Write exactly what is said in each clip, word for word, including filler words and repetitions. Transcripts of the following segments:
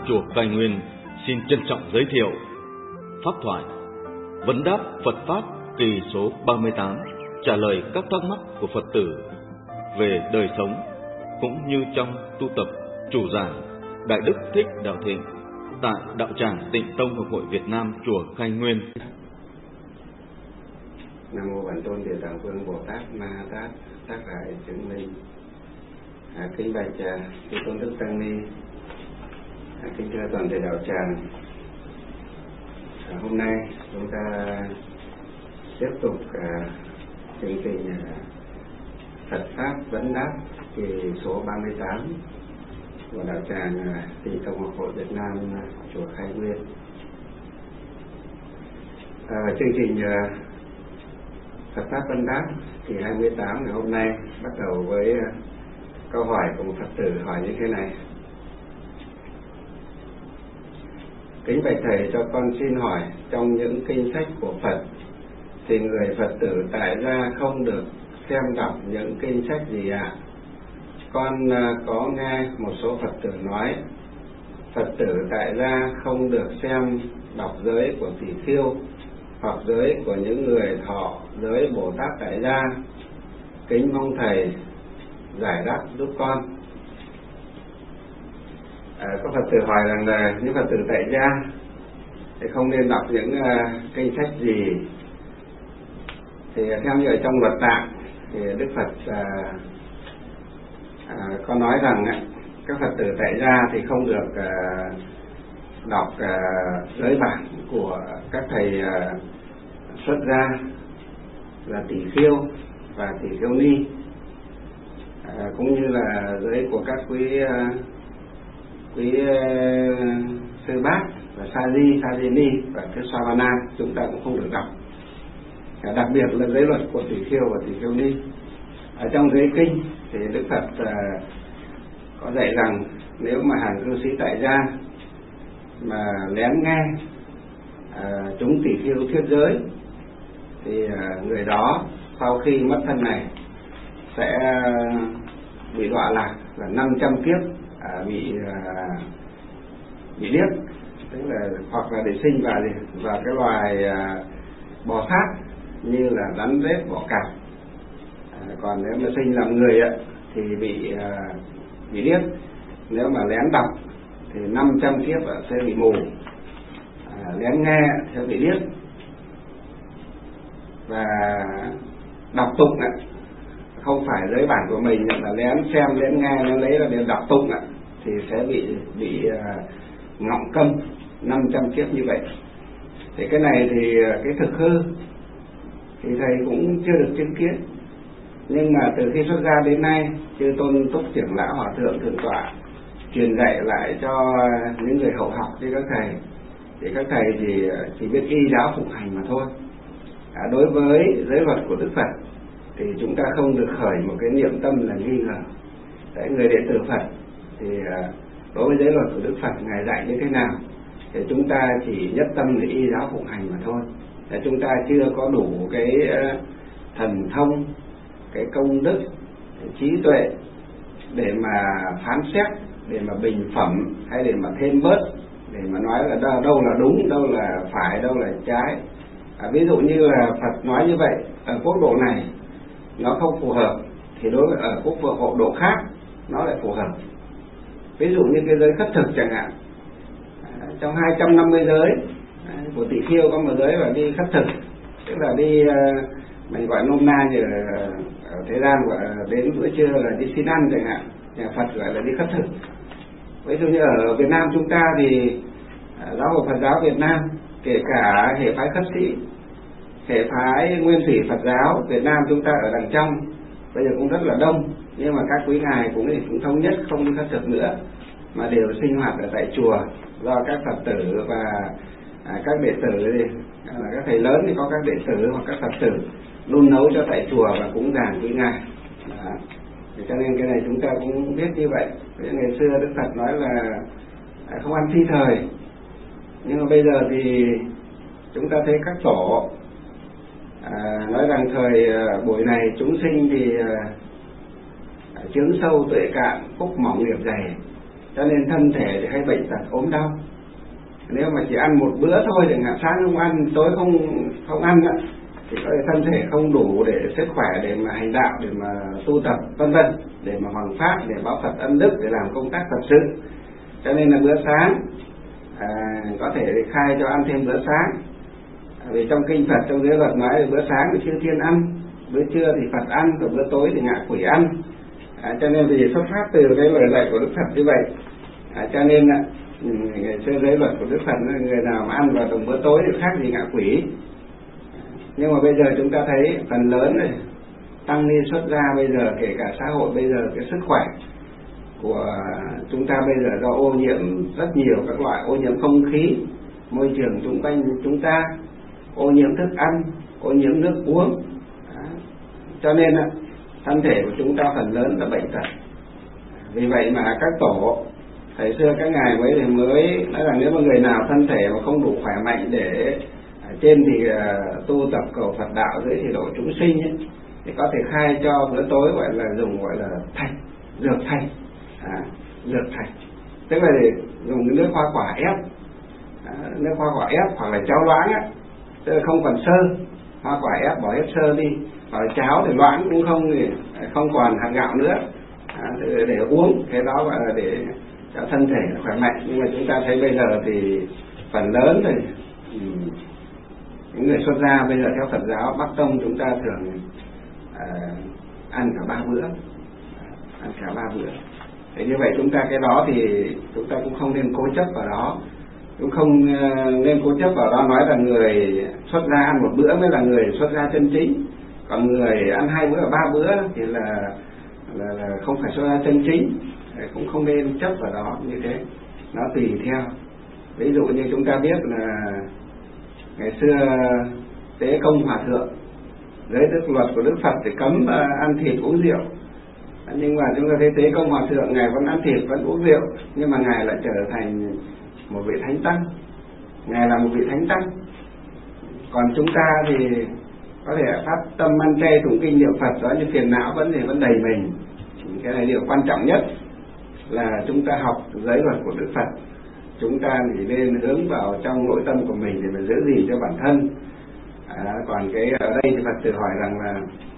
chùa Khai Nguyên xin trân trọng giới thiệu pháp thoại vấn đáp Phật pháp kỳ số ba mươi tám, trả lời các thắc mắc của Phật tử về đời sống cũng như trong tu tập. Chủ giảng Đại Đức Thích Đạo Thịnh tại Đạo tràng Tịnh Tông Học hội Việt Nam, chùa Khai Nguyên. Nam mô Bản Tôn Địa Tạng Vương Bồ Tát Ma Tát Tác Đại Chứng Minh. À, kính bạch à, chư tôn đức tăng ni, à, kính thưa toàn thể đạo tràng. À, hôm nay chúng ta tiếp tục à, chương trình à, Phật pháp vấn đáp kỳ số ba mươi tám của đạo tràng à, Tịnh Tông Học hội Việt Nam, à, chùa Khai Nguyên. À, chương trình à, Phật pháp vấn đáp kỳ hai mươi tám ngày hôm nay bắt đầu với uh, câu hỏi của một Phật tử hỏi như thế này: kính bạch thầy, cho con xin hỏi, trong những kinh sách của Phật thì người Phật tử tại gia không được xem đọc những kinh sách gì ạ? À? Con uh, có nghe một số Phật tử nói Phật tử tại gia không được xem đọc giới của tỷ khưu hoặc giới của những người thọ giới Bồ Tát tại gia. Kính mong thầy giải đáp giúp con. À, có Phật tử hỏi rằng là những Phật tử tại gia thì không nên đọc những uh, kinh sách gì. Thì theo như ở trong luật tạng thì Đức Phật uh, uh, có nói rằng uh, các Phật tử tại gia thì không được uh, đọc uh, giới bản của các thầy uh, xuất gia là tỷ khưu và tỷ khưu ni, à, cũng như là giới của các quý uh, quý uh, sư bát và sa di, sa di ni và cái savana chúng ta cũng không được đọc. À, đặc biệt là giới luật của tỷ khưu và tỷ khưu ni. Ở trong giới kinh thì Đức Phật uh, có dạy rằng nếu mà hàng cư sĩ tại gia mà lén nghe uh, chúng tỷ khưu thuyết giới thì uh, người đó sau khi mất thân này sẽ bị đọa lạc là năm trăm kiếp, uh, bị uh, bị điếc, tức là hoặc là để sinh vào vào cái loài uh, bò sát như là rắn rết, bọ cạp. Uh, còn nếu mà sinh làm người ạ thì bị uh, bị điếc. Nếu mà lén đọc thì năm trăm kiếp sẽ bị mù, uh, lén nghe sẽ bị điếc. Và đọc tụng ạ, không phải giới bản của mình là lén xem, lén nghe, lén lấy là để đọc tụng ạ, thì sẽ bị bị uh, ngọng câm năm trăm kiếp như vậy. Thì cái này thì cái thực hư thì thầy cũng chưa được chứng kiến, nhưng mà từ khi xuất gia đến nay, chư tôn túc trưởng lão hòa thượng thượng tọa truyền dạy lại cho những người hậu học như các thầy, thì các thầy thì chỉ biết y giáo phụng hành mà thôi. À, đối với giới luật của Đức Phật thì chúng ta không được khởi một cái niệm tâm là nghi ngờ. Đấy, người đệ tử Phật thì đối với giới luật của Đức Phật ngài dạy như thế nào thì chúng ta chỉ nhất tâm để y giáo phụng hành mà thôi. Để chúng ta chưa có đủ cái thần thông, cái công đức, cái trí tuệ để mà phán xét, để mà bình phẩm, hay để mà thêm bớt, để mà nói là đâu, đâu là đúng, đâu là phải, đâu là trái. À, ví dụ như là Phật nói như vậy, ở quốc độ này nó không phù hợp thì đối với ở quốc độ khác nó lại phù hợp. Ví dụ như cái giới khất thực chẳng hạn, à, trong hai trăm năm mươi giới à, của tỷ khưu có một giới là đi khất thực, tức là đi uh, mình gọi nôm na như ở, ở thế gian gọi là đến bữa trưa là đi xin ăn chẳng hạn, nhà Phật gọi là đi khất thực. Ví dụ như ở Việt Nam chúng ta thì uh, giáo hội Phật giáo Việt Nam, kể cả hệ phái khất sĩ, hệ phái nguyên thủy Phật giáo Việt Nam chúng ta ở đằng trong bây giờ cũng rất là đông, nhưng mà các quý ngài cũng cũng thống nhất không đi khất thực nữa, mà đều sinh hoạt ở tại chùa do các Phật tử và à, các đệ tử thì là các thầy lớn thì có các đệ tử hoặc các Phật tử đun nấu cho tại chùa và cúng dường quý ngài. Đó. Thì cho nên cái này chúng ta cũng biết như vậy. Ngày xưa Đức Phật nói là à, không ăn thi thời, nhưng mà bây giờ thì chúng ta thấy các tổ à, nói rằng thời à, buổi này chúng sinh thì à, chướng sâu tuệ cạn, phúc mỏng nghiệp dày, cho nên thân thể thì hay bệnh tật ốm đau. Nếu mà chỉ ăn một bữa thôi, chẳng hạn sáng không ăn, tối không không ăn nữa, thì có thể thân thể không đủ để sức khỏe để mà hành đạo, để mà tu tập vân vân, để mà hoằng pháp, để báo Phật ân đức, để làm công tác Phật sự. Cho nên là bữa sáng à, có thể khai cho ăn thêm bữa sáng. À, vì trong kinh Phật, trong giới luật nói là bữa sáng thì chư thiên ăn, bữa trưa thì Phật ăn, và bữa tối thì ngạ quỷ ăn. À, cho nên vì xuất phát từ cái lời dạy của Đức Phật như vậy, à, cho nên là ngày xưa giới luật của Đức Phật là người nào mà ăn vào tầm bữa tối thì khác gì ngạ quỷ. Nhưng mà bây giờ chúng ta thấy phần lớn này tăng ni xuất gia bây giờ, kể cả xã hội bây giờ, cái sức khỏe của chúng ta bây giờ do ô nhiễm rất nhiều các loại ô nhiễm không khí, môi trường xung quanh chúng ta, ô nhiễm thức ăn, ô nhiễm nước uống. Đó. Cho nên thân thể của chúng ta phần lớn là bệnh tật. Vì vậy mà các tổ thời xưa các ngài mới thì mới nói rằng nếu mà người nào thân thể mà không đủ khỏe mạnh để trên thì uh, tu tập cầu Phật đạo, dưới thì độ chúng sinh ấy, thì có thể khai cho bữa tối gọi là dùng gọi là thạch, dược thạch, à, dược thạch, tức là để dùng cái nước hoa quả ép, à, nước hoa quả ép hoặc là cháo loãng á, tức là không còn sơ, hoa quả ép bỏ hết sơ đi, hoặc là cháo thì loãng cũng không thì không còn hạt gạo nữa, à, để, để uống, cái đó gọi là để cho thân thể khỏe mạnh. Nhưng mà chúng ta thấy bây giờ thì phần lớn thì um, những người xuất gia bây giờ theo Phật giáo Bắc Tông chúng ta thường à, ăn cả ba bữa, ăn cả ba bữa. Thế như vậy chúng ta cái đó thì chúng ta cũng không nên cố chấp vào đó, cũng không uh, nên cố chấp vào đó nói là người xuất gia ăn một bữa mới là người xuất gia chân chính, còn người ăn hai bữa và ba bữa thì là, là, là không phải xuất gia chân chính. Cũng không nên chấp vào đó như thế, nó tùy theo. Ví dụ như chúng ta biết là ngày xưa Tế Công Hòa Thượng dưới đức luật của Đức Phật thì cấm ăn thịt uống rượu, nhưng mà chúng ta thấy Tế Công Hòa Thượng ngài vẫn ăn thịt vẫn uống rượu, nhưng mà ngài lại trở thành một vị thánh tăng, ngài là một vị thánh tăng. Còn chúng ta thì có thể phát tâm ăn chay tụng kinh niệm Phật đó, nhưng phiền não vẫn thì vẫn đầy mình. Cái này điều quan trọng nhất là chúng ta học giới luật của Đức Phật, chúng ta chỉ nên hướng vào trong nội tâm của mình để mà giữ gìn cho bản thân. À, còn cái ở đây thì Phật tử hỏi rằng là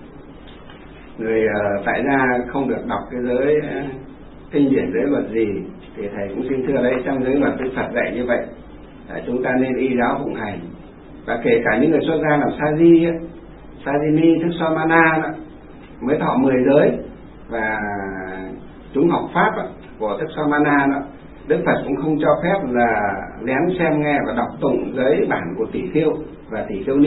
người uh, tại gia không được đọc cái giới uh, kinh điển giới luật gì, thì thầy cũng xin thưa đấy, trong giới luật Đức Phật dạy như vậy, à, chúng ta nên y giáo phụng hành. Và kể cả những người xuất gia làm sa di, sa di ni thức Samana đó, mới thọ mười giới và chúng học pháp đó, của thức Samana đó, Đức Phật cũng không cho phép là lén xem nghe và đọc tụng giới bản của tỷ khưu và tỷ khưu ni.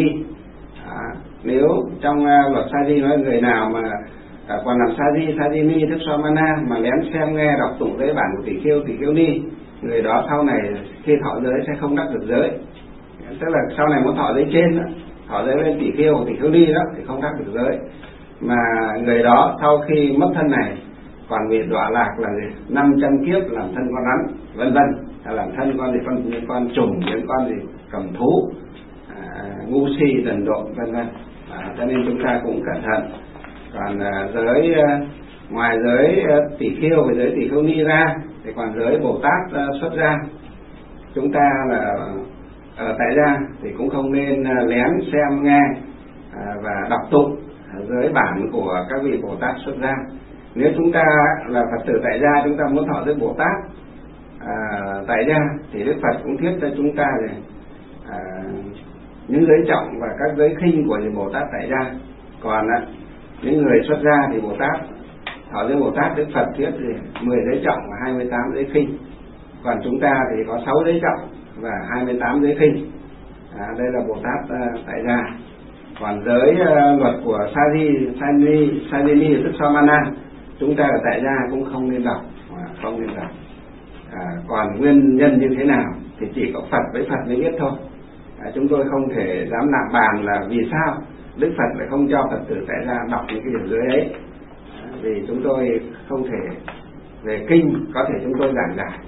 À, nếu trong uh, luật sa di nói người nào mà uh, còn làm sa di, sa di ni thức Samana mà lén xem nghe đọc tụng giới bản của tỷ khưu, tỷ khưu ni, người đó sau này khi thọ giới sẽ không đắc được giới. Tức là sau này muốn thọ giới trên đó, thọ giới lên tỷ khưu, tỷ khưu ni đó thì không đắc được giới. Mà người đó sau khi mất thân này còn bị đọa lạc là năm trăm kiếp làm thân con rắn vân vân, làm thân con gì, con những con trùng, những con gì cầm thú, à, ngu si đần độn vân vân. À, cho nên chúng ta cũng cẩn thận. Còn à, giới à, ngoài giới à, tỷ khưu và giới tỷ khưu ni ra thì còn giới Bồ Tát à, xuất gia, chúng ta là ở tại gia thì cũng không nên à, lén xem nghe à, và đọc tụng giới bản của các vị Bồ Tát xuất gia. Nếu chúng ta là Phật tử tại gia, chúng ta muốn thọ giới Bồ Tát à, tại gia thì Đức Phật cũng thiết cho chúng ta này, à, những giới trọng và các giới khinh của những Bồ Tát tại gia. Còn á, những người xuất gia thì Bồ Tát thọ giới Bồ Tát Đức Phật thiết thì mười giới trọng và hai mươi tám giới khinh. Còn chúng ta thì có sáu giới trọng và hai mươi tám giới khinh. À, đây là Bồ Tát à, tại gia. Còn giới uh, luật của sa di, sa di, sa di ni tức Samana, chúng ta ở tại gia cũng không nên đọc, không nên đọc. À, còn nguyên nhân như thế nào thì chỉ có Phật với Phật mới biết thôi. À, chúng tôi không thể dám nạp bàn là vì sao Đức Phật lại không cho Phật tử tại gia đọc những cái điều dưới ấy. À, vì chúng tôi không thể về kinh có thể chúng tôi giảng giải,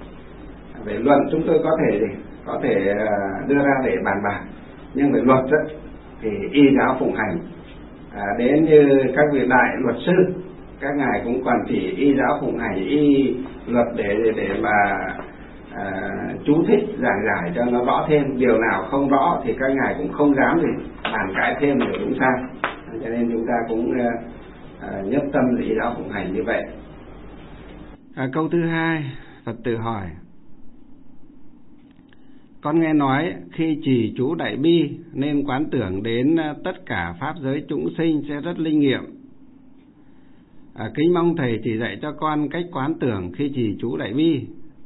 về luận chúng tôi có thể có thể uh, đưa ra để bàn bạc, nhưng về luật rất thì y giáo phụng hành. À, đến như các vị đại luật sư, các ngài cũng còn chỉ y giáo phụng hành, y luật để để mà à, chú thích giảng giải cho nó rõ thêm. Điều nào không rõ thì các ngài cũng không dám gì bàn cãi thêm để đúng sai, cho nên chúng ta cũng à, nhất tâm lý giáo phụng hành như vậy. À, câu thứ hai, Phật tử hỏi: con nghe nói khi trì chú đại bi nên quán tưởng đến tất cả pháp giới chúng sinh sẽ rất linh nghiệm. À, kính mong thầy chỉ dạy cho con cách quán tưởng khi trì chú đại bi.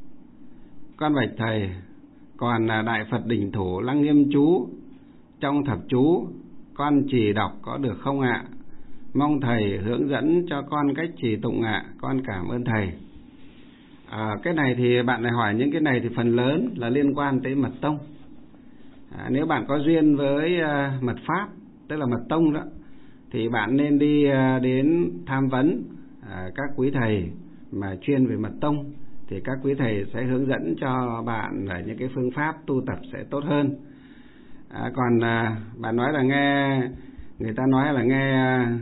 Con bạch thầy, còn đại Phật đỉnh thủ Lăng Nghiêm chú trong thập chú con trì đọc có được không ạ? Mong thầy hướng dẫn cho con cách trì tụng ạ. Con cảm ơn thầy. À, cái này thì bạn này hỏi những cái này thì phần lớn là liên quan tới mật tông. À, nếu bạn có duyên với uh, mật pháp, tức là mật tông đó, thì bạn nên đi uh, đến tham vấn uh, các quý thầy mà chuyên về mật tông, thì các quý thầy sẽ hướng dẫn cho bạn là những cái phương pháp tu tập sẽ tốt hơn. À, còn uh, bạn nói là nghe người ta nói là nghe uh,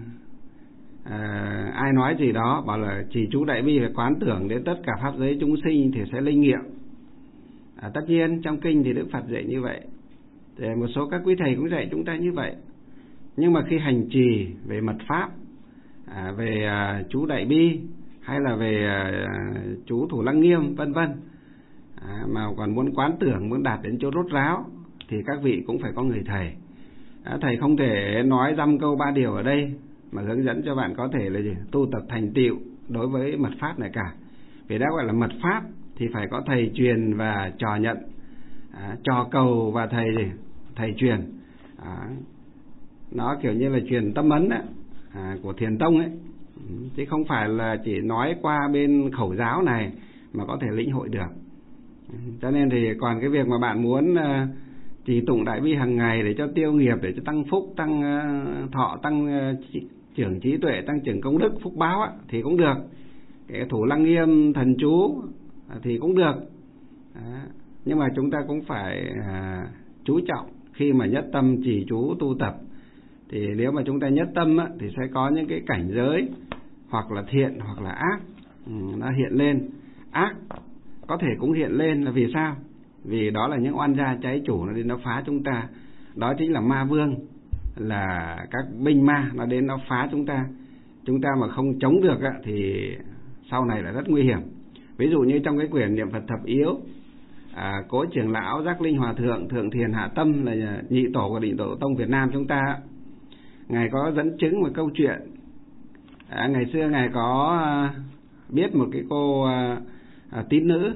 À, ai nói gì đó bảo là chỉ chú đại bi phải quán tưởng đến tất cả pháp giới chúng sinh thì sẽ linh nghiệm. À, tất nhiên trong kinh thì Đức Phật dạy như vậy, thì một số các quý thầy cũng dạy chúng ta như vậy. Nhưng mà khi hành trì về mật pháp, à, về à, chú đại bi hay là về à, chú thủ lăng nghiêm vân vân, à, mà còn muốn quán tưởng, muốn đạt đến chỗ rốt ráo thì các vị cũng phải có người thầy. À, thầy không thể nói dăm câu ba điều ở đây mà hướng dẫn cho bạn có thể là gì? Tu tập thành tựu đối với mật pháp này cả. Vì đã gọi là mật pháp thì phải có thầy truyền và trò nhận, à, trò cầu và thầy gì? Thầy truyền. À, nó kiểu như là truyền tâm ấn ấy, à, của Thiền Tông ấy, chứ không phải là chỉ nói qua bên khẩu giáo này mà có thể lĩnh hội được. Cho nên thì còn cái việc mà bạn muốn uh, trì tụng đại bi hàng ngày để cho tiêu nghiệp, để cho tăng phúc, tăng uh, thọ, tăng uh, trưởng trí tuệ, tăng trưởng công đức, phúc báo á, thì cũng được. Cái thủ lăng nghiêm thần chú thì cũng được. À, nhưng mà chúng ta cũng phải à, chú trọng khi mà nhất tâm trì chú tu tập. Thì nếu mà chúng ta nhất tâm á, thì sẽ có những cái cảnh giới hoặc là thiện hoặc là ác, ừ, nó hiện lên. Ác có thể cũng hiện lên là vì sao? Vì đó là những oan gia trái chủ nó đến nó phá chúng ta. Đó chính là ma vương, là các binh ma nó đến nó phá chúng ta. Chúng ta mà không chống được á, thì sau này là rất nguy hiểm. Ví dụ như trong cái quyển Niệm Phật Thập Yếu, à, Cố trưởng lão Giác Linh Hòa Thượng Thượng Thiền Hạ Tâm là nhị tổ của Định Tổ Tông Việt Nam chúng ta, ngài có dẫn chứng một câu chuyện. À, ngày xưa ngài có à, biết một cái cô à, à, tín nữ.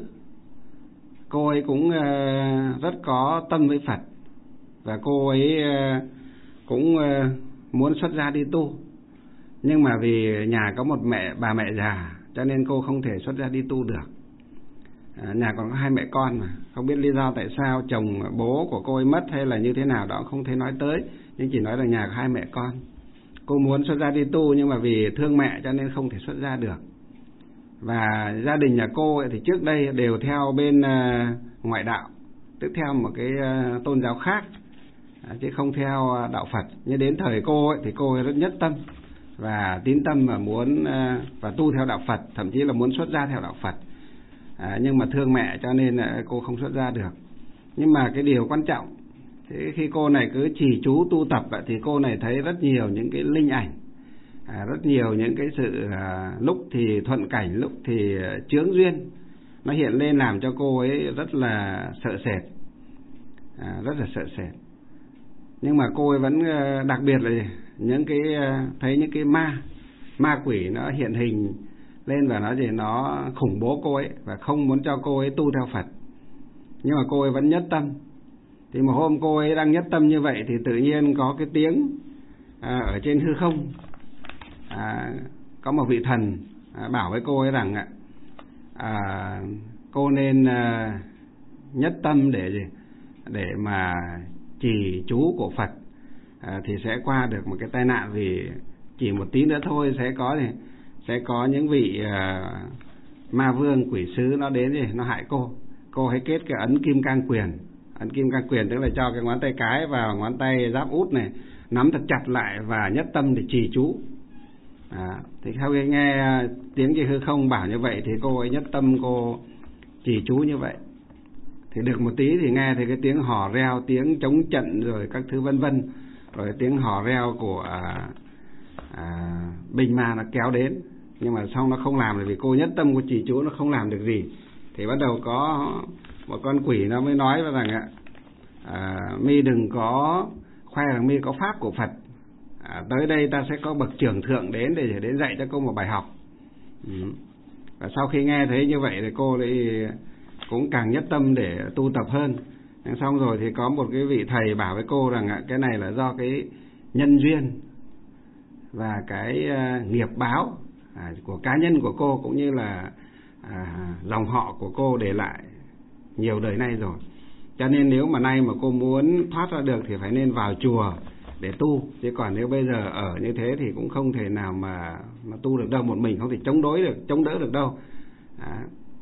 Cô ấy cũng à, rất có tâm với Phật, và cô ấy à, cũng à, muốn xuất gia đi tu. Nhưng mà vì nhà có một mẹ bà mẹ già cho nên cô không thể xuất gia đi tu được. À, nhà còn có hai mẹ con mà, không biết lý do tại sao chồng bố của cô ấy mất hay là như thế nào đó không thể nói tới, nhưng chỉ nói là nhà có hai mẹ con. Cô muốn xuất gia đi tu nhưng mà vì thương mẹ cho nên không thể xuất gia được. Và gia đình nhà cô ấy thì trước đây đều theo bên uh, ngoại đạo, tức theo một cái uh, tôn giáo khác, à, chứ không theo uh, đạo Phật. Nhưng đến thời cô ấy thì cô ấy rất nhất tâm và tín tâm mà muốn uh, và tu theo đạo Phật, thậm chí là muốn xuất gia theo đạo Phật. À, nhưng mà thương mẹ cho nên uh, cô không xuất gia được. Nhưng mà cái điều quan trọng, thế khi cô này cứ trì chú tu tập uh, thì cô này thấy rất nhiều những cái linh ảnh, à, rất nhiều những cái sự uh, lúc thì thuận cảnh, lúc thì uh, chướng duyên nó hiện lên, làm cho cô ấy rất là sợ sệt, à, rất là sợ sệt. Nhưng mà cô ấy vẫn uh, đặc biệt là những cái uh, thấy những cái ma ma quỷ nó hiện hình lên và nó gì nó khủng bố cô ấy và không muốn cho cô ấy tu theo Phật. Nhưng mà cô ấy vẫn nhất tâm. Thì một hôm cô ấy đang nhất tâm như vậy thì tự nhiên có cái tiếng à, ở trên hư không, à, có một vị thần à, bảo với cô ấy rằng à, cô nên à, nhất tâm để gì để mà trì chú của Phật, à, thì sẽ qua được một cái tai nạn. Vì chỉ một tí nữa thôi sẽ có thì sẽ có những vị uh, ma vương quỷ sứ nó đến thì nó hại cô. Cô hãy kết cái ấn kim cang quyền. Ấn kim cang quyền tức là cho cái ngón tay cái vào ngón tay giáp út này nắm thật chặt lại và nhất tâm để trì chú. À, thì sau khi nghe tiếng Chi Hư Không bảo như vậy thì cô ấy nhất tâm cô trì chú như vậy. Thì được một tí thì nghe thì cái tiếng hò reo, tiếng chống trận rồi các thứ vân vân, rồi tiếng hò reo của à, à, binh ma nó kéo đến. Nhưng mà xong nó không làm, vì cô nhất tâm cô trì chú nó không làm được gì. Thì bắt đầu có một con quỷ nó mới nói rằng ạ, à, mi đừng có khoe rằng mi có pháp của Phật, à, tới đây ta sẽ có bậc trưởng thượng đến để đến dạy cho cô một bài học. Ừ. Và sau khi nghe thấy như vậy thì cô lại cũng càng nhất tâm để tu tập hơn. Xong rồi thì có một cái vị thầy bảo với cô rằng ạ, cái này là do cái nhân duyên và cái uh, nghiệp báo à, của cá nhân của cô, cũng như là à, dòng họ của cô để lại nhiều đời nay rồi. Cho nên nếu mà nay mà cô muốn thoát ra được thì phải nên vào chùa để tu. Chứ còn nếu bây giờ ở như thế thì cũng không thể nào mà, mà tu được đâu. Một mình không thể chống đối được, chống đỡ được đâu. À.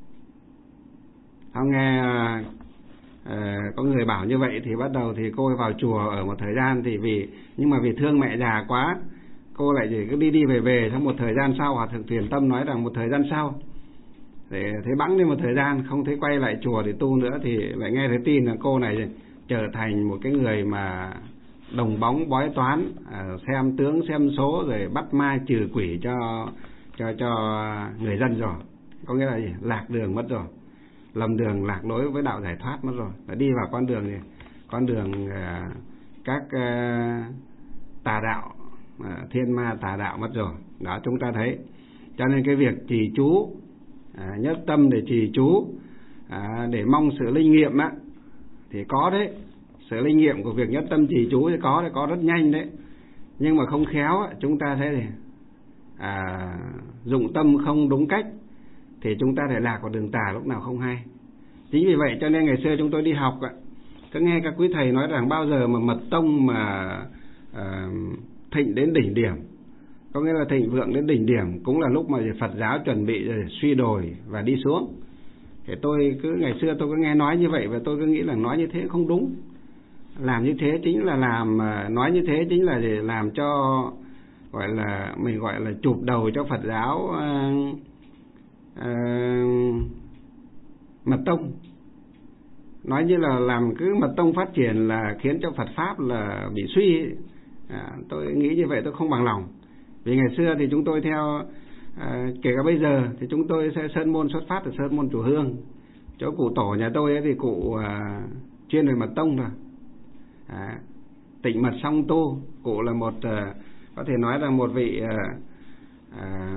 Không nghe à, có người bảo như vậy thì bắt đầu thì cô vào chùa ở một thời gian. Thì vì nhưng mà vì thương mẹ già quá, cô lại chỉ cứ đi đi về về. Trong một thời gian sau, Hòa Thượng Thiền Tâm nói rằng một thời gian sau để thấy bẵng đi một thời gian, không thấy quay lại chùa để tu nữa, thì lại nghe thấy tin là cô này trở thành một cái người mà đồng bóng bói toán, xem tướng xem số rồi bắt ma trừ quỷ cho cho cho người dân rồi. Có nghĩa là gì? Lạc đường mất rồi, lầm đường lạc lối với đạo giải thoát mất rồi, đã đi vào con đường này, con đường uh, các uh, tà đạo, uh, thiên ma tà đạo mất rồi. Đó, chúng ta thấy. Cho nên cái việc trì chú, à, nhất tâm để trì chú, à, để mong sự linh nghiệm á, thì có đấy. Sự linh nghiệm của việc nhất tâm trì chú thì có đấy, có rất nhanh đấy. Nhưng mà không khéo á, chúng ta thấy thì à, dụng tâm không đúng cách thì chúng ta lại lạc vào đường tà lúc nào không hay. Chính vì vậy cho nên ngày xưa chúng tôi đi học ạ, cứ nghe các quý thầy nói rằng bao giờ mà mật tông mà à, thịnh đến đỉnh điểm, có nghĩa là thịnh vượng đến đỉnh điểm, cũng là lúc mà Phật giáo chuẩn bị suy đồi và đi xuống. Thì tôi cứ ngày xưa tôi cứ nghe nói như vậy, và tôi cứ nghĩ là nói như thế không đúng. Làm như thế chính là làm, nói như thế chính là để làm cho gọi là mình gọi là chụp đầu cho Phật giáo uh, uh, mật tông. Nói như là làm cứ mật tông phát triển là khiến cho Phật pháp là bị suy. À, tôi nghĩ như vậy tôi không bằng lòng. Vì ngày xưa thì chúng tôi theo à, kể cả bây giờ thì chúng tôi sẽ sơn môn xuất phát từ sơn môn Chùa Hương. Chỗ cụ tổ nhà tôi ấy thì cụ à, chuyên về mật tông rồi. À, tịnh mật song tu. Cụ là một à, có thể nói là một vị à, à,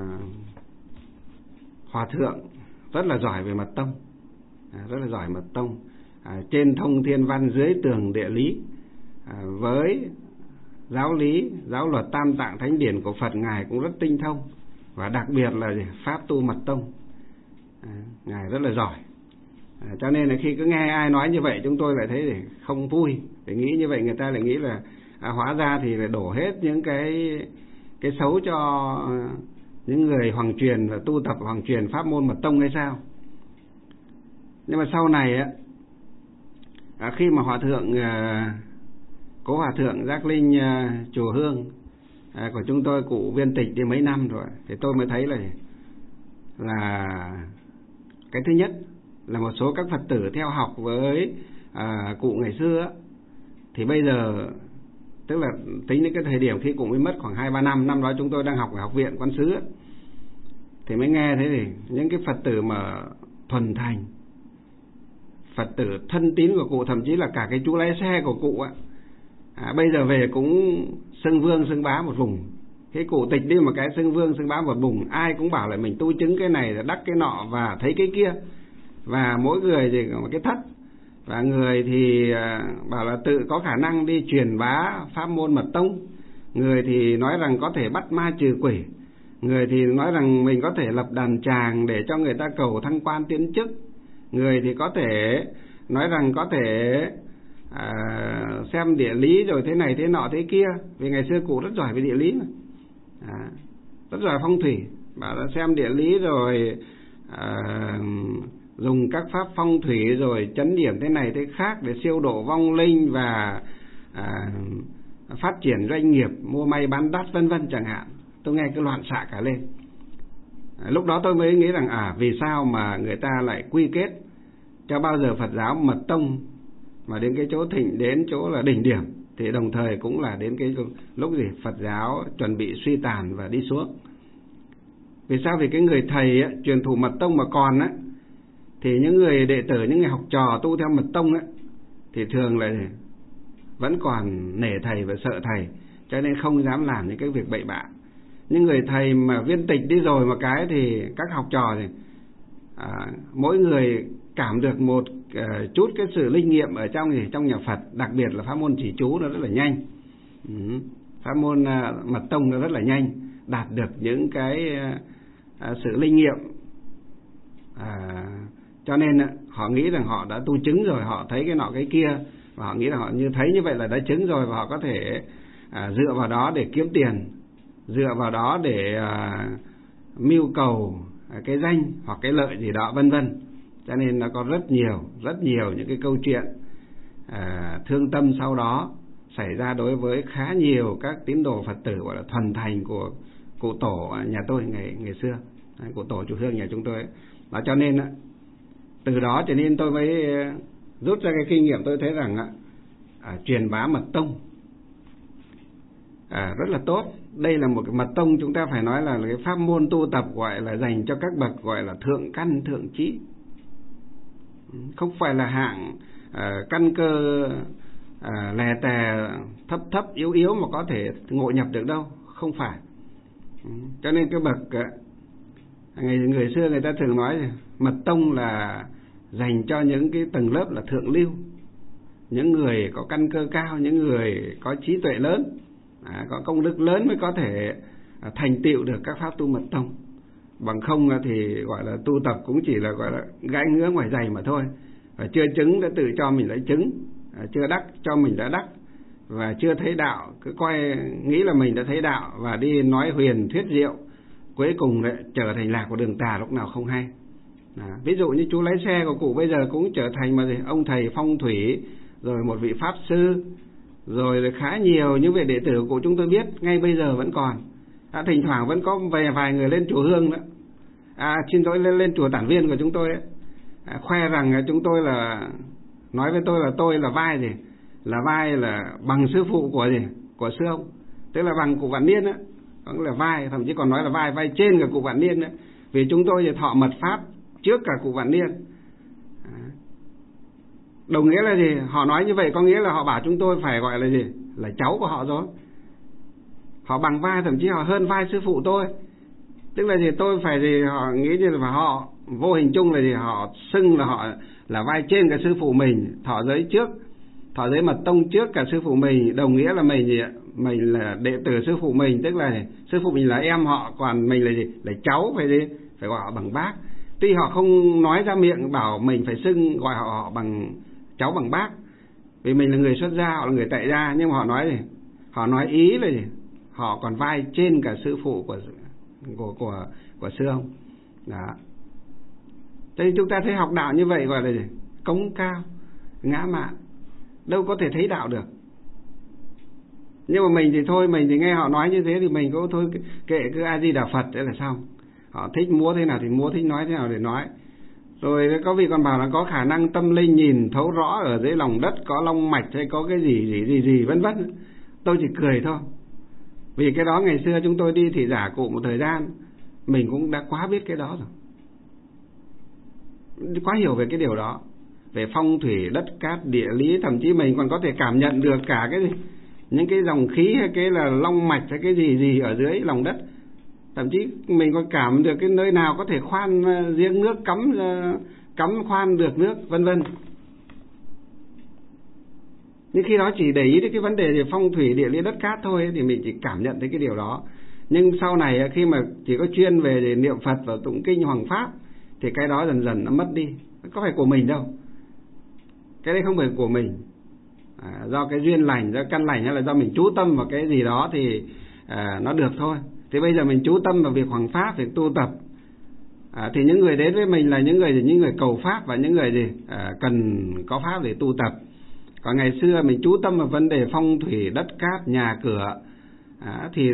hòa thượng rất là giỏi về mật tông, à, rất là giỏi mật tông, à, trên thông thiên văn dưới tường địa lý, à, với giáo lý, giáo luật tam tạng thánh điển của Phật ngài cũng rất tinh thông, và đặc biệt là pháp tu mật tông, à, ngài rất là giỏi. À, cho nên là khi cứ nghe ai nói như vậy chúng tôi lại thấy để không vui, để nghĩ như vậy người ta lại nghĩ là à, hóa ra thì phải đổ hết những cái cái xấu cho những người hoàng truyền và tu tập hoàng truyền pháp môn mật tông hay sao. Nhưng mà sau này á, à, khi mà hòa thượng à, Cố Hòa Thượng Giác Linh uh, Chùa Hương uh, của chúng tôi, cụ viên tịch đi mấy năm rồi, thì tôi mới thấy là là cái thứ nhất là một số các Phật tử theo học với uh, cụ ngày xưa, thì bây giờ tức là tính đến cái thời điểm khi cụ mới mất khoảng hai ba năm, năm đó chúng tôi đang học ở học viện Quán Sứ, thì mới nghe thế thì những cái Phật tử mà thuần thành, Phật tử thân tín của cụ, thậm chí là cả cái chú lái xe của cụ á, À, bây giờ về cũng xưng vương xưng bá một vùng. Cái cụ tịch đi một cái xưng vương xưng bá một vùng, ai cũng bảo là mình tu chứng cái này, đắc cái nọ và thấy cái kia. Và mỗi người thì có một cái thất. Và người thì bảo là tự có khả năng đi truyền bá pháp môn mật tông. Người thì nói rằng có thể bắt ma trừ quỷ. Người thì nói rằng mình có thể lập đàn tràng để cho người ta cầu thăng quan tiến chức. Người thì có thể nói rằng có thể À, xem địa lý rồi thế này thế nọ thế kia. Vì ngày xưa cụ rất giỏi về địa lý mà. À, rất giỏi phong thủy. Bảo là xem địa lý rồi à, dùng các pháp phong thủy rồi chấn điểm thế này thế khác để siêu độ vong linh và à, phát triển doanh nghiệp, mua may bán đắt vân vân chẳng hạn. tôi nghe cứ loạn xạ cả lên. À, lúc đó tôi mới nghĩ rằng à vì sao mà người ta lại quy kết cho bao giờ Phật giáo mật tông mà đến cái chỗ thịnh, đến chỗ là đỉnh điểm, thì đồng thời cũng là đến cái lúc gì Phật giáo chuẩn bị suy tàn và đi xuống. Vì sao? Vì cái người thầy ấy, truyền thụ mật tông mà còn á, thì những người đệ tử, những người học trò tu theo mật tông ấy, thì thường là vẫn còn nể thầy và sợ thầy, cho nên không dám làm những cái việc bậy bạ. Những người thầy mà viên tịch đi rồi một cái thì các học trò thì à, mỗi người cảm được một uh, chút cái sự linh nghiệm ở trong gì trong nhà Phật, đặc biệt là pháp môn chỉ chú nó rất là nhanh. Ừ. Pháp môn uh, mật tông nó rất là nhanh, đạt được những cái uh, uh, sự linh nghiệm. À, cho nên uh, họ nghĩ rằng họ đã tu chứng rồi, họ thấy cái nọ cái kia, và họ nghĩ là họ như thấy như vậy là đã chứng rồi, và họ có thể uh, dựa vào đó để kiếm tiền, dựa vào đó để uh, mưu cầu uh, cái danh hoặc cái lợi gì đó, vân vân. Cho nên nó có rất nhiều, rất nhiều những cái câu chuyện à, thương tâm sau đó xảy ra đối với khá nhiều các tín đồ Phật tử gọi là thuần thành của cụ tổ nhà tôi ngày ngày xưa, cụ tổ chủ hương nhà chúng tôi ấy. Đó, cho nên từ đó cho nên tôi mới rút ra cái kinh nghiệm, tôi thấy rằng à, truyền bá mật tông à, rất là tốt. Đây là một cái mật tông, chúng ta phải nói là cái pháp môn tu tập gọi là dành cho các bậc gọi là thượng căn thượng trí, không phải là hạng uh, căn cơ uh, lè tè thấp thấp yếu yếu mà có thể ngộ nhập được đâu, không phải. Cho nên cái bậc uh, người, người xưa người ta thường nói mật tông là dành cho những cái tầng lớp là thượng lưu, những người có căn cơ cao, những người có trí tuệ lớn, à, có công đức lớn mới có thể uh, thành tựu được các pháp tu mật tông. Bằng không thì gọi là tu tập cũng chỉ là gọi là gãi ngứa ngoài giày mà thôi. Và chưa chứng đã tự cho mình lấy chứng, chưa đắc cho mình đã đắc, và chưa thấy đạo cứ coi nghĩ là mình đã thấy đạo và đi nói huyền thuyết diệu, cuối cùng lại trở thành lạc của đường tà lúc nào không hay. Đó. Ví dụ như chú lái xe của cụ bây giờ cũng trở thành mà gì? Ông thầy phong thủy, rồi một vị pháp sư, rồi khá nhiều những vị đệ tử của cụ chúng tôi biết ngay bây giờ vẫn còn. À, thỉnh thoảng vẫn có vài vài người lên chùa Hương đó, à, xin lỗi lên lên chùa Tản Viên của chúng tôi ấy, à, khoe rằng chúng tôi là nói với tôi là tôi là vai gì, là vai là bằng sư phụ của gì của sư ông, tức là bằng cụ Vạn Niên á, cũng là vai, thậm chí còn nói là vai vai trên cả cụ Vạn Niên đó, vì chúng tôi thì thọ mật pháp trước cả cụ Vạn Niên. À, đồng nghĩa là gì? Họ nói như vậy có nghĩa là họ bảo chúng tôi phải gọi là gì, là cháu của họ rồi. Họ bằng vai, thậm chí họ hơn vai sư phụ tôi. Tức là gì? Tôi phải gì? Họ nghĩ như là họ vô hình chung là gì? Họ xưng là họ là vai trên cả sư phụ mình, thọ giới trước, thọ giới mật tông trước cả sư phụ mình, đồng nghĩa là mình gì? Mình là đệ tử sư phụ mình, tức là sư phụ mình là em họ, còn mình là gì? Là cháu, phải gì? Phải gọi họ bằng bác. Tuy họ không nói ra miệng bảo mình phải xưng gọi họ, họ bằng cháu bằng bác, vì mình là người xuất gia, họ là người tại gia, nhưng mà họ nói gì? Họ nói ý là gì? Họ còn vai trên cả sư phụ của của của của sư ông. Đó. Thế nên chúng ta thấy học đạo như vậy gọi là gì? Cống cao, ngã mạn, đâu có thể thấy đạo được. Nhưng mà mình thì thôi, mình thì nghe họ nói như thế thì mình cũng thôi kệ, cứ A Di Đà Phật thế là xong. Họ thích múa thế nào thì múa, thích nói thế nào thì nói. Rồi có vị còn bảo là có khả năng tâm linh nhìn thấu rõ ở dưới lòng đất có long mạch hay có cái gì gì gì gì vân vân. Tôi chỉ cười thôi. Vì cái đó ngày xưa chúng tôi đi thị giả cụ một thời gian, mình cũng đã quá biết cái đó rồi, quá hiểu về cái điều đó, về phong thủy, đất cát, địa lý, thậm chí mình còn có thể cảm nhận được cả cái gì, những cái dòng khí hay cái là long mạch hay cái gì gì ở dưới lòng đất. Thậm chí mình còn cảm được cái nơi nào có thể khoan giếng nước, cắm cắm khoan được nước, vân vân. Nhưng khi đó chỉ để ý đến cái vấn đề về phong thủy, địa lý, đất cát thôi thì mình chỉ cảm nhận thấy cái điều đó. Nhưng sau này khi mà chỉ có chuyên về niệm Phật và tụng kinh hoằng pháp thì cái đó dần dần nó mất đi. Có phải của mình đâu, cái đấy không phải của mình, à, do cái duyên lành, do căn lành, hay là do mình chú tâm vào cái gì đó thì à, nó được thôi. Thì bây giờ mình chú tâm vào việc hoằng pháp, việc tu tập, à, thì những người đến với mình là những người những người cầu pháp và những người gì à, cần có pháp để tu tập. Còn ngày xưa mình chú tâm vào vấn đề phong thủy, đất cát, nhà cửa, à, thì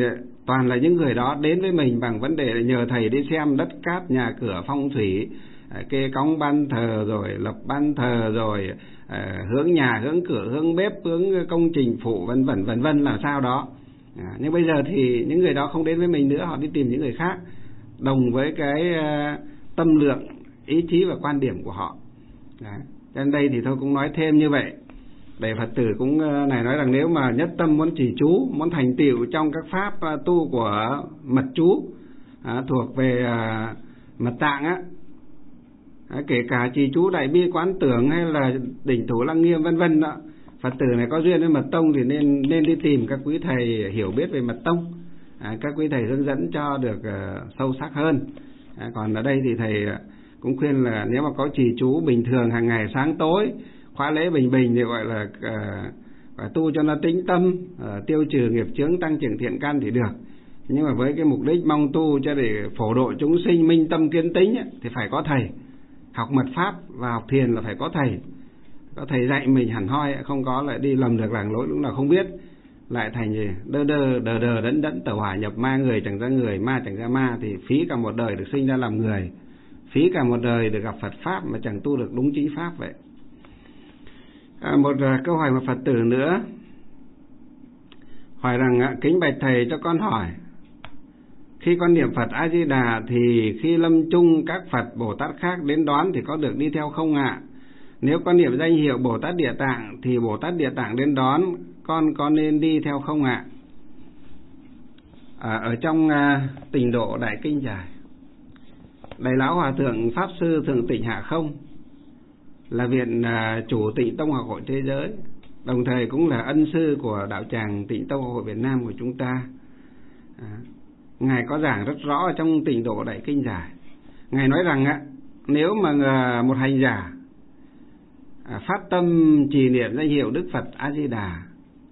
toàn là những người đó đến với mình bằng vấn đề là nhờ thầy đi xem đất cát, nhà cửa, phong thủy, kê cống ban thờ, rồi lập ban thờ, rồi uh, hướng nhà, hướng cửa, hướng bếp, hướng công trình phụ, vân vân vân vân làm sao đó. À, nhưng bây giờ thì những người đó không đến với mình nữa, họ đi tìm những người khác đồng với cái uh, tâm lượng, ý chí và quan điểm của họ. À, cho nên đây thì tôi cũng nói thêm như vậy để Phật tử cũng uh, này nói rằng nếu mà nhất tâm muốn trì chú, muốn thành tựu trong các pháp uh, tu của mật chú uh, thuộc về uh, mật tạng á, uh, kể cả trì chú đại bi quán tưởng hay là đỉnh thủ lăng nghiêm vân vân đó, Phật tử này có duyên với mật tông thì nên nên đi tìm các quý thầy hiểu biết về mật tông, à, các quý thầy hướng dẫn cho được uh, sâu sắc hơn. À, còn ở đây thì thầy cũng khuyên là nếu mà có trì chú bình thường hàng ngày sáng tối, khóa lễ bình bình thì gọi là uh, tu cho nó tĩnh tâm, uh, tiêu trừ nghiệp chướng, tăng trưởng thiện căn thì được. Nhưng mà với cái mục đích mong tu cho để phổ độ chúng sinh, minh tâm kiến tính ấy, thì phải có thầy. Học mật pháp và học thiền là phải có thầy, có thầy dạy mình hẳn hoi, không có lại đi lầm được làng lối lúc nào không biết, lại thành gì đơ đơ đờ đờ đẫn đẫn tẩu hỏa nhập ma, người chẳng ra người, ma chẳng ra ma, thì phí cả một đời được sinh ra làm người, phí cả một đời được gặp Phật pháp mà chẳng tu được đúng chính pháp vậy. À, một uh, câu hỏi một Phật tử nữa hỏi rằng uh, kính bạch thầy cho con hỏi, khi con niệm Phật A Di Đà thì khi lâm chung các Phật Bồ Tát khác đến đón thì có được đi theo không ạ? À? Nếu con niệm danh hiệu Bồ Tát Địa Tạng thì Bồ Tát Địa Tạng đến đón, con có nên đi theo không ạ? À, ở trong uh, Tịnh Độ Đại Kinh Giải, Đại Lão Hòa Thượng Pháp Sư Thượng Tịnh Hạ Không là viện uh, chủ Tịnh Tông Học Hội Thế Giới, đồng thời cũng là ân sư của đạo tràng Tịnh Tông Học Hội Việt Nam của chúng ta. À, Ngài có giảng rất rõ ở trong Tịnh Độ Đại Kinh Giải. Ngài nói rằng á, nếu mà uh, một hành giả À, phát tâm trì niệm danh hiệu Đức Phật A Di Đà,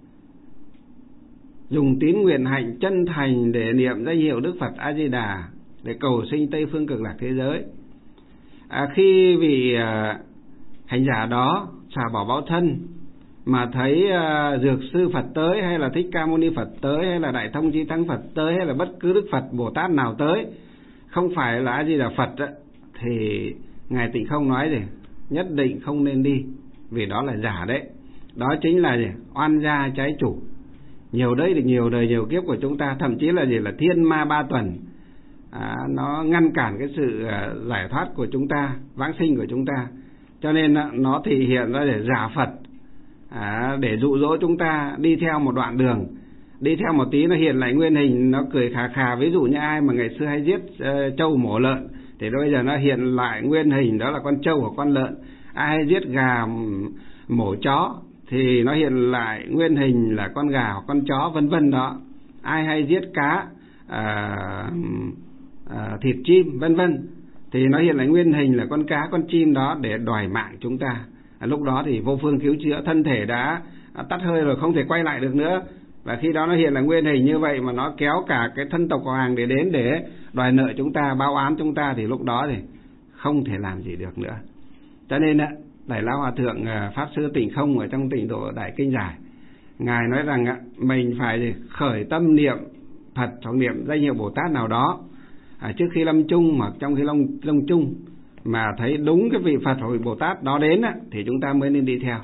dùng tín nguyện hạnh chân thành để niệm danh hiệu Đức Phật A Di Đà để cầu sinh Tây Phương Cực Lạc thế giới, à, khi vị à, hành giả đó xả bỏ báo thân mà thấy à, Dược Sư Phật tới, hay là Thích Ca Mâu Ni Phật tới, hay là Đại Thông Chí Thắng Phật tới, hay là bất cứ Đức Phật Bồ Tát nào tới, không phải là A Di Đà Phật á, thì Ngài Tịnh Không nói gì nhất định không nên đi, vì đó là giả đấy. Đó chính là gì? Oan gia trái chủ. Nhiều đấy thì nhiều đời nhiều kiếp của chúng ta, thậm chí là gì là thiên ma ba tuần, à, nó ngăn cản cái sự uh, giải thoát của chúng ta, vãng sinh của chúng ta. Cho nên uh, nó thể hiện ra để giả Phật, à, để dụ dỗ chúng ta đi theo một đoạn đường, đi theo một tí nó hiện lại nguyên hình, nó cười khà khà. Ví dụ như ai mà ngày xưa hay giết uh, trâu mổ lợn thì bây giờ nó hiện lại nguyên hình đó là con trâu hoặc con lợn. Ai hay giết gà mổ chó thì nó hiện lại nguyên hình là con gà hoặc con chó vân vân đó. Ai hay giết cá, à, à, thịt chim vân vân thì nó hiện lại nguyên hình là con cá, con chim đó để đòi mạng chúng ta. À, lúc đó thì vô phương cứu chữa, thân thể đã tắt hơi rồi, không thể quay lại được nữa. Và khi đó nó hiện là nguyên hình như vậy mà nó kéo cả cái thân tộc họ hàng để đến để đòi nợ chúng ta, báo án chúng ta, thì lúc đó thì không thể làm gì được nữa. Cho nên Đại Lão Hòa Thượng Pháp Sư Tịnh Không ở trong Tịnh Độ Đại Kinh Giải, Ngài nói rằng mình phải khởi tâm niệm Phật hoặc niệm danh hiệu Bồ Tát nào đó à, trước khi lâm chung hoặc trong khi lâm, lâm chung mà thấy đúng cái vị Phật hoặc vị Bồ Tát đó đến thì chúng ta mới nên đi theo.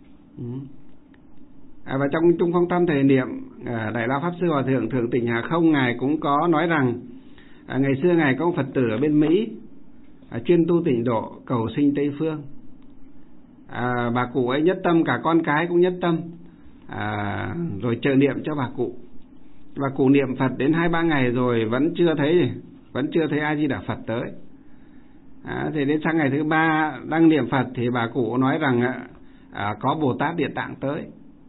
À, và trong Trung Phong Tam Thể Niệm, à, Đại Lão Pháp Sư Hòa Thượng Thượng Tịnh Hạ Không Ngài cũng có nói rằng à, ngày xưa Ngài có một Phật tử ở bên Mỹ à, chuyên tu tịnh độ cầu sinh Tây Phương. À, bà cụ ấy nhất tâm, cả con cái cũng nhất tâm, à, rồi trợ niệm cho bà cụ. Bà cụ niệm Phật đến hai ba ngày rồi vẫn chưa thấy vẫn chưa thấy A Di Đà Phật tới. À, thì đến sang ngày thứ ba đang niệm Phật thì bà cụ nói rằng à, có Bồ Tát Địa Tạng tới.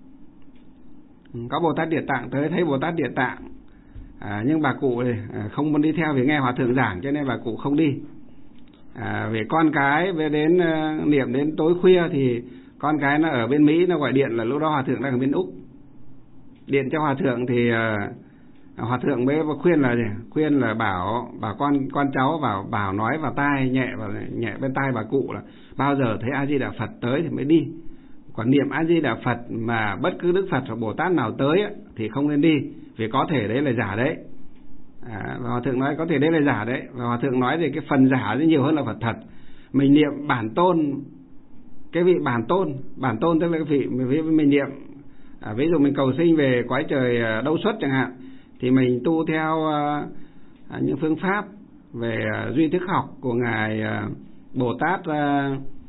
Có Bồ Tát Địa Tạng tới, thấy Bồ Tát Địa Tạng, à, nhưng bà cụ à, không muốn đi theo vì nghe Hòa Thượng giảng, cho nên bà cụ không đi. À, về con cái về đến uh, niệm đến tối khuya thì con cái nó ở bên Mỹ, nó gọi điện là lúc đó Hòa Thượng đang ở bên Úc. Điện cho Hòa Thượng thì uh, Hòa Thượng mới khuyên là gì? khuyên là bảo bảo con con cháu bảo bảo nói vào tai nhẹ vào nhẹ bên tai bà cụ là bao giờ thấy A Di Đà Phật tới thì mới đi. Còn niệm A Di Đà Phật mà bất cứ Đức Phật hoặc Bồ Tát nào tới thì không nên đi, vì có thể đấy là giả đấy. À, và Hòa Thượng nói có thể đấy là giả đấy, và Hòa Thượng nói thì cái phần giả nó nhiều hơn là phần thật. Mình niệm bản tôn, cái vị bản tôn, bản tôn tức là cái vị mình, mình niệm, à, ví dụ mình cầu sinh về cõi trời Đâu Xuất chẳng hạn, thì mình tu theo à, những phương pháp về à, duy thức học của ngài à, Bồ Tát à,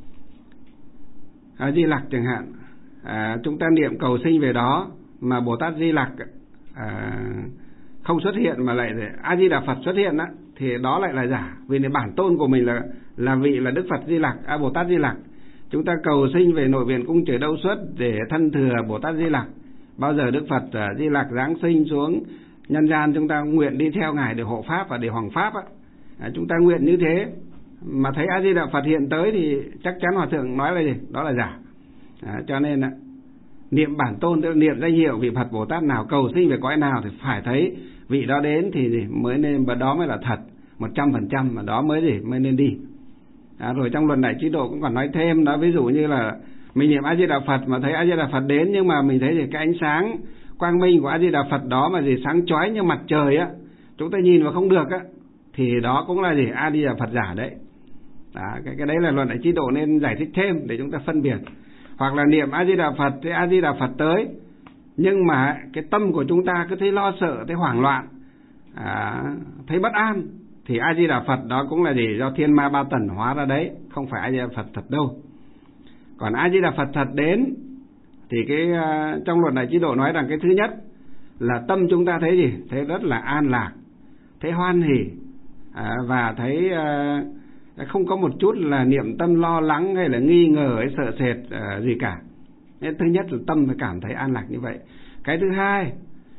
à, Di Lặc chẳng hạn. À, chúng ta niệm cầu sinh về đó mà Bồ Tát Di Lặc à, không xuất hiện mà lại A Di Đà Phật xuất hiện đó, thì đó lại là giả. Vì này bản tôn của mình là là vị là Đức Phật Di Lặc, à, Bồ Tát Di Lặc. Chúng ta cầu sinh về nội viện cung trời Đâu Xuất để thân thừa Bồ Tát Di Lặc. Bao giờ Đức Phật uh, Di Lặc giáng sinh xuống nhân gian, chúng ta nguyện đi theo ngài để hộ pháp và để hoàng pháp á. À, chúng ta nguyện như thế mà thấy A Di Đà Phật hiện tới thì chắc chắn Hòa Thượng nói là gì? Đó là giả. À, cho nên uh, niệm bản tôn tức là niệm danh hiệu vị Phật Bồ Tát nào, cầu sinh về cõi nào thì phải thấy vị đó đến thì gì? Mới nên, và đó mới là thật một trăm phần trăm, mà đó mới gì mới nên đi. À, rồi trong luận Đại Trí Độ cũng còn nói thêm đó, ví dụ như là mình niệm A Di Đà Phật mà thấy A Di Đà Phật đến, nhưng mà mình thấy thì cái ánh sáng quang minh của A Di Đà Phật đó mà gì sáng chói như mặt trời á, chúng ta nhìn vào không được á, thì đó cũng là gì A Di Đà Phật giả đấy. Đó, cái cái đấy là luận Đại Trí Độ nên giải thích thêm để chúng ta phân biệt. Hoặc là niệm A Di Đà Phật thì A Di Đà Phật tới, nhưng mà cái tâm của chúng ta cứ thấy lo sợ, thấy hoảng loạn, à, thấy bất an, thì A Di Đà Phật đó cũng là gì do thiên ma ba tần hóa ra đấy, không phải A Di Đà Phật thật đâu. Còn A Di Đà Phật thật đến thì cái uh, trong luận Đại Trí Độ nói rằng cái thứ nhất là tâm chúng ta thấy gì, thấy rất là an lạc, thấy hoan hỉ, à, và thấy uh, không có một chút là niệm tâm lo lắng hay là nghi ngờ hay sợ sệt uh, gì cả. Nên thứ nhất là tâm phải cảm thấy an lạc như vậy. Cái thứ hai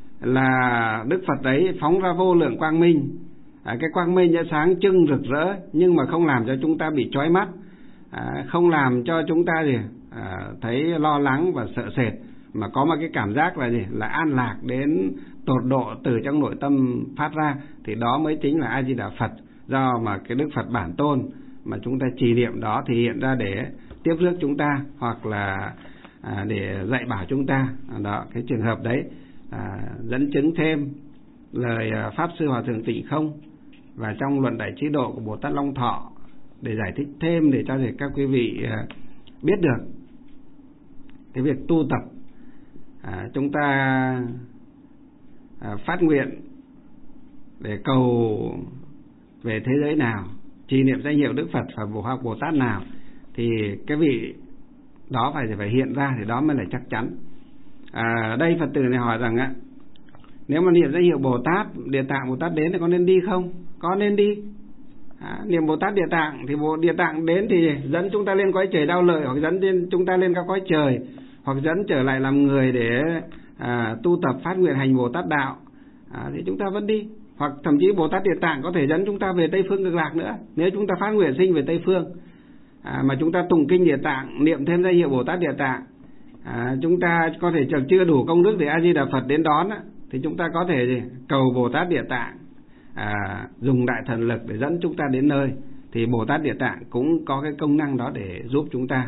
là Đức Phật đấy phóng ra vô lượng quang minh. À, cái quang minh sáng trưng rực rỡ nhưng mà không làm cho chúng ta bị chói mắt, à, không làm cho chúng ta gì à, thấy lo lắng và sợ sệt, mà có một cái cảm giác là gì là an lạc đến tột độ từ trong nội tâm phát ra, thì đó mới chính là A Di Đà Phật, do mà cái Đức Phật bản tôn mà chúng ta trì niệm đó thì hiện ra để tiếp rước chúng ta, hoặc là à, để dạy bảo chúng ta. Đó, cái trường hợp đấy à, dẫn chứng thêm lời Pháp Sư Hòa Thượng Tịnh Không và trong luận Đại Trí Độ của Bồ Tát Long Thọ để giải thích thêm, để cho các quý vị biết được cái việc tu tập. À, chúng ta à, phát nguyện để cầu về thế giới nào, trì niệm danh hiệu Đức Phật và hoặc Bồ Tát nào, thì cái vị đó phải phải hiện ra, thì đó mới là chắc chắn. À, đây Phật tử này hỏi rằng á, nếu mà niệm danh hiệu Bồ Tát, Địa Tạng Bồ Tát đến thì có nên đi không? Có nên đi. À, niệm Bồ Tát Địa Tạng thì Bộ Địa Tạng đến thì dẫn chúng ta lên cõi trời Đao Lợi, hoặc dẫn lên, chúng ta lên các cõi trời, hoặc dẫn trở lại làm người để à, tu tập phát nguyện hành Bồ Tát đạo, à, thì chúng ta vẫn đi. Hoặc thậm chí Bồ Tát Địa Tạng có thể dẫn chúng ta về Tây Phương Cực Lạc nữa, nếu chúng ta phát nguyện sinh về Tây Phương, à, mà chúng ta tụng kinh Địa Tạng, niệm thêm danh hiệu Bồ Tát Địa Tạng, à, chúng ta có thể chẳng chưa đủ công đức để A Di Đà Phật đến đón á, thì chúng ta có thể gì? cầu Bồ Tát Địa Tạng à, dùng đại thần lực để dẫn chúng ta đến nơi, thì Bồ Tát Địa Tạng cũng có cái công năng đó để giúp chúng ta.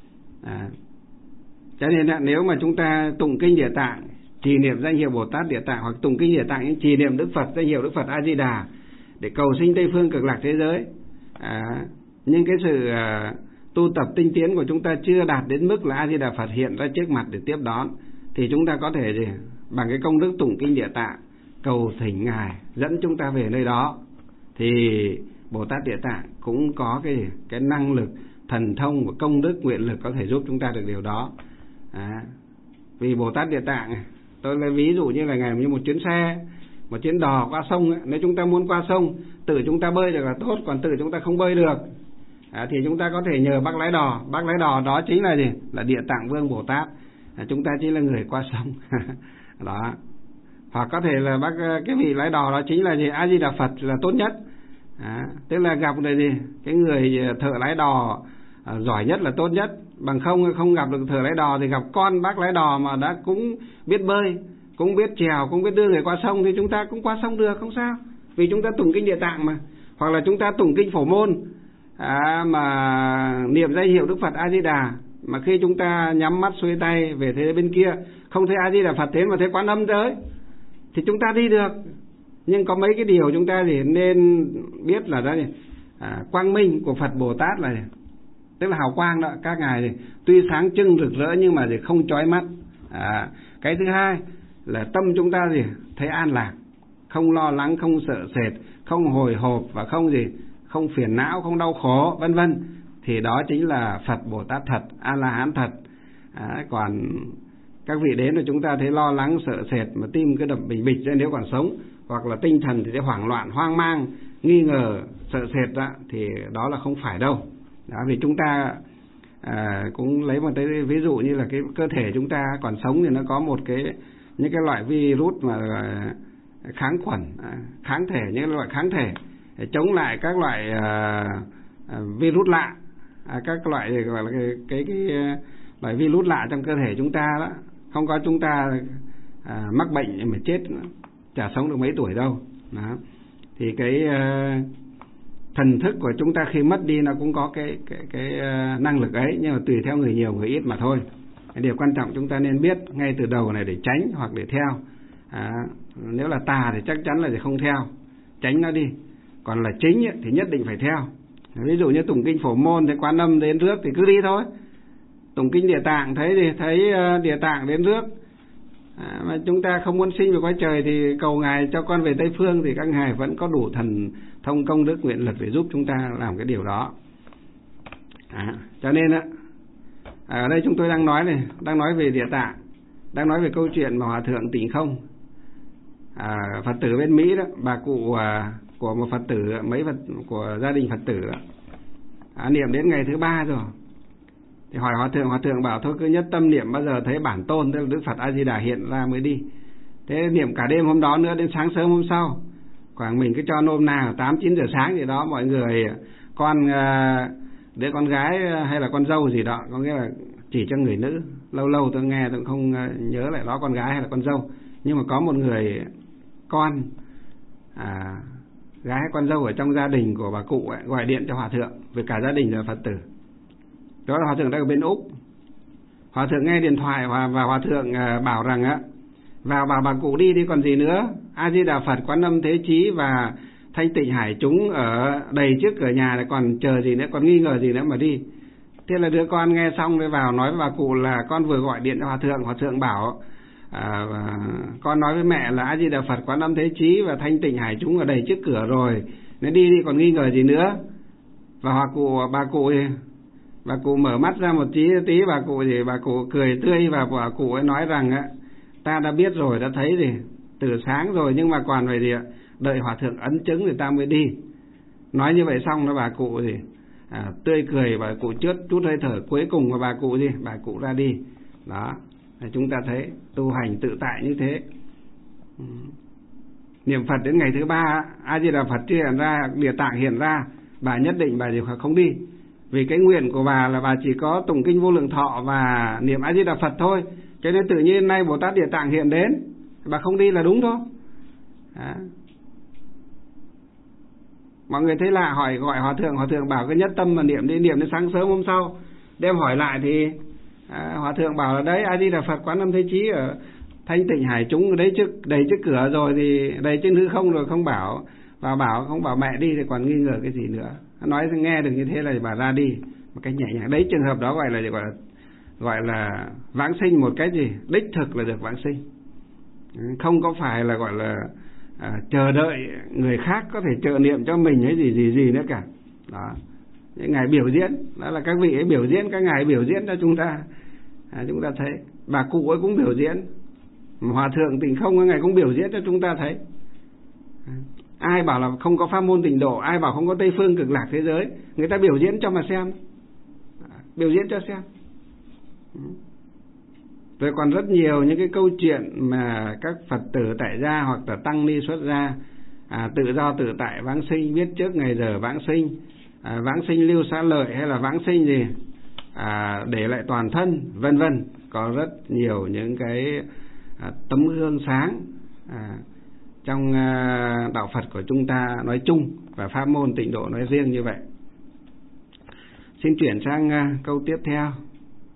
À, cho nên là nếu mà chúng ta tụng kinh Địa Tạng, trì niệm danh hiệu Bồ Tát Địa Tạng, hoặc tụng kinh Địa Tạng trì niệm Đức Phật, danh hiệu Đức Phật A Di Đà để cầu sinh Tây Phương Cực Lạc thế giới, à, nhưng cái sự à, tu tập tinh tiến của chúng ta chưa đạt đến mức là A Di Đà Phật hiện ra trước mặt để tiếp đón, thì chúng ta có thể gì? Bằng cái công đức tụng kinh Địa Tạng cầu thỉnh ngài dẫn chúng ta về nơi đó, thì Bồ Tát Địa Tạng cũng có cái cái năng lực thần thông và công đức nguyện lực có thể giúp chúng ta được điều đó. À, vì Bồ Tát Địa Tạng, tôi lấy ví dụ như là ngày như một chuyến xe, một chuyến đò qua sông ấy. Nếu chúng ta muốn qua sông, tự chúng ta bơi được là tốt, còn tự chúng ta không bơi được, à, thì chúng ta có thể nhờ bác lái đò. Bác lái đò đó chính là gì? Là Địa Tạng Vương Bồ Tát. À, chúng ta chỉ là người qua sông. Đó. Hoặc có thể là bác cái vị lái đò đó chính là gì? A Di Đà Phật là tốt nhất. À, tức là gặp được gì? Cái người thợ lái đò à, giỏi nhất là tốt nhất. Bằng không không gặp được thợ lái đò thì gặp con bác lái đò mà đã cũng biết bơi, cũng biết chèo, cũng biết đưa người qua sông, thì chúng ta cũng qua sông được, không sao. Vì chúng ta tụng kinh Địa Tạng mà. Hoặc là chúng ta tụng kinh Phổ Môn, à, mà niệm danh hiệu Đức Phật A Di Đà, mà khi chúng ta nhắm mắt xuôi tay về thế bên kia không thấy A Di Đà Phật đến mà thấy Quán Âm tới, thì chúng ta đi được. Nhưng có mấy cái điều chúng ta thì nên biết là đây, à, quang minh của Phật Bồ Tát là tức là hào quang đó, các ngài thì tuy sáng trưng rực rỡ nhưng mà thì không chói mắt. À, cái thứ hai là tâm chúng ta gì thấy an lạc, không lo lắng, không sợ sệt, không hồi hộp và không gì không phiền não, không đau khổ, vân vân, thì đó chính là Phật Bồ Tát thật, A La Hán thật. À, còn các vị đến rồi chúng ta thấy lo lắng sợ sệt mà tim cứ đập bình bịch ra nếu còn sống, hoặc là tinh thần thì sẽ hoảng loạn, hoang mang, nghi ngờ, sợ sệt đó, thì đó là không phải đâu. Đó, vì chúng ta à, cũng lấy một cái ví dụ như là cái cơ thể chúng ta còn sống thì nó có một cái những cái loại virus mà kháng khuẩn, kháng thể, những loại kháng thể để chống lại các loại à, à, virus lạ, à, các loại gọi là cái, cái, cái loại virus lạ trong cơ thể chúng ta đó. Không có chúng ta à, mắc bệnh mà chết, chả sống được mấy tuổi đâu. Đó. Thì cái uh, thần thức của chúng ta khi mất đi nó cũng có cái cái cái uh, năng lực ấy, nhưng mà tùy theo người nhiều người ít mà thôi. Cái điều quan trọng chúng ta nên biết ngay từ đầu này để tránh hoặc để theo. À, nếu là tà thì chắc chắn là không theo, tránh nó đi. Còn là chính ấy, thì nhất định phải theo. Ví dụ như tụng kinh Phổ Môn thấy Quán Âm đến rước thì cứ đi thôi. Tụng kinh Địa Tạng thấy thì thấy uh, Địa Tạng đến rước. À, mà chúng ta không muốn sinh về cõi trời thì cầu ngài cho con về Tây Phương, thì các ngài vẫn có đủ thần thông công đức nguyện lực để giúp chúng ta làm cái điều đó. À, cho nên á, ở đây chúng tôi đang nói này, đang nói về Địa Tạng, đang nói về câu chuyện mà Hòa Thượng Tịnh Không, à, Phật tử bên Mỹ đó, bà cụ à, của một Phật tử, mấy Phật của gia đình Phật tử đó, à, niệm đến ngày thứ ba rồi. Thì hỏi Hòa Thượng, Hòa Thượng bảo thôi cứ nhất tâm niệm bao giờ thấy bản tôn, tức là Đức Phật A Di Đà hiện ra mới đi. Thế niệm cả đêm hôm đó nữa đến sáng sớm hôm sau. Khoảng mình cứ cho nôm nào tám chín giờ sáng gì đó, mọi người con đứa con gái hay là con dâu gì đó, có nghĩa là chỉ cho người nữ. Lâu lâu tôi nghe tôi không nhớ lại đó con gái hay là con dâu, nhưng mà có một người con à, gái hay con dâu ở trong gia đình của bà cụ ấy, gọi điện cho Hòa Thượng, vì cả gia đình là Phật tử. Đó là Hòa Thượng đang ở bên Úc. Hòa Thượng nghe điện thoại và, và Hòa Thượng uh, bảo rằng á, vào bảo bà cụ đi đi còn gì nữa. A Di Đà Phật, Quán Âm Thế Chí và Thanh Tịnh Hải chúng ở đầy trước cửa nhà này, còn chờ gì nữa, còn nghi ngờ gì nữa mà đi. Thế là đứa con nghe xong mới vào nói với bà cụ là con vừa gọi điện cho Hòa Thượng. Hòa Thượng bảo à, con nói với mẹ là A Di Đà Phật, Quán Âm Thế Chí và Thanh Tịnh Hải chúng ở đầy trước cửa rồi, nếu đi đi còn nghi ngờ gì nữa. Và hòa cụ bà cụ bà cụ mở mắt ra một tí tí bà cụ gì bà cụ cười tươi, và bà cụ ấy nói rằng á, ta đã biết rồi, đã thấy gì từ sáng rồi, nhưng mà còn phải gì đợi Hòa Thượng ấn chứng thì ta mới đi. Nói như vậy xong đó bà cụ gì à, tươi cười, bà cụ chớt chút hơi thở cuối cùng, và bà cụ gì bà cụ ra đi. Đó, chúng ta thấy tu hành tự tại như thế. Ừ. Niệm Phật đến ngày thứ ba A Di Đà Phật hiện ra, Địa Tạng hiện ra, bà nhất định bà gì không đi. Vì cái nguyện của bà là bà chỉ có tụng kinh Vô Lượng Thọ và niệm A Di Đà Phật thôi, cho nên tự nhiên nay Bồ Tát Địa Tạng hiện đến, bà không đi là đúng thôi. Đó. Mọi người thấy lạ hỏi gọi Hòa Thượng, Hòa Thượng bảo cái nhất tâm mà niệm đi, niệm đến sáng sớm hôm sau. Đem hỏi lại thì à, Hòa Thượng bảo là đấy A Di Đà Phật, Quán Âm Thế Chí ở Thanh Tịnh Hải chúng ở đấy trước, đầy trước cửa rồi, thì đầy trên hư không rồi, không bảo. Và bảo không bảo mẹ đi thì còn nghi ngờ cái gì nữa. Nói nghe được như thế là bà ra đi một cách nhẹ nhàng. Đấy, trường hợp đó gọi là gọi là gọi là vãng sinh một cách gì đích thực là được vãng sinh, không có phải là gọi là à, chờ đợi người khác có thể trợ niệm cho mình hay gì gì gì nữa cả. Đó, những ngài biểu diễn đó là các vị ấy biểu diễn, các ngài biểu diễn cho chúng ta à, chúng ta thấy. Bà cụ ấy cũng biểu diễn, Hòa Thượng Tịnh Không ngài cũng biểu diễn cho chúng ta thấy. Ai bảo là không có pháp môn tịnh độ, ai bảo không có Tây Phương Cực Lạc thế giới, người ta biểu diễn cho mà xem, biểu diễn cho xem. Rồi còn rất nhiều những cái câu chuyện mà các Phật tử tại gia hoặc là tăng ni xuất gia à, tự do tự tại vãng sinh, biết trước ngày giờ vãng sinh, à, vãng sinh lưu xá lợi hay là vãng sinh gì à, để lại toàn thân, vân vân. Có rất nhiều những cái à, tấm gương sáng à, trong à, đạo Phật của chúng ta nói chung và pháp môn tịnh độ nói riêng như vậy. Xin chuyển sang à, câu tiếp theo.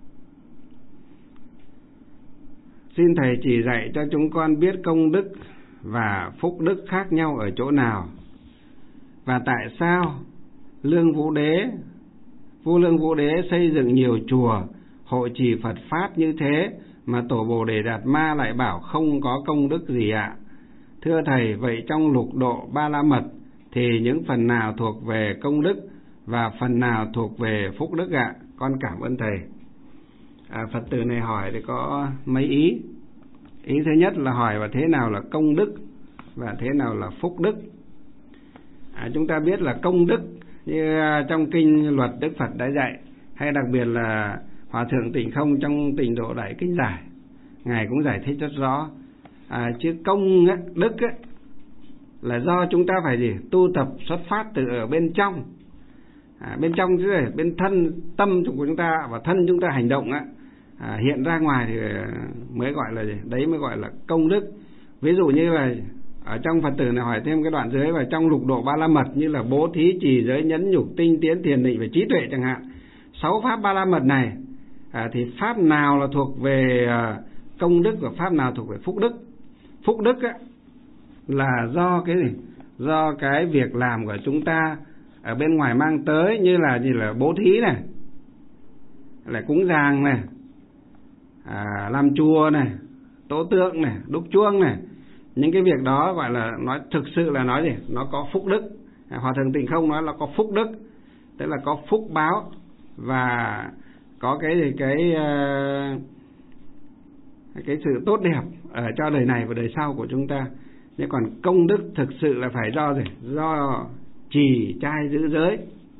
Xin Thầy chỉ dạy cho chúng con biết công đức và phúc đức khác nhau ở chỗ nào? Và tại sao Lương Vũ Đế, vua Lương Vũ Đế xây dựng nhiều chùa, hộ trì Phật Pháp như thế mà Tổ Bồ Đề Đạt Ma lại bảo không có công đức gì ạ? Thưa Thầy, vậy trong lục độ Ba La Mật thì những phần nào thuộc về công đức và phần nào thuộc về phúc đức ạ? Con cảm ơn Thầy. À, Phật tử này hỏi thì có mấy ý. Ý thứ nhất là hỏi và thế nào là công đức và thế nào là phúc đức. À, chúng ta biết là công đức như trong kinh luật Đức Phật đã dạy, hay đặc biệt là Hòa Thượng Tịnh Không trong Tịnh Độ Đại Kinh Giải, Ngài cũng giải thích rất rõ. À, chứ công á, đức á, là do chúng ta phải gì? Tu tập xuất phát từ ở bên trong. À, bên trong chứ này, bên thân tâm của chúng ta và thân chúng ta hành động á, à, hiện ra ngoài thì mới gọi là gì? Đấy mới gọi là công đức. Ví dụ như là ở trong Phật tử này hỏi thêm cái đoạn dưới, và trong lục độ Ba La Mật như là bố thí, trì giới, nhẫn nhục, tinh tiến, thiền định và trí tuệ chẳng hạn. Sáu pháp Ba La Mật này à, thì pháp nào là thuộc về à, công đức và pháp nào thuộc về phúc đức? Phúc đức á, là do cái gì? Do cái việc làm của chúng ta ở bên ngoài mang tới, như là như là bố thí này, lại cúng dường này, à, làm chùa này, tổ tượng này, đúc chuông này. Những cái việc đó gọi là nói thực sự là nói gì? Nó có phúc đức. à, Hòa Thượng Tịnh Không nói là có phúc đức, tức là có phúc báo và có cái gì cái uh, cái sự tốt đẹp ở cho đời này và đời sau của chúng ta. Nhưng còn công đức thực sự là phải do gì? Do trì trai giữ giới,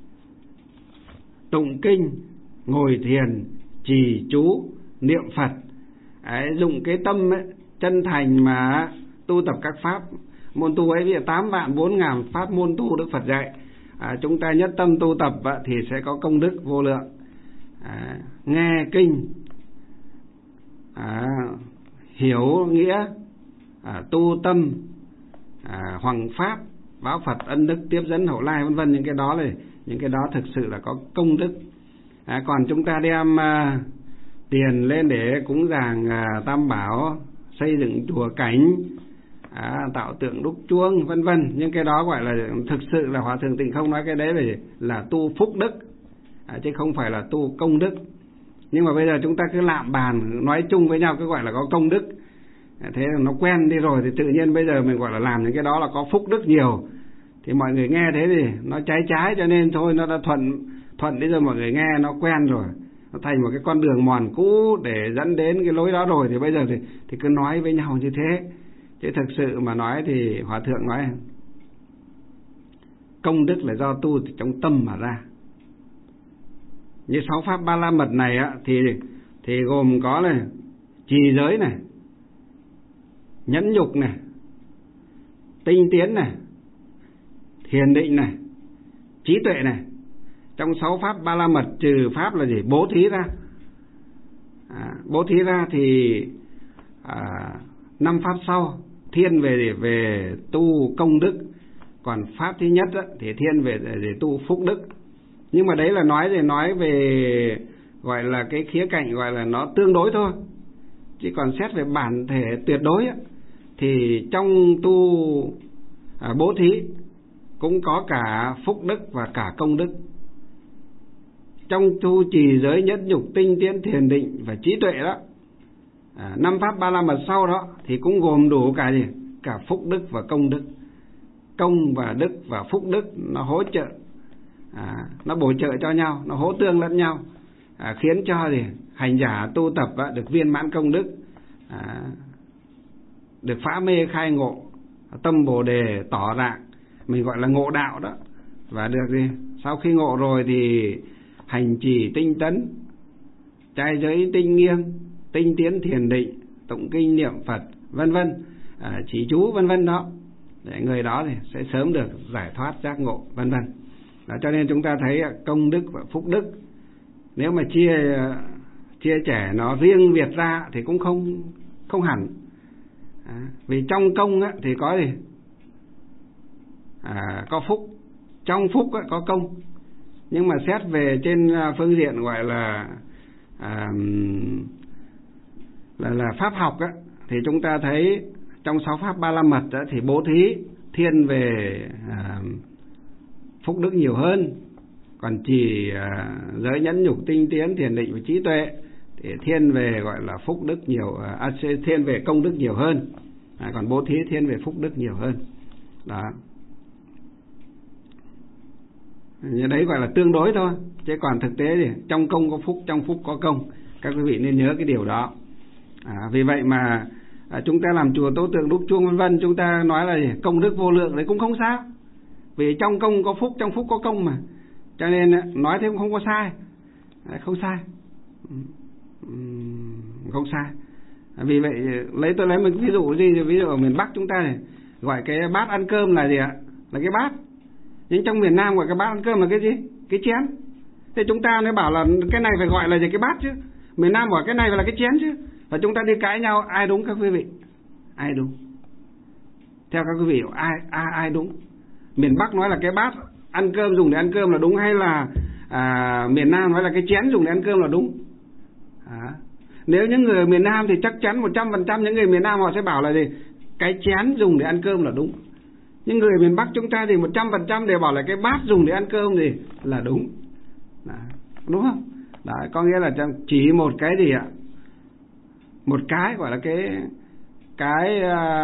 tụng kinh, ngồi thiền, trì chú, niệm Phật. Đấy, dùng cái tâm ấy, chân thành mà tu tập các pháp môn tu ấy. Ví dụ tám vạn bốn ngàn pháp môn tu Đức Phật dạy, à, chúng ta nhất tâm tu tập á, thì sẽ có công đức vô lượng. À, nghe kinh, à, hiểu nghĩa, à, tu tâm, à, hoằng pháp, báo Phật, ân đức, tiếp dẫn hậu lai, vân vân. Những cái đó này, những cái đó thực sự là có công đức. À, còn chúng ta đem à, tiền lên để cúng dường à, Tam Bảo, xây dựng chùa cảnh, à, tạo tượng đúc chuông, vân vân. Nhưng cái đó gọi là thực sự là Hòa Thượng Tịnh Không nói cái đấy là, là tu phúc đức, à, chứ không phải là tu công đức. Nhưng mà bây giờ chúng ta cứ lạm bàn nói chung với nhau, cứ gọi là có công đức. À, thế là nó quen đi rồi thì tự nhiên bây giờ mình gọi là làm những cái đó là có phúc đức nhiều. Thì mọi người nghe thế thì nó trái trái, cho nên thôi nó đã thuận thuận đến giờ mọi người nghe nó quen rồi, nó thành một cái con đường mòn cũ để dẫn đến cái lối đó rồi. Thì bây giờ thì, thì cứ nói với nhau như thế. Chứ thực sự mà nói thì Hòa Thượng nói công đức là do tu trong tâm mà ra. Như sáu pháp Ba La Mật này á, thì thì gồm có này trì giới này, nhẫn nhục này, tinh tiến này, thiền định này, trí tuệ này. Trong sáu pháp Ba La Mật trừ pháp là gì? Bố thí ra. À, bố thí ra thì à, năm pháp sau thiên về về tu công đức, còn pháp thứ nhất á, thì thiên về để tu phúc đức. Nhưng mà đấy là nói thì nói về gọi là cái khía cạnh gọi là nó tương đối thôi. Chứ còn xét về bản thể tuyệt đối á, thì trong tu à, bố thí cũng có cả phúc đức và cả công đức. Trong tu trì giới, nhẫn nhục, tinh tiến, thiền định và trí tuệ đó, à, năm pháp Ba La Mật sau đó thì cũng gồm đủ cả gì? Cả phúc đức và công đức. Công và đức và phúc đức nó hỗ trợ, à, nó bổ trợ cho nhau, nó hỗ tương lẫn nhau, à, khiến cho gì? Hành giả tu tập á, được viên mãn công đức, à, được phá mê khai ngộ, tâm Bồ Đề tỏ rạng, mình gọi là ngộ đạo đó. Và được gì? Sau khi ngộ rồi thì hành trì tinh tấn, trai giới tinh nghiêm, tinh tiến thiền định, tụng kinh niệm Phật, vân vân, à, chỉ chú vân vân đó, để người đó thì sẽ sớm được giải thoát giác ngộ, vân vân. Đó, cho nên chúng ta thấy công đức và phúc đức nếu mà chia chia sẻ nó riêng biệt ra thì cũng không không hẳn. À, vì trong công á, thì có gì? À, có phúc, trong phúc á, có công. Nhưng mà xét về trên phương diện gọi là à, là, là pháp học á, thì chúng ta thấy trong sáu pháp ba la mật đó, thì bố thí thiên về à, phúc đức nhiều hơn, còn chỉ à, giới nhẫn nhục tinh tiến thiền định và trí tuệ thì thiên về gọi là phúc đức nhiều, à, thiên về công đức nhiều hơn, à, còn bố thí thiên về phúc đức nhiều hơn. Đó, như đấy gọi là tương đối thôi, chứ còn thực tế thì trong công có phúc, trong phúc có công, các quý vị nên nhớ cái điều đó. À, vì vậy mà à, chúng ta làm chùa tố tượng đúc chuông vân vân, chúng ta nói là gì? Công đức vô lượng đấy cũng không sao, vì trong công có phúc, trong phúc có công mà, cho nên nói thế cũng không có sai, không sai, không sai. Vì vậy lấy tôi lấy một ví dụ gì, ví dụ ở miền Bắc chúng ta này gọi cái bát ăn cơm là gì ạ? Là cái bát. Nhưng trong miền Nam gọi cái bát ăn cơm là cái gì? Cái chén. Thế chúng ta mới bảo là cái này phải gọi là gì? Cái bát chứ. Miền Nam bảo cái này phải là cái chén chứ. Và chúng ta đi cãi nhau, ai đúng các quý vị? Ai đúng? Theo các quý vị, ai ai ai đúng? Miền Bắc nói là cái bát ăn cơm dùng để ăn cơm là đúng, hay là à, miền Nam nói là cái chén dùng để ăn cơm là đúng? À, nếu những người miền Nam thì chắc chắn một trăm phần trăm những người miền Nam họ sẽ bảo là gì? Cái chén dùng để ăn cơm là đúng. Nhưng người miền Bắc chúng ta thì một trăm phần trăm đều bảo là cái bát dùng để ăn cơm thì là đúng. Đó, đúng không? Đó, có nghĩa là chỉ một cái gì ạ? Một cái gọi là cái cái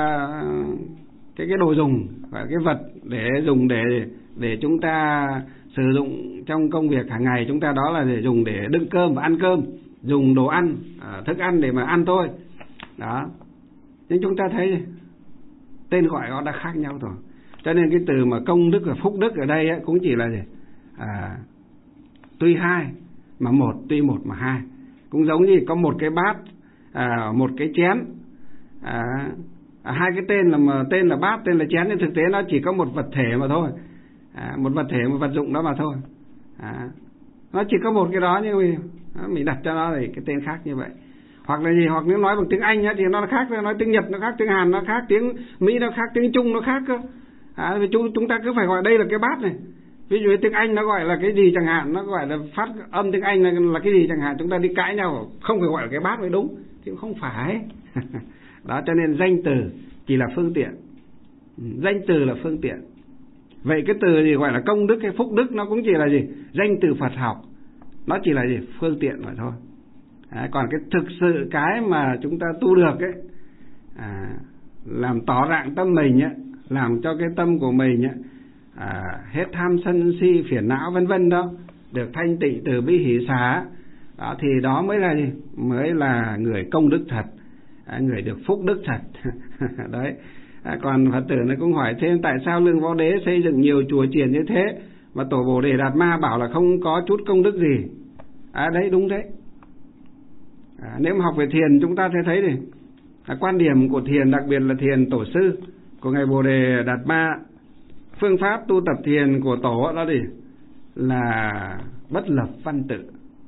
cái cái đồ dùng, gọi là cái vật để dùng để để chúng ta sử dụng trong công việc hàng ngày chúng ta, đó là để dùng để đựng cơm và ăn cơm, dùng đồ ăn, thức ăn để mà ăn thôi. Đó. Nhưng chúng ta thấy tên gọi nó đã khác nhau rồi. Cho nên cái từ mà công đức và phúc đức ở đây ấy, cũng chỉ là gì? À, tuy hai mà một, tuy một mà hai. Cũng giống như có một cái bát, à, một cái chén, à, à, hai cái tên là mà tên là bát, tên là chén, nhưng thực tế nó chỉ có một vật thể mà thôi, à, một vật thể, một vật dụng đó mà thôi. À, nó chỉ có một cái đó, nhưng mình, mình đặt cho nó thì cái tên khác như vậy. Hoặc là gì? Hoặc nếu nói bằng tiếng Anh ấy, thì nó khác, nói tiếng Nhật nó khác, tiếng Hàn nó khác, tiếng Mỹ nó khác, tiếng Trung nó khác cơ. À, chúng, chúng ta cứ phải gọi đây là cái bát này. Ví dụ tiếng Anh nó gọi là cái gì chẳng hạn, nó gọi là phát âm tiếng Anh là, là cái gì chẳng hạn, chúng ta đi cãi nhau không phải gọi là cái bát mới đúng, chứ không phải. Đó, cho nên danh từ chỉ là phương tiện, danh từ là phương tiện. Vậy cái từ gì gọi là công đức hay phúc đức nó cũng chỉ là gì? Danh từ Phật học, nó chỉ là gì? Phương tiện mà thôi. À, còn cái thực sự cái mà chúng ta tu được ấy, à, làm tỏ rạng tâm mình ấy, làm cho cái tâm của mình ấy, à, hết tham sân si phiền não vân vân đó, được thanh tịnh từ bi hỷ xả, đó thì đó mới là gì? Mới là người công đức thật, à, người được phúc đức thật. Đấy. À, còn Phật tử nó cũng hỏi thêm tại sao Lương Võ Đế xây dựng nhiều chùa chiền như thế mà Tổ Bồ Đề Đạt Ma bảo là không có chút công đức gì. À đấy, đúng thế. À, nếu mà học về thiền chúng ta sẽ thấy này, à, quan điểm của thiền, đặc biệt là thiền tổ sư của ngài Bồ Đề Đạt Ma, phương pháp tu tập thiền của tổ đó gì? Là bất lập văn tự.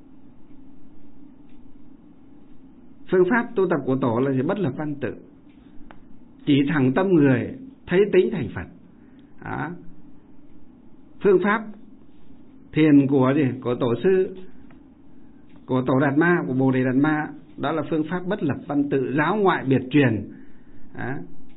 Phương pháp tu tập của tổ là gì? Bất lập văn tự, chỉ thẳng tâm người, thấy tính thành Phật. Đó. Phương pháp thiền của gì? Của tổ sư, của Tổ Đạt Ma, của Bồ Đề Đạt Ma, đó là phương pháp bất lập văn tự, giáo ngoại biệt truyền. Đó.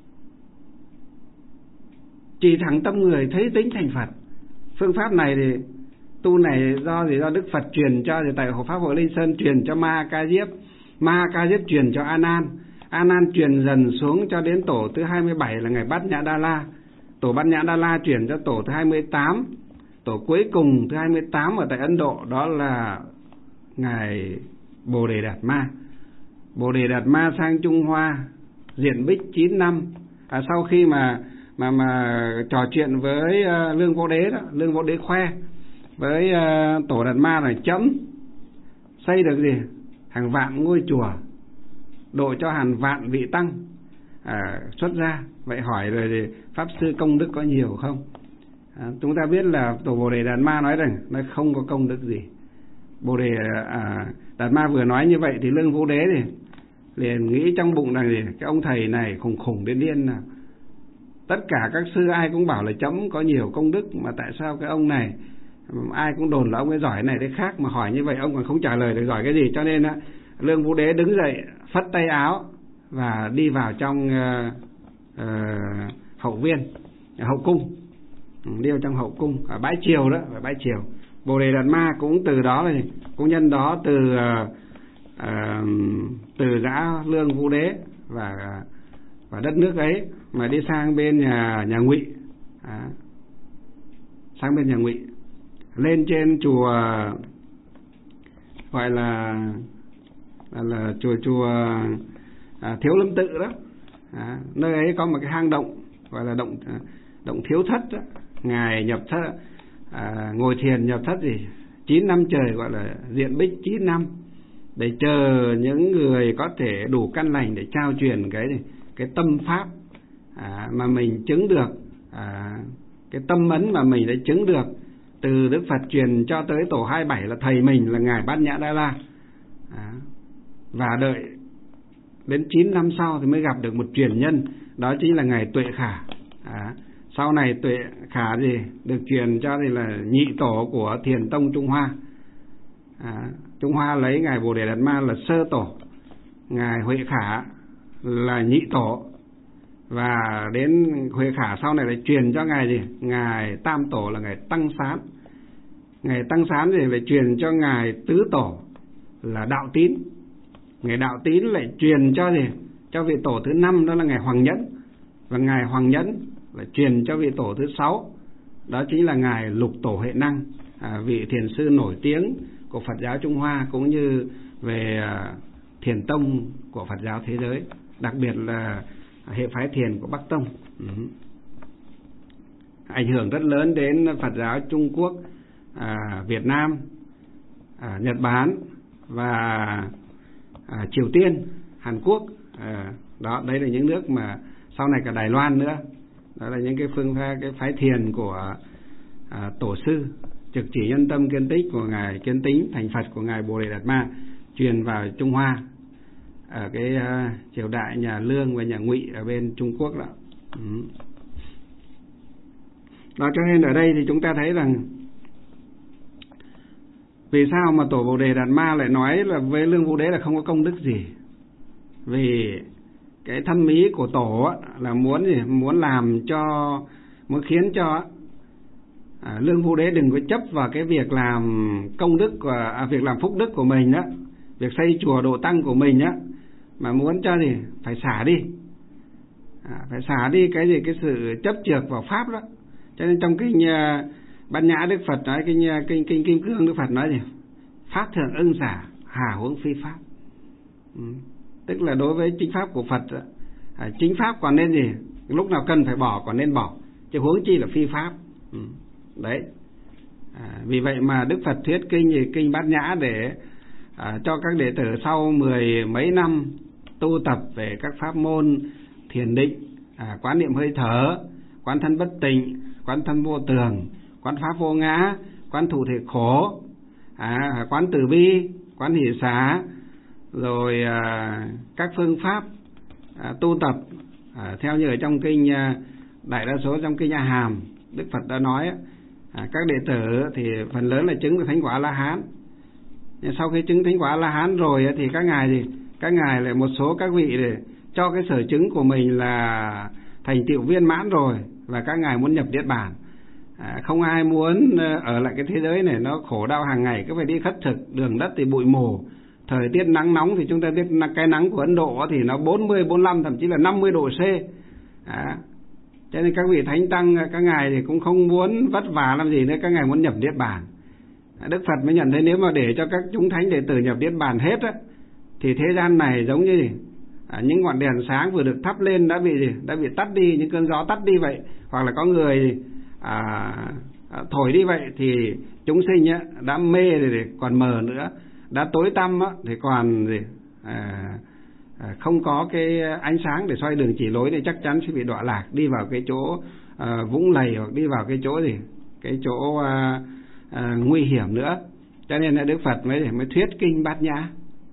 Chỉ thẳng tâm người, thấy tính thành Phật. Phương pháp này thì tu này do gì? Do Đức Phật truyền cho, thì tại Pháp Hội Linh Sơn truyền cho Ma Ca Diếp, Ma Ca Diếp truyền cho A Nan, A Nan truyền dần xuống cho đến tổ thứ hai mươi bảy là ngài Bát Nhã Đa La. Tổ Bát Nhã Đa La truyền cho tổ thứ hai mươi tám, tổ cuối cùng thứ hai mươi tám ở tại Ấn Độ đó là ngài Bồ Đề Đạt Ma. Bồ Đề Đạt Ma sang Trung Hoa diện bích chín năm. À, sau khi mà mà mà trò chuyện với uh, Lương Võ Đế đó, Lương Võ Đế khoe với uh, Tổ Đạt Ma là chấm xây được gì? Hàng vạn ngôi chùa, độ cho hàng vạn vị tăng à, xuất ra. Vậy hỏi rồi thì pháp sư công đức có nhiều không? À, chúng ta biết là Tổ Bồ Đề Đạt Ma nói rằng nó không có công đức gì. Bồ Đề à, Đạt Ma vừa nói như vậy thì Lương Vũ Đế thì liền nghĩ trong bụng rằng gì? Cái ông thầy này khủng khủng đến điên nào. Tất cả các sư ai cũng bảo là chấm có nhiều công đức, mà tại sao cái ông này ai cũng đồn là ông ấy giỏi này thế khác, mà hỏi như vậy ông còn không trả lời được giỏi cái gì. Cho nên á, Lương Vũ Đế đứng dậy phất tay áo và đi vào trong uh, uh, hậu viên, hậu cung, đi vào trong hậu cung ở bãi triều đó, ở bãi triều. Bồ Đề Đạt Ma cũng từ đó này, cũng nhân đó từ uh, uh, từ Gã Lương Vũ Đế và và đất nước ấy mà đi sang bên nhà nhà Ngụy, à, sang bên nhà Ngụy, lên trên chùa gọi là là, là chùa chùa à, Thiếu Lâm Tự đó, à, nơi ấy có một cái hang động gọi là động động Thiếu Thất đó. Ngài nhập thất, à, ngồi thiền nhập thất gì chín năm trời, gọi là diện bích chín năm, để chờ những người có thể đủ căn lành để trao truyền cái cái tâm pháp à, mà mình chứng được, à, cái tâm ấn mà mình đã chứng được từ Đức Phật truyền cho tới tổ hai mươi bảy là thầy mình là ngài Bát Nhã Đa La, à, và đợi đến chín năm sau thì mới gặp được một truyền nhân, đó chính là ngài Tuệ Khả. À, sau này Tuệ Khả gì được truyền cho thì là nhị tổ của Thiền Tông Trung Hoa. À, Trung Hoa lấy ngài Bồ Đề Đạt Ma là sơ tổ, ngài Huệ Khả là nhị tổ, và đến Huệ Khả sau này lại truyền cho ngài gì ngài tam tổ là ngài Tăng Sán. Ngài Tăng Sán thì lại truyền cho ngài tứ tổ là Đạo Tín. Ngài Đạo Tín lại truyền cho gì cho vị tổ thứ năm, đó là ngài Hoàng Nhẫn, và ngài Hoàng Nhẫn lại truyền cho vị tổ thứ sáu, đó chính là ngài Lục Tổ Huệ Năng, à, vị thiền sư nổi tiếng của Phật giáo Trung Hoa cũng như về à, thiền tông của Phật giáo thế giới, đặc biệt là hệ phái thiền của Bắc Tông. Ừ. Ảnh hưởng rất lớn đến Phật giáo Trung Quốc, à, Việt Nam, à, Nhật Bản và à, Triều Tiên, Hàn Quốc. À, đó, đây là những nước mà sau này cả Đài Loan nữa. Đó là những cái phương pháp, cái phái thiền của à, tổ sư Trực Chỉ Nhân Tâm Kiên Tích của ngài Kiên Tính thành Phật của ngài Bồ Đề Đạt Ma truyền vào Trung Hoa ở cái uh, triều đại nhà Lương và nhà Ngụy ở bên Trung Quốc đó. Ừ. Đó, cho nên ở đây thì chúng ta thấy rằng vì sao mà tổ Bồ Đề Đạt Ma lại nói là với Lương Vũ Đế là không có công đức gì? Vì cái thâm ý của tổ á, là muốn gì? Muốn làm cho, muốn khiến cho à, Lương Vũ Đế đừng có chấp vào cái việc làm công đức của, à, việc làm phúc đức của mình đó, việc xây chùa độ tăng của mình á, mà muốn cho gì phải xả đi, à, phải xả đi cái gì cái sự chấp chược vào pháp đó. Cho nên trong kinh uh, Bát Nhã Đức Phật nói, kinh uh, kinh kinh Kim Cương Đức Phật nói gì pháp thường ưng xả, hà huống phi pháp. Ừ. Tức là đối với chính pháp của Phật, à, chính pháp còn nên gì lúc nào cần phải bỏ còn nên bỏ, chứ huống chi là phi pháp. Ừ. Đấy, à, vì vậy mà Đức Phật thuyết kinh gì kinh Bát Nhã để à, cho các đệ tử sau mười mấy năm tu tập về các pháp môn thiền định, à, quán niệm hơi thở, quán thân bất tịnh, quán thân vô tường, quán pháp vô ngã, quán thụ thể khổ, à, quán từ bi, quán hỷ xả, rồi à, các phương pháp à, tu tập à, theo như ở trong kinh à, đại đa số trong kinh A Hàm Đức Phật đã nói, à, các đệ tử thì phần lớn là chứng được thánh quả La Hán. Sau khi chứng thánh quả La Hán rồi thì các ngài thì các ngài lại một số các vị để cho cái sở chứng của mình là thành tựu viên mãn rồi, và các ngài muốn nhập Niết Bàn. À, không ai muốn ở lại cái thế giới này nó khổ đau hàng ngày, cứ phải đi khất thực, đường đất thì bụi mù, thời tiết nắng nóng thì chúng ta biết cái nắng của Ấn Độ thì nó bốn mươi, bốn mươi lăm, thậm chí là năm mươi độ C. À, cho nên các vị thánh tăng các ngài thì cũng không muốn vất vả làm gì nữa, các ngài muốn nhập Niết Bàn. Đức Phật mới nhận thấy nếu mà để cho các chúng thánh đệ tử nhập Niết Bàn hết á, thì thế gian này giống như gì? À, những ngọn đèn sáng vừa được thắp lên đã bị gì? Đã bị tắt đi, những cơn gió tắt đi vậy, hoặc là có người à, à, thổi đi vậy, thì chúng sinh á, đã mê thì còn mờ nữa, đã tối tăm á, thì còn gì? À, à, không có cái ánh sáng để soi đường chỉ lối thì chắc chắn sẽ bị đọa lạc, đi vào cái chỗ à, vũng lầy, hoặc đi vào cái chỗ gì? Cái chỗ à, à, nguy hiểm nữa. Cho nên là Đức Phật mới mới thuyết kinh Bát Nhã,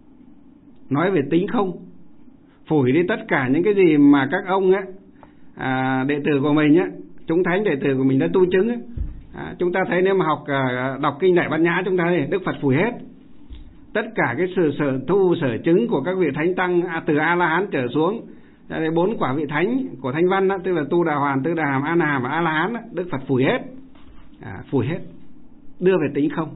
nói về tính không, phủi đi tất cả những cái gì mà các ông ấy, à, đệ tử của mình á, chúng thánh đệ tử của mình đã tu chứng ấy. À, chúng ta thấy nếu mà học à, đọc kinh Đại Bát Nhã, chúng ta thấy Đức Phật phủi hết tất cả cái sự sở thu sở chứng của các vị thánh tăng à, từ A La Hán trở xuống, Cho nên bốn quả vị thánh của Thanh Văn đó, tức là Tu Đà Hoàn, Tư Đà Hàm, A Na Hàm và A La Hán đó, Đức Phật phủi hết, à, phủi hết, đưa về tính không.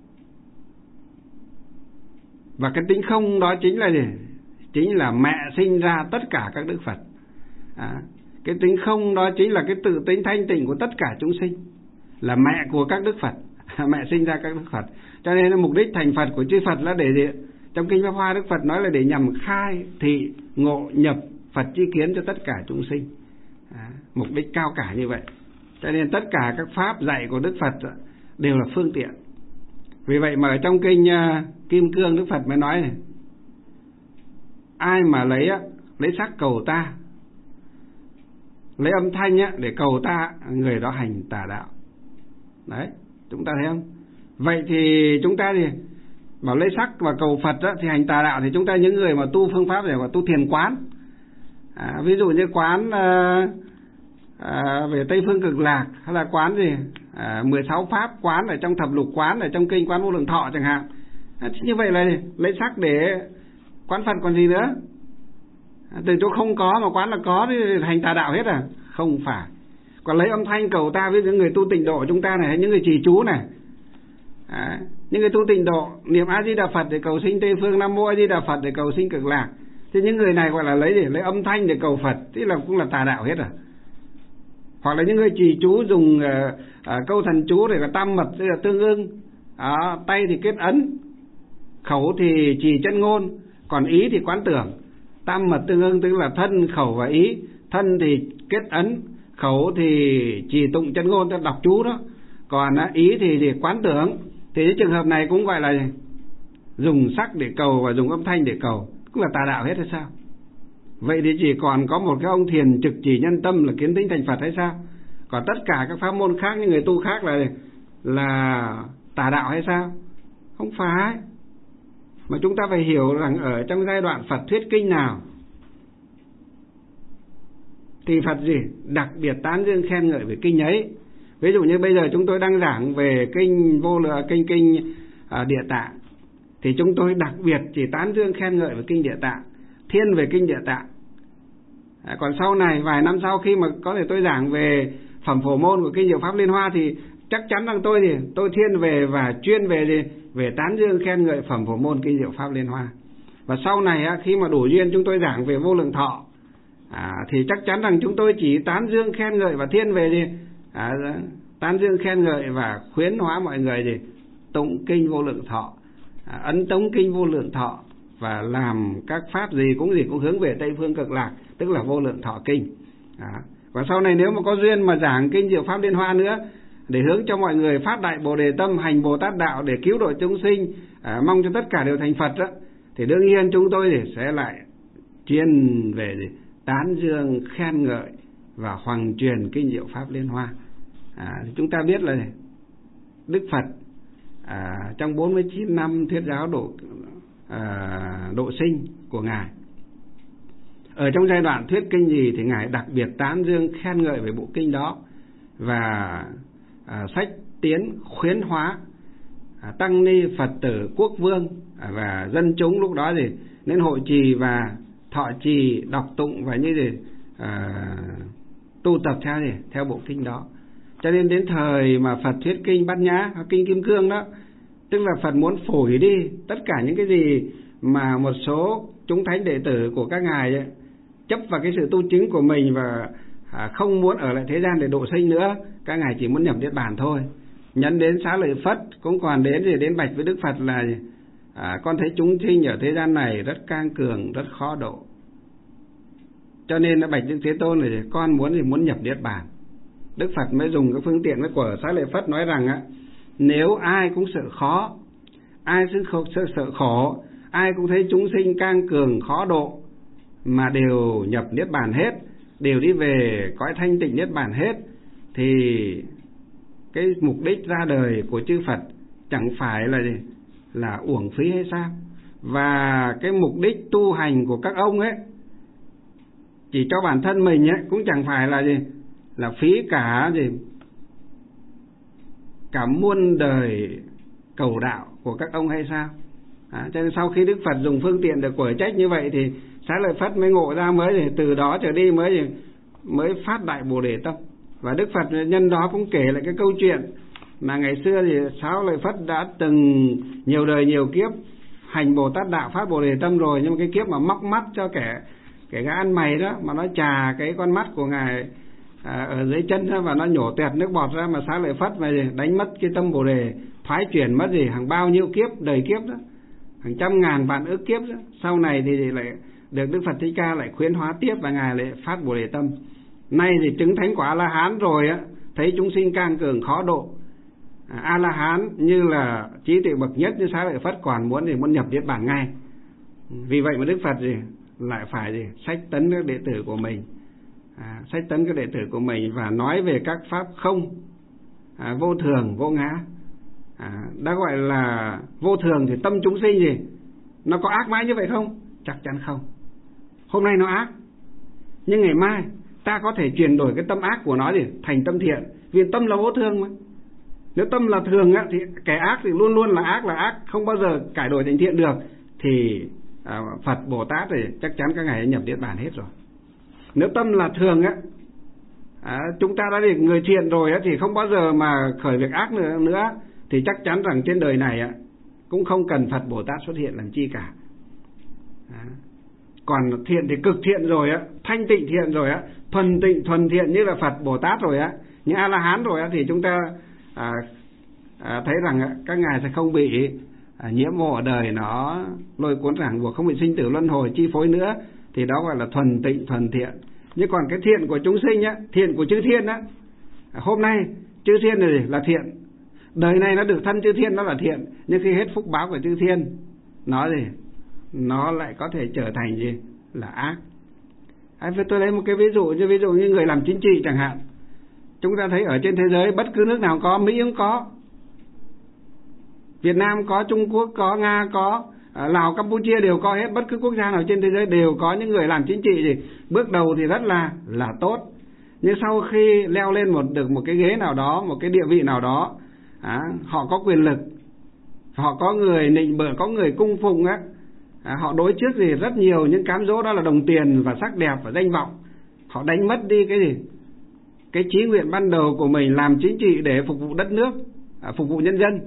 Và cái tính không đó chính là gì? Chính là mẹ sinh ra tất cả các Đức Phật. À, cái tính không đó chính là cái tự tính thanh tịnh của tất cả chúng sinh, là mẹ của các Đức Phật, mẹ sinh ra các Đức Phật. Cho nên mục đích thành Phật của chư Phật là để gì? Trong Kinh Pháp Hoa Đức Phật nói là để nhằm khai thị ngộ nhập Phật chi kiến cho tất cả chúng sinh. À, mục đích cao cả như vậy. Cho nên tất cả các pháp dạy của Đức Phật đều là phương tiện. Vì vậy mà ở trong Kinh uh, Kim Cương Đức Phật mới nói này: ai mà lấy lấy sắc cầu ta, lấy âm thanh để cầu ta, người đó hành tà đạo. Đấy, chúng ta thấy không? Vậy thì chúng ta thì bảo lấy sắc và cầu Phật đó, thì hành tà đạo. Thì chúng ta những người mà tu phương pháp này gọi tu thiền quán, à, ví dụ như quán à, à, về Tây Phương Cực Lạc, hay là quán gì à, mười sáu pháp, quán ở trong thập lục quán, ở trong Kinh Quán Vô Lượng Thọ chẳng hạn. À, như vậy là lấy sắc để quán Phật còn gì nữa. À, từ chỗ không có mà quán là có thì hành tà đạo hết à? Không phải. Còn lấy âm thanh cầu ta, với những người tu tịnh độ chúng ta này, hay những người trì chú này, à, những người tu tịnh độ niệm A Di Đà Phật để cầu sinh Tây Phương, Nam Mô A Di Đà Phật để cầu sinh Cực Lạc, thì những người này gọi là lấy để lấy âm thanh để cầu Phật, thì là cũng là tà đạo hết à? Hoặc là những người trì chú dùng uh, uh, câu thần chú để là tam mật, tức là tương ưng, à, tay thì kết ấn, khẩu thì trì chân ngôn, còn ý thì quán tưởng. Tam mật tương ưng tức là thân, khẩu và ý. Thân thì kết ấn, khẩu thì trì tụng chân ngôn, tức là đọc chú đó, còn uh, ý thì, thì quán tưởng. Thì cái trường hợp này cũng gọi là dùng sắc để cầu và dùng âm thanh để cầu, cũng là tà đạo hết hay sao? Vậy thì chỉ còn có một cái ông thiền trực chỉ nhân tâm là kiến tính thành Phật hay sao? Còn tất cả các pháp môn khác, những người tu khác là là tà đạo hay sao? Không phải. Mà chúng ta phải hiểu rằng ở trong giai đoạn Phật thuyết kinh nào thì Phật gì? Đặc biệt tán dương khen ngợi về kinh ấy. Ví dụ như bây giờ chúng tôi đang giảng về kinh vô lượng kinh kinh à, Địa Tạng, thì chúng tôi đặc biệt chỉ tán dương khen ngợi về kinh Địa Tạng, thiên về kinh Địa Tạng. À, còn sau này vài năm sau khi mà có thể tôi giảng về phẩm phổ môn của kinh Diệu Pháp Liên Hoa, thì chắc chắn rằng tôi thì tôi thiên về và chuyên về gì? Về tán dương khen ngợi phẩm phổ môn kinh Diệu Pháp Liên Hoa. Và sau này á, khi mà đủ duyên chúng tôi giảng về Vô Lượng Thọ, à, thì chắc chắn rằng chúng tôi chỉ tán dương khen ngợi và thiên về gì? À, tán dương khen ngợi và khuyến hóa mọi người gì? Tụng kinh Vô Lượng Thọ, à, ấn tống kinh Vô Lượng Thọ, và làm các pháp gì cũng gì cũng hướng về Tây Phương Cực Lạc, tức là Vô Lượng Thọ kinh. À, và sau này nếu mà có duyên mà giảng kinh Diệu Pháp Liên Hoa nữa, để hướng cho mọi người phát đại Bồ Đề tâm, hành Bồ Tát đạo để cứu độ chúng sinh, à, mong cho tất cả đều thành Phật đó, thì đương nhiên chúng tôi thì sẽ lại chuyên về gì? Tán dương khen ngợi và hoằng truyền kinh Diệu Pháp Liên Hoa. À, chúng ta biết là Đức Phật à, trong bốn mươi chín năm thuyết giáo độ à, độ sinh của Ngài, ở trong giai đoạn thuyết kinh gì thì Ngài đặc biệt tán dương khen ngợi về bộ kinh đó, và à, sách tiến khuyến hóa à, tăng ni Phật tử quốc vương à, và dân chúng lúc đó thì nên hội trì và thọ trì, đọc tụng và như gì à, tu tập theo gì theo bộ kinh đó. Cho nên đến thời mà Phật thuyết kinh Bát Nhã, kinh Kim Cương đó, tức là Phật muốn phổi đi tất cả những cái gì mà một số chúng thánh đệ tử của các ngài ấy, chấp vào cái sự tu chứng của mình và à, không muốn ở lại thế gian để độ sinh nữa. Các ngài chỉ muốn nhập Niết Bàn thôi. Nhấn đến Xá Lợi Phất cũng còn đến thì đến bạch với Đức Phật là à, con thấy chúng sinh ở thế gian này rất cang cường, rất khó độ, cho nên đã bạch Đức Thế Tôn là con muốn thì muốn nhập Niết Bàn. Đức Phật mới dùng cái phương tiện của Xá Lợi Phất nói rằng á, nếu ai cũng sợ khó, ai cũng sợ, sợ khổ, ai cũng thấy chúng sinh cang cường khó độ mà đều nhập Niết Bàn hết, đều đi về cõi thanh tịnh Niết Bàn hết, thì cái mục đích ra đời của chư Phật chẳng phải là gì? Là uổng phí hay sao? Và cái mục đích tu hành của các ông ấy chỉ cho bản thân mình ấy cũng chẳng phải là gì? Là phí cả gì? Cả muôn đời cầu đạo của các ông hay sao? À, cho nên sau khi Đức Phật dùng phương tiện để quở trách như vậy thì Xá lợi Phất mới ngộ ra, mới thì từ đó trở đi mới mới phát đại Bồ Đề tâm. Và Đức Phật nhân đó cũng kể lại cái câu chuyện mà ngày xưa thì Xá lợi Phất đã từng nhiều đời nhiều kiếp hành Bồ Tát đạo phát Bồ Đề tâm rồi, nhưng mà cái kiếp mà móc mắt cho kẻ kẻ gã ăn mày đó, mà nó chà cái con mắt của ngài à, ở dưới chân đó, và nó nhổ tẹt nước bọt ra, mà Xá lợi Phất mà đánh mất cái tâm Bồ Đề, thoái chuyển mất gì hàng bao nhiêu kiếp, đời kiếp đó, hàng trăm ngàn vạn ức kiếp đó. Sau này thì lại được Đức Phật Thích Ca lại khuyến hóa tiếp, và ngài lại phát Bồ Đề tâm. Nay thì chứng thánh quả A La Hán rồi á, thấy chúng sinh càng cường khó độ. À, A La Hán như là trí tuệ bậc nhất như Xá lợi Phất còn muốn thì muốn nhập niết bàn ngay. Vì vậy mà Đức Phật gì lại phải gì sách tấn các đệ tử của mình, à, sách tấn các đệ tử của mình và nói về các pháp không, à, vô thường, vô ngã. À, đã gọi là vô thường thì tâm chúng sinh gì nó có ác mãi như vậy không? Chắc chắn không. Hôm nay nó ác, nhưng ngày mai ta có thể chuyển đổi cái tâm ác của nó gì thành tâm thiện, vì tâm là vô thường mà. Nếu tâm là thường á, thì kẻ ác thì luôn luôn là ác là ác, không bao giờ cải đổi thành thiện được. Thì à, Phật Bồ Tát thì chắc chắn các ngài nhập niết bàn hết rồi. Nếu tâm là thường á, à, chúng ta đã được người thiện rồi á, thì không bao giờ mà khởi việc ác nữa nữa thì chắc chắn rằng trên đời này á, cũng không cần Phật Bồ Tát xuất hiện làm chi cả. À, còn thiện thì cực thiện rồi á, thanh tịnh thiện rồi á, thuần tịnh thuần thiện như là Phật Bồ Tát rồi á, những A La Hán rồi á, thì chúng ta à, à, thấy rằng á, các ngài sẽ không bị à, nhiễm vô ở đời nó lôi cuốn ràng buộc, không bị sinh tử luân hồi chi phối nữa, thì đó gọi là thuần tịnh thuần thiện. Nhưng còn cái thiện của chúng sinh á, thiện của chư thiên á, hôm nay chư thiên này là thiện, đời này nó được thân chư thiên nó là thiện, nhưng khi hết phúc báo của chư thiên nó gì nó lại có thể trở thành gì là ác. À, tôi lấy một cái ví dụ như ví dụ như người làm chính trị chẳng hạn. Chúng ta thấy ở trên thế giới bất cứ nước nào có, Mỹ cũng có, Việt Nam có, Trung Quốc có, Nga có, Lào, Campuchia đều có hết. Bất cứ quốc gia nào trên thế giới đều có những người làm chính trị gì bước đầu thì rất là là tốt, nhưng sau khi leo lên một được một cái ghế nào đó, một cái địa vị nào đó, à, họ có quyền lực, họ có người nịnh bợ, có người cung phụng á, à, họ đối trước gì rất nhiều những cám dỗ, đó là đồng tiền và sắc đẹp và danh vọng. Họ đánh mất đi cái gì cái chí nguyện ban đầu của mình làm chính trị để phục vụ đất nước, à, phục vụ nhân dân.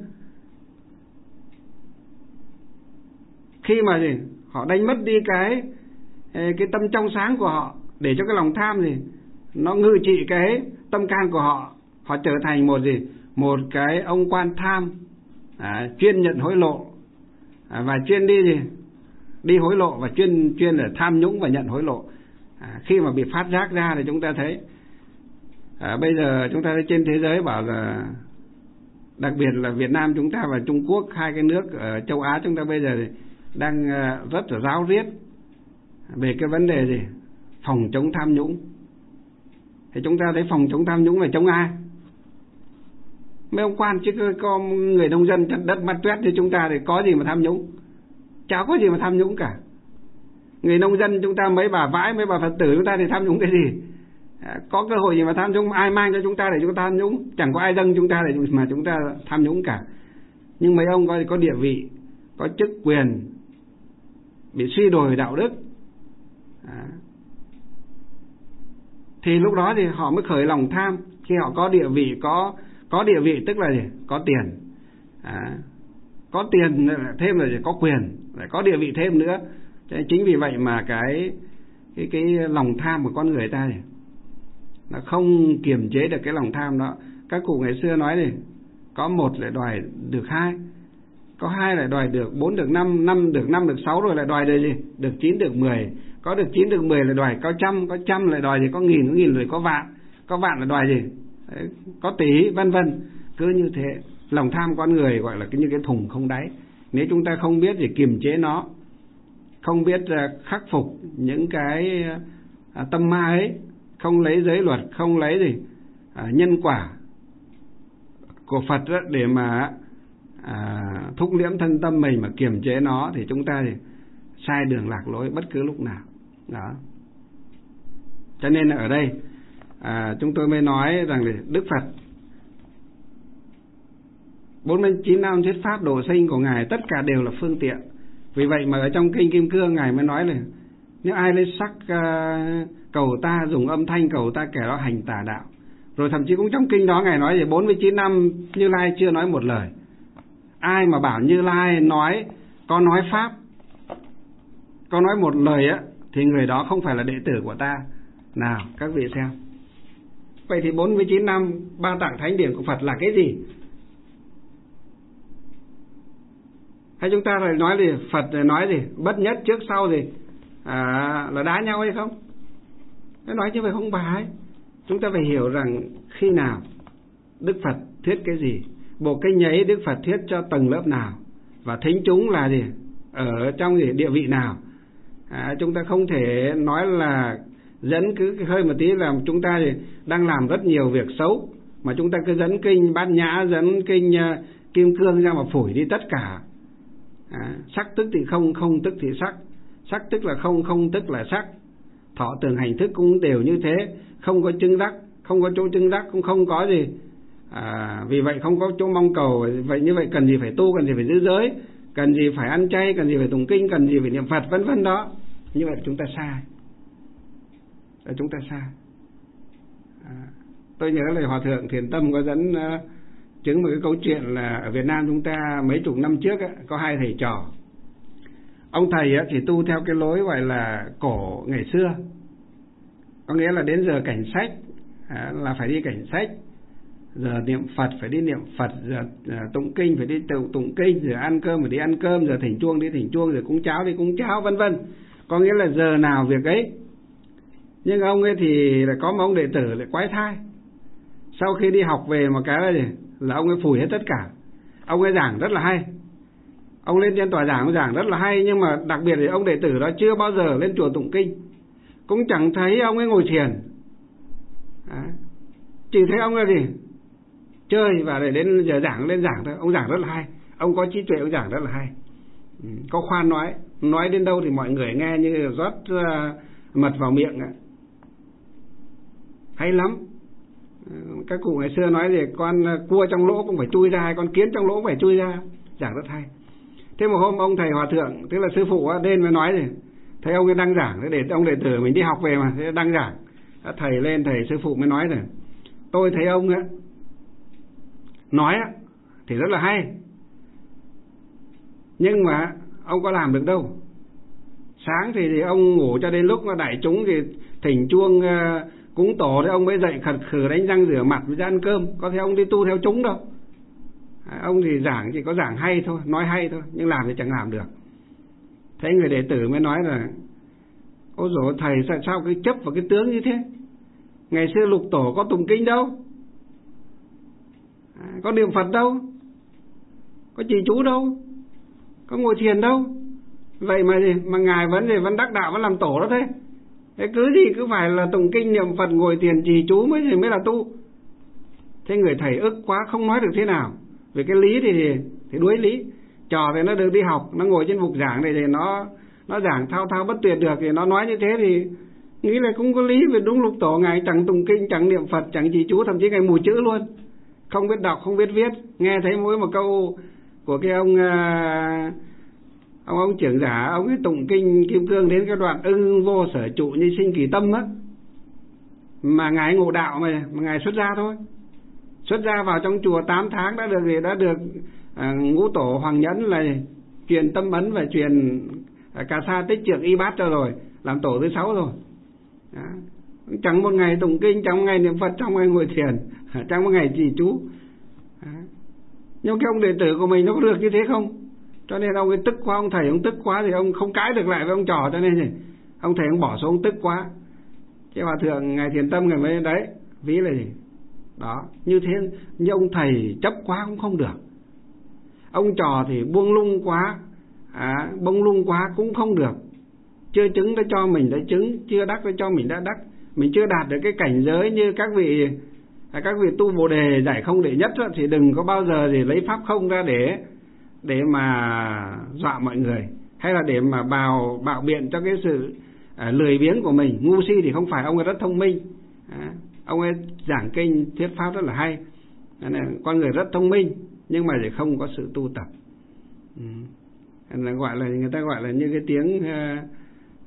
Khi mà gì họ đánh mất đi cái cái tâm trong sáng của họ, để cho cái lòng tham gì nó ngự trị cái tâm can của họ, họ trở thành một gì một cái ông quan tham, à, chuyên nhận hối lộ, à, và chuyên đi gì đi hối lộ và chuyên chuyên là tham nhũng và nhận hối lộ. À, khi mà bị phát giác ra thì chúng ta thấy à, bây giờ chúng ta thấy trên thế giới bảo là, đặc biệt là Việt Nam chúng ta và Trung Quốc, hai cái nước ở châu Á chúng ta bây giờ thì đang rất là ráo riết về cái vấn đề gì phòng chống tham nhũng. Thì chúng ta thấy phòng chống tham nhũng là chống ai? Mấy ông quan, chứ có người nông dân chặt đất bắt tuét như chúng ta thì có gì mà tham nhũng? Chả có gì mà tham nhũng cả. Người nông dân chúng ta, mấy bà vãi, mấy bà Phật tử chúng ta thì tham nhũng cái gì? À, có cơ hội gì mà tham nhũng? Ai mang cho chúng ta để chúng ta tham nhũng? Chẳng có ai dâng chúng ta để mà chúng ta tham nhũng cả. Nhưng mấy ông có, có địa vị, có chức quyền, bị suy đồi đạo đức, à, thì lúc đó thì họ mới khởi lòng tham. Khi họ có địa vị, có có địa vị tức là gì? Có tiền, à, có tiền thêm là gì? Có quyền, lại có địa vị thêm nữa. Chính vì vậy mà cái cái cái lòng tham của con người ta này, nó không kiềm chế được cái lòng tham đó. Các cụ ngày xưa nói này, có một lại đòi được hai, có hai lại đòi được bốn, được năm, năm được năm, được sáu, rồi lại đòi được gì? Được chín, được mười. Có được chín, được mười lại đòi có trăm, có trăm lại đòi gì? Có nghìn, có nghìn rồi có vạn, có vạn lại đòi gì? Đấy, có tỷ, vân vân. Cứ như thế, lòng tham con người gọi là cái như cái thùng không đáy. Nếu chúng ta không biết gì kiềm chế nó, không biết khắc phục những cái tâm ma ấy, không lấy giới luật, không lấy gì nhân quả của Phật để mà à, thúc liễm thân tâm mình mà kiềm chế nó, thì chúng ta thì sai đường lạc lối bất cứ lúc nào đó. Cho nên là ở đây à, chúng tôi mới nói rằng là Đức Phật bốn mươi chín năm thuyết pháp độ sinh của ngài tất cả đều là phương tiện. Vì vậy mà ở trong kinh Kim Cương ngài mới nói là Nếu ai lấy sắc uh, cầu ta, dùng âm thanh cầu ta, kẻ đó hành tà đạo. Rồi thậm chí cũng trong kinh đó Ngài nói gì bốn mươi chín năm Như Lai chưa nói một lời. Ai mà bảo Như Lai nói có nói pháp, có nói một lời á, thì người đó không phải là đệ tử của ta. Nào các vị xem. Vậy thì bốn mươi chín năm Ba Tạng Thánh Điển của Phật là cái gì? Hay chúng ta lại nói gì? Phật nói gì? Bất nhất trước sau gì? À, là đá nhau hay không? Cái nói như vậy không phải. Chúng ta phải hiểu rằng khi nào Đức Phật thuyết cái gì, bộ kinh ấy Đức Phật thuyết cho tầng lớp nào, và thính chúng là gì, ở trong gì địa vị nào. À, chúng ta không thể nói là dẫn cứ hơi một tí là chúng ta thì đang làm rất nhiều việc xấu, mà chúng ta cứ dẫn kinh Bát Nhã, dẫn kinh uh, Kim Cương ra mà phủi đi tất cả. À, sắc tức thì không, không tức thì sắc, sắc tức là không, không tức là sắc. Thọ tưởng hành thức cũng đều như thế, không có chứng đắc, không có chỗ chứng đắc, cũng không có gì. À, vì vậy không có chỗ mong cầu. Vậy như vậy cần gì phải tu, cần gì phải giữ giới, cần gì phải ăn chay, cần gì phải tụng kinh, cần gì phải niệm Phật, vân vân đó. Như vậy chúng ta sai, là chúng ta sai. À, tôi nhớ là Hòa Thượng Thiền Tâm có dẫn uh, chứng một cái câu chuyện là ở Việt Nam chúng ta mấy chục năm trước á, có hai thầy trò. Ông thầy á, thì tu theo cái lối gọi là cổ ngày xưa, có nghĩa là đến giờ cảnh sách à, là phải đi cảnh sách, giờ niệm Phật phải đi niệm Phật, giờ à, tụng kinh phải đi tụng, tụng kinh, giờ ăn cơm phải đi ăn cơm, giờ thỉnh chuông đi thỉnh chuông, giờ cúng cháo đi cúng cháo, vân vân. Có nghĩa là giờ nào việc ấy. Nhưng ông ấy thì là có một ông đệ tử lại quái thai. Sau khi đi học về một cái là gì? Là ông ấy phủi hết tất cả. Ông ấy giảng rất là hay, ông lên trên tòa giảng, ông giảng rất là hay, nhưng mà đặc biệt thì ông đệ tử đó chưa bao giờ lên chùa tụng kinh, cũng chẳng thấy ông ấy ngồi thiền. À, chỉ thấy ông là gì? Chơi, và để đến giờ giảng lên giảng thôi. Ông giảng rất là hay, ông có trí tuệ, ông giảng rất là hay, ừ, có khoan nói, nói đến đâu thì mọi người nghe như rót uh, mật vào miệng ấy. Hay lắm. Các cụ ngày xưa nói thì con cua trong lỗ cũng phải chui ra, con kiến trong lỗ cũng phải chui ra, giảng rất hay. Thế một hôm ông thầy Hòa Thượng, tức là sư phụ lên mới nói gì, thấy ông ấy đăng giảng, để ông đệ tử mình đi học về mà, thế đăng giảng. Thầy lên, thầy sư phụ mới nói rồi, tôi thấy ông ấy nói thì rất là hay, nhưng mà ông có làm được đâu. Sáng thì, thì ông ngủ cho đến lúc đại chúng thì thỉnh chuông uh, cúng tổ, thì ông mới dậy khật khử đánh răng rửa mặt với ra ăn cơm. Có thể ông đi tu theo chúng đâu. À, ông thì giảng chỉ có giảng hay thôi, nói hay thôi, nhưng làm thì chẳng làm được. Thế người đệ tử mới nói là, ôi dồi thầy sao, sao cái chấp vào cái tướng như thế? Ngày xưa lục tổ có tụng kinh đâu, à, có niệm Phật đâu, có trì chú đâu, có ngồi thiền đâu. Vậy mà gì mà ngài vẫn gì vẫn đắc đạo, vẫn làm tổ đó thế. Thế cứ gì cứ phải là tụng kinh niệm Phật, ngồi thiền trì chú mới thì mới là tu. Thế người thầy ức quá, không nói được thế nào. Vì cái lý thì, thì thì đuối lý. Trò thì nó được đi học, nó ngồi trên bục giảng này thì nó nó giảng thao thao bất tuyệt được, thì nó nói như thế thì nghĩ là cũng có lý. Vì đúng lục tổ ngài chẳng tụng kinh, chẳng niệm Phật, chẳng trì chú, thậm chí ngài mù chữ luôn, không biết đọc, không biết viết. Nghe thấy mỗi một câu của cái ông uh, ông ông trưởng giả, ông ấy tụng kinh Kim Cương đến cái đoạn ưng vô sở trụ như sinh kỳ tâm á, mà ngài ngộ đạo mà, mà ngài xuất gia thôi. Xuất gia vào trong chùa tám tháng đã được đã được à, ngũ tổ Hoàng Nhẫn là truyền tâm ấn và truyền à, cà sa tích trượng y bát cho rồi, làm tổ thứ sáu rồi. Đó. Chẳng một ngày tụng kinh, chẳng một ngày niệm Phật, chẳng một ngày ngồi thiền, chẳng một ngày trì chú. Đó. Nhưng cái ông đệ tử của mình nó có được như thế không? Cho nên ông ấy tức quá, ông thầy ông tức quá thì ông không cãi được lại với ông trò, cho nên thì ông thầy ông bỏ xuống, ông tức quá. Cái Hòa Thượng ngài Thiền Tâm ngài mới đấy, ví là gì? Đó, như thế, như ông thầy chấp quá cũng không được. Ông trò thì buông lung quá, à, bông lung quá cũng không được. Chưa chứng đã cho mình đã chứng, chưa đắc đã cho mình đã đắc. Mình chưa đạt được cái cảnh giới như các vị các vị tu Bồ Đề giải không đệ nhất đó, thì đừng có bao giờ thì lấy pháp không ra để để mà dọa mọi người, hay là để mà bào bạo biện cho cái sự à, lười biếng của mình. Ngu si thì không phải, ông ấy rất thông minh, à, ông ấy giảng kinh thuyết pháp rất là hay, nên con người rất thông minh, nhưng mà thì không có sự tu tập. Ừ. Là gọi là người ta gọi là như cái tiếng uh,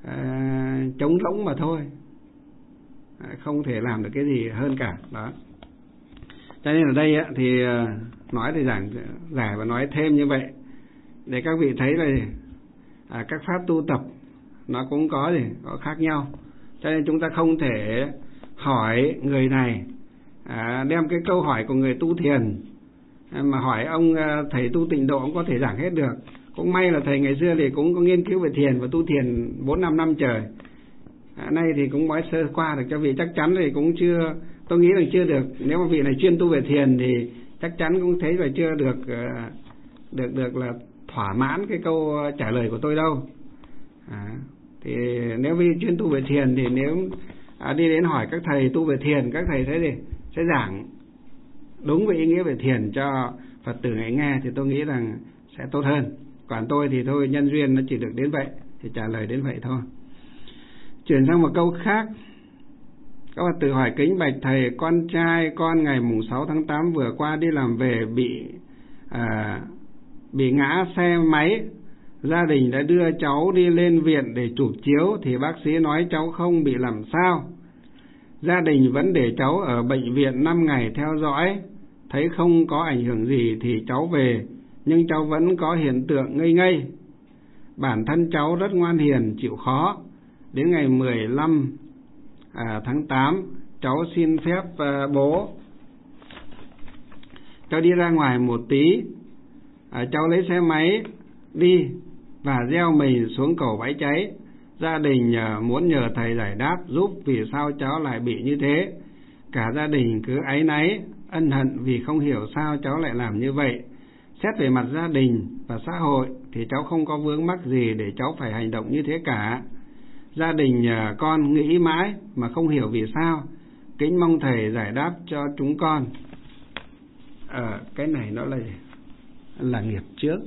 à, trống rỗng mà thôi, à, không thể làm được cái gì hơn cả đó. Cho nên ở đây á, thì nói thì giảng giải và nói thêm như vậy để các vị thấy là à, các pháp tu tập nó cũng có gì có khác nhau. Cho nên chúng ta không thể hỏi người này à, đem cái câu hỏi của người tu thiền à, mà hỏi ông à, thầy tu tịnh độ, ông có thể giảng hết được. Cũng may là thầy ngày xưa thì cũng có nghiên cứu về thiền và tu thiền bốn năm năm trời. À, nay thì cũng nói sơ qua được cho vị, chắc chắn thì cũng chưa, tôi nghĩ là chưa được. Nếu mà vị này chuyên tu về thiền thì chắc chắn cũng thấy là chưa được uh, được được là thỏa mãn cái câu trả lời của tôi đâu. À, thì nếu vị chuyên tu về thiền thì nếu à, đi đến hỏi các thầy tu về thiền, các thầy thế thì sẽ giảng đúng về ý nghĩa về thiền cho Phật tử ngày nghe thì tôi nghĩ rằng sẽ tốt hơn. Còn tôi thì thôi, nhân duyên nó chỉ được đến vậy thì trả lời đến vậy thôi. Chuyển sang một câu khác. Các Phật tử hỏi kính bạch thầy, con trai con ngày mùng sáu tháng tám vừa qua đi làm về bị à, bị ngã xe máy. Gia đình đã đưa cháu đi lên viện để chụp chiếu thì bác sĩ nói cháu không bị làm sao. Gia đình vẫn để cháu ở bệnh viện năm ngày theo dõi. Thấy không có ảnh hưởng gì thì cháu về, nhưng cháu vẫn có hiện tượng ngây ngây. Bản thân cháu rất ngoan hiền, chịu khó. Đến ngày mười lăm à, tháng tám, cháu xin phép à, bố cháu đi ra ngoài một tí. à, Cháu lấy xe máy đi và gieo mình xuống cầu Bãi Cháy. Gia đình à, muốn nhờ thầy giải đáp giúp vì sao cháu lại bị như thế. Cả gia đình cứ áy náy, ân hận vì không hiểu sao cháu lại làm như vậy. Xét về mặt gia đình và xã hội thì cháu không có vướng mắc gì để cháu phải hành động như thế cả. Gia đình con nghĩ mãi mà không hiểu vì sao. Kính mong thầy giải đáp cho chúng con. Ờ, cái này nó là là nghiệp trước,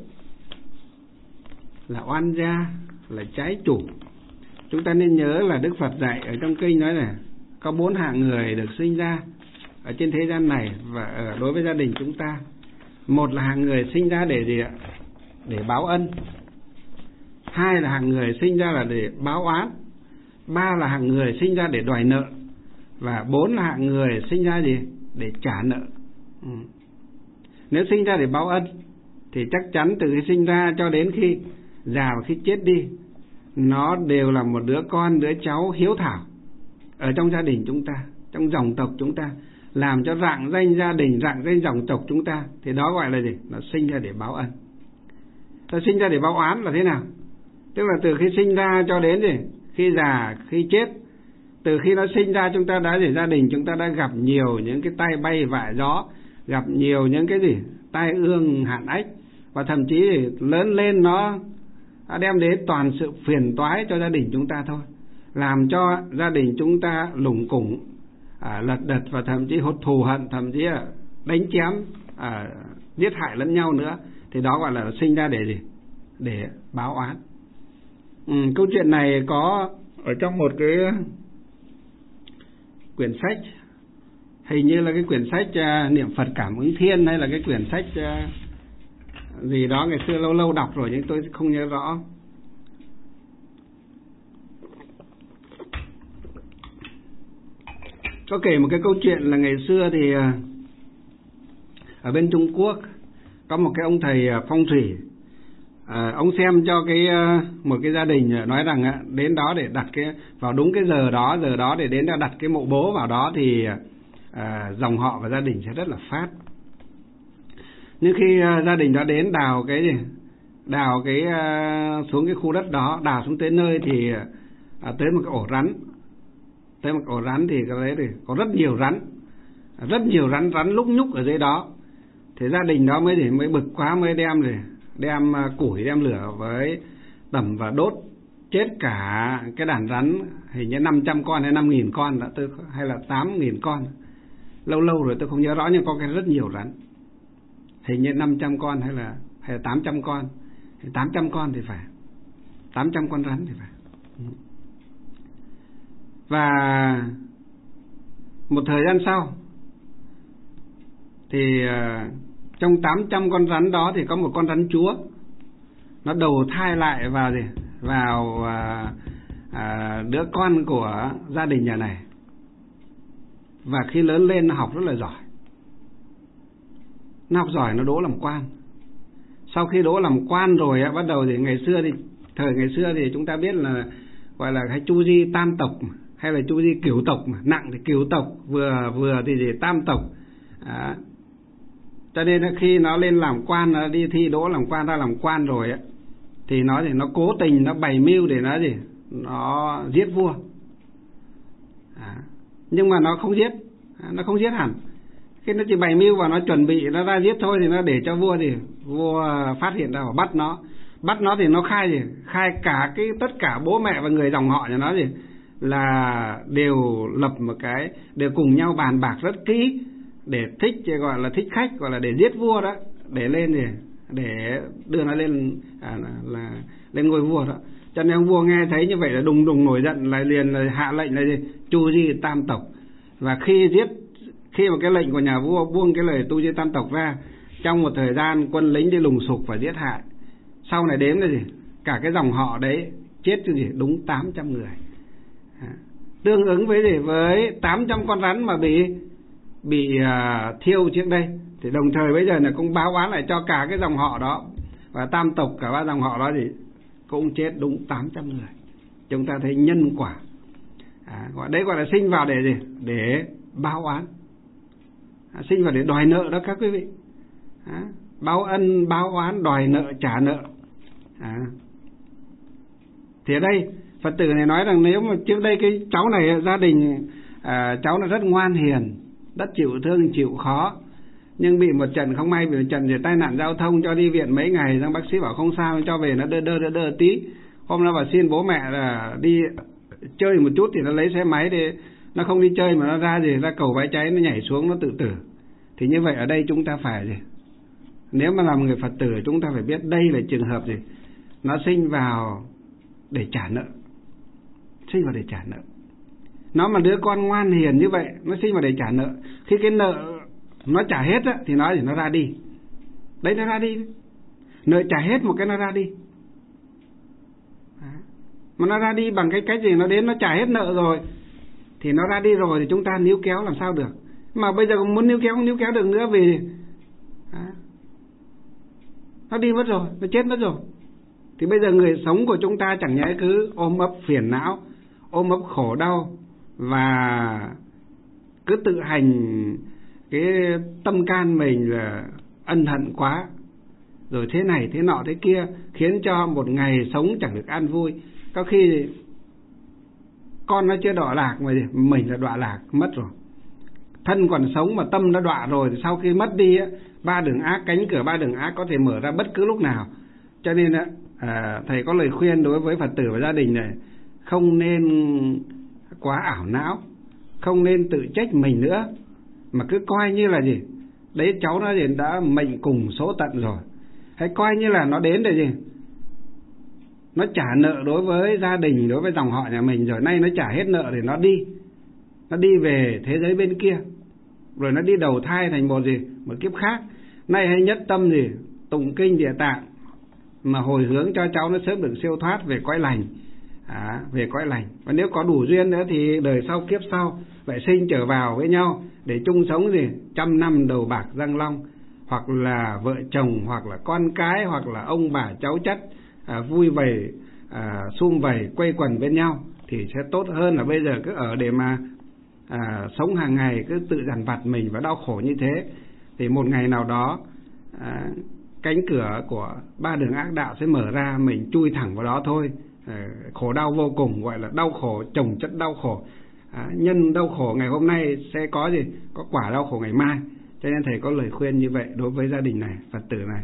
là oan gia, là trái chủ. Chúng ta nên nhớ là Đức Phật dạy ở trong kinh nói là có bốn hạng người được sinh ra ở trên thế gian này và ở đối với gia đình chúng ta. Một là hạng người sinh ra để gì ạ? Để báo ân. Hai là hạng người sinh ra là để báo oán. Ba là hạng người sinh ra để đòi nợ. Và bốn là hạng người sinh ra gì? Để trả nợ. Ừ. Nếu sinh ra để báo ân thì chắc chắn từ khi sinh ra cho đến khi già và khi chết đi, nó đều là một đứa con, đứa cháu hiếu thảo ở trong gia đình chúng ta, trong dòng tộc chúng ta, làm cho rạng danh gia đình, rạng danh dòng tộc chúng ta. Thì đó gọi là gì? Nó sinh ra để báo ân. Nó sinh ra để báo oán là thế nào? Tức là từ khi sinh ra cho đến gì? Khi già, khi chết, từ khi nó sinh ra chúng ta đã gì? Gia đình chúng ta đã gặp nhiều những cái tai bay vạ gió, gặp nhiều những cái gì? Tai ương hạn ách, và thậm chí thì lớn lên nó đem đến toàn sự phiền toái cho gia đình chúng ta thôi, làm cho gia đình chúng ta lủng củng, à, lật đật và thậm chí hốt thù hận, thậm chí là đánh chém, à, giết hại lẫn nhau nữa. Thì đó gọi là sinh ra để gì? Để báo oán. Ừ, câu chuyện này có ở trong một cái quyển sách, hình như là cái quyển sách uh, Niệm Phật Cảm Ứng Thiên, hay là cái quyển sách uh, gì đó ngày xưa lâu lâu đọc rồi nhưng tôi không nhớ rõ. Có kể một cái câu chuyện là ngày xưa thì uh, ở bên Trung Quốc có một cái ông thầy uh, phong thủy. À, ông xem cho cái uh, một cái gia đình nói rằng uh, đến đó để đặt cái vào đúng cái giờ đó giờ đó để đến đặt cái mộ bố vào đó thì uh, dòng họ và gia đình sẽ rất là phát. Nhưng khi uh, gia đình đó đến đào cái gì đào cái uh, xuống cái khu đất đó, đào xuống tới nơi thì uh, tới một cái ổ rắn, tới một ổ rắn thì cái đấy thì có rất nhiều rắn, rất nhiều rắn rắn lúc nhúc ở dưới đó. Thì gia đình đó mới thì mới bực quá, mới đem rồi đem củi, đem lửa với tẩm và đốt chết cả cái đàn rắn, hình như năm trăm con hay năm nghìn con đã tôi, hay là tám nghìn con, lâu lâu rồi tôi không nhớ rõ, nhưng có cái rất nhiều rắn, hình như năm trăm con hay là hay là tám trăm con, tám trăm con thì phải, tám trăm con rắn thì phải. Và một thời gian sau thì trong tám trăm con rắn đó thì có một con rắn chúa, nó đầu thai lại vào gì vào à, à, đứa con của gia đình nhà này, và khi lớn lên nó học rất là giỏi. Nó học giỏi, nó đỗ làm quan. Sau khi đỗ làm quan rồi á, bắt đầu thì ngày xưa thì thời ngày xưa thì chúng ta biết là gọi là hay chu di tam tộc hay là chu di cửu tộc, mà nặng thì cửu tộc, vừa vừa thì gì tam tộc. À, cho nên khi nó lên làm quan, nó đi thi đỗ làm quan, ra làm quan rồi á, thì nó thì nó cố tình nó bày mưu để nó gì nó giết vua. À, nhưng mà nó không giết, nó không giết hẳn. Khi nó chỉ bày mưu và nó chuẩn bị nó ra giết thôi, thì nó để cho vua thì vua phát hiện ra và bắt nó. Bắt nó thì nó khai gì khai cả cái tất cả bố mẹ và người dòng họ nhà nó gì là đều lập một cái, đều cùng nhau bàn bạc rất kỹ để thích, gọi là thích khách, gọi là để giết vua đó, để lên gì để đưa nó lên à, là lên ngôi vua đó. Cho nên ông vua nghe thấy như vậy là đùng đùng nổi giận, lại liền là hạ lệnh là gì chu di tam tộc. Và khi giết khi mà cái lệnh của nhà vua buông cái lời tu di tam tộc ra, trong một thời gian quân lính đi lùng sục và giết hại. Sau này đếm là gì cả cái dòng họ đấy chết chứ gì đúng tám trăm người. À, tương ứng với gì với tám trăm con rắn mà bị bị uh, thiêu trước đây. Thì đồng thời bây giờ là cũng báo oán lại cho cả cái dòng họ đó, và tam tộc cả ba dòng họ đó thì cũng chết đúng tám trăm người. Chúng ta thấy nhân quả. À, gọi đấy gọi là sinh vào để gì để báo oán. À, sinh vào để đòi nợ đó các quý vị. À, báo ân báo oán, đòi nợ trả nợ. À, thì ở đây Phật tử này nói rằng nếu mà trước đây cái cháu này gia đình à, cháu là rất ngoan hiền, rất chịu thương chịu khó, nhưng bị một trận không may, bị một trận về tai nạn giao thông, cho đi viện mấy ngày, xong bác sĩ bảo không sao, cho về nó đơ đơ đơ, đơ tí. Hôm nó bảo xin bố mẹ là đi chơi một chút, thì nó lấy xe máy để nó không đi chơi mà nó ra gì ra cầu Bãi Cháy, nó nhảy xuống nó tự tử. Thì như vậy ở đây chúng ta phải gì nếu mà làm người Phật tử, chúng ta phải biết đây là trường hợp gì nó sinh vào để trả nợ, sinh vào để trả nợ. Nó mà đứa con ngoan hiền như vậy, nó sinh vào để trả nợ. Khi cái nợ nó trả hết á, thì nó thì nó ra đi. Đấy, nó ra đi. Nợ trả hết một cái nó ra đi. À, mà nó ra đi bằng cái cách gì? Nó đến nó trả hết nợ rồi thì nó ra đi rồi, thì chúng ta níu kéo làm sao được. Mà bây giờ muốn níu kéo không níu kéo được nữa, vì à, nó đi mất rồi, nó chết mất rồi. Thì bây giờ người sống của chúng ta chẳng nhẽ cứ ôm ấp phiền não, ôm ấp khổ đau, và cứ tự hành cái tâm can mình là ân hận quá, rồi thế này thế nọ thế kia, khiến cho một ngày sống chẳng được an vui. Có khi con nó chưa đọa lạc mà mình là đọa lạc mất rồi. Thân còn sống mà tâm nó đọa rồi, thì sau khi mất đi á, ba đường ác, cánh cửa ba đường ác có thể mở ra bất cứ lúc nào. Cho nên á, à, thầy có lời khuyên đối với Phật tử và gia đình này, không nên quá ảo não, không nên tự trách mình nữa, mà cứ coi như là gì đấy cháu nó gì đã mệnh cùng số tận rồi. Hãy coi như là nó đến để gì nó trả nợ đối với gia đình, đối với dòng họ nhà mình rồi. Nay nó trả hết nợ thì nó đi, nó đi về thế giới bên kia, rồi nó đi đầu thai thành một gì một kiếp khác. Nay hãy nhất tâm gì tụng kinh Địa Tạng, mà hồi hướng cho cháu nó sớm được siêu thoát về cõi lành. À, về cõi lành. Và nếu có đủ duyên nữa thì đời sau kiếp sau lại sinh trở vào với nhau để chung sống gì trăm năm đầu bạc răng long, hoặc là vợ chồng, hoặc là con cái, hoặc là ông bà cháu chắt, à, vui vầy, à, sum vầy quây quần bên nhau, thì sẽ tốt hơn là bây giờ cứ ở để mà à, sống hàng ngày cứ tự dằn vặt mình và đau khổ như thế. Thì một ngày nào đó à, cánh cửa của ba đường ác đạo sẽ mở ra, mình chui thẳng vào đó thôi. À, khổ đau vô cùng, gọi là đau khổ chồng chất đau khổ. À, nhân đau khổ ngày hôm nay sẽ có gì có quả đau khổ ngày mai. Cho nên thầy có lời khuyên như vậy đối với gia đình này, Phật tử này.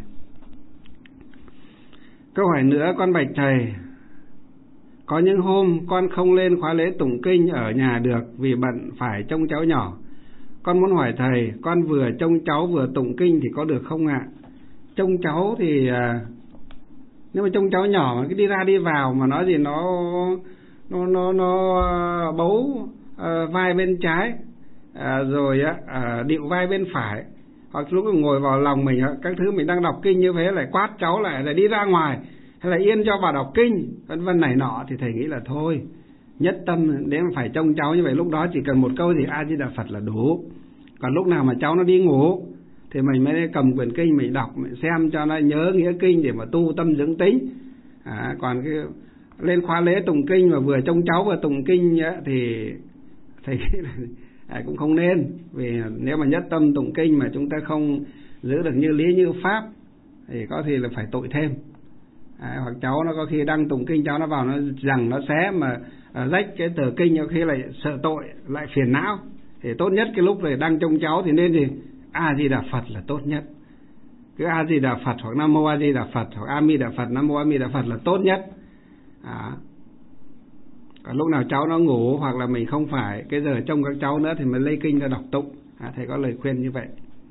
Câu hỏi nữa, con bạch thầy, có những hôm con không lên khóa lễ tụng kinh ở nhà được vì bận phải trông cháu nhỏ. Con muốn hỏi thầy, con vừa trông cháu vừa tụng kinh thì có được không ạ? Trông cháu thì à, nếu mà trông cháu nhỏ mà cứ đi ra đi vào mà nói gì nó nó nó nó bấu à, vai bên trái, à, rồi á à, điệu vai bên phải, hoặc lúc ngồi vào lòng mình các thứ mình đang đọc kinh như thế lại quát cháu lại, lại đi ra ngoài, hay là yên cho vào đọc kinh, vân vân này nọ, thì thầy nghĩ là thôi, nhất tâm đến phải trông cháu như vậy, lúc đó chỉ cần một câu gì A Di Đà Phật là đủ. Còn lúc nào mà cháu nó đi ngủ thì mình mới cầm quyển kinh mình đọc, mình xem cho nó nhớ nghĩa kinh để mà tu tâm dưỡng tính. À, còn cái lên khóa lễ tụng kinh mà vừa trông cháu vừa tụng kinh ấy, thì thầy nghĩ là à, cũng không nên. Vì nếu mà nhất tâm tụng kinh mà chúng ta không giữ được như lý như pháp thì có thể là phải tội thêm. À, hoặc cháu nó có khi đang tụng kinh, cháu nó vào nó rằng nó xé mà à, rách cái tờ kinh, có khi lại sợ tội, lại phiền não. Thì tốt nhất cái lúc này đang trông cháu thì nên gì A Di Đà Phật là tốt nhất. Cứ A Di Đà Phật hoặc Nam Mô A Di Đà Phật hoặc A Mi Đà Phật, Nam Mô A Mi Đà Phật là tốt nhất. À, còn lúc nào cháu nó ngủ hoặc là mình không phải cái giờ trông các cháu nữa thì mình lấy kinh ra đọc tụng. À, thầy có lời khuyên như vậy.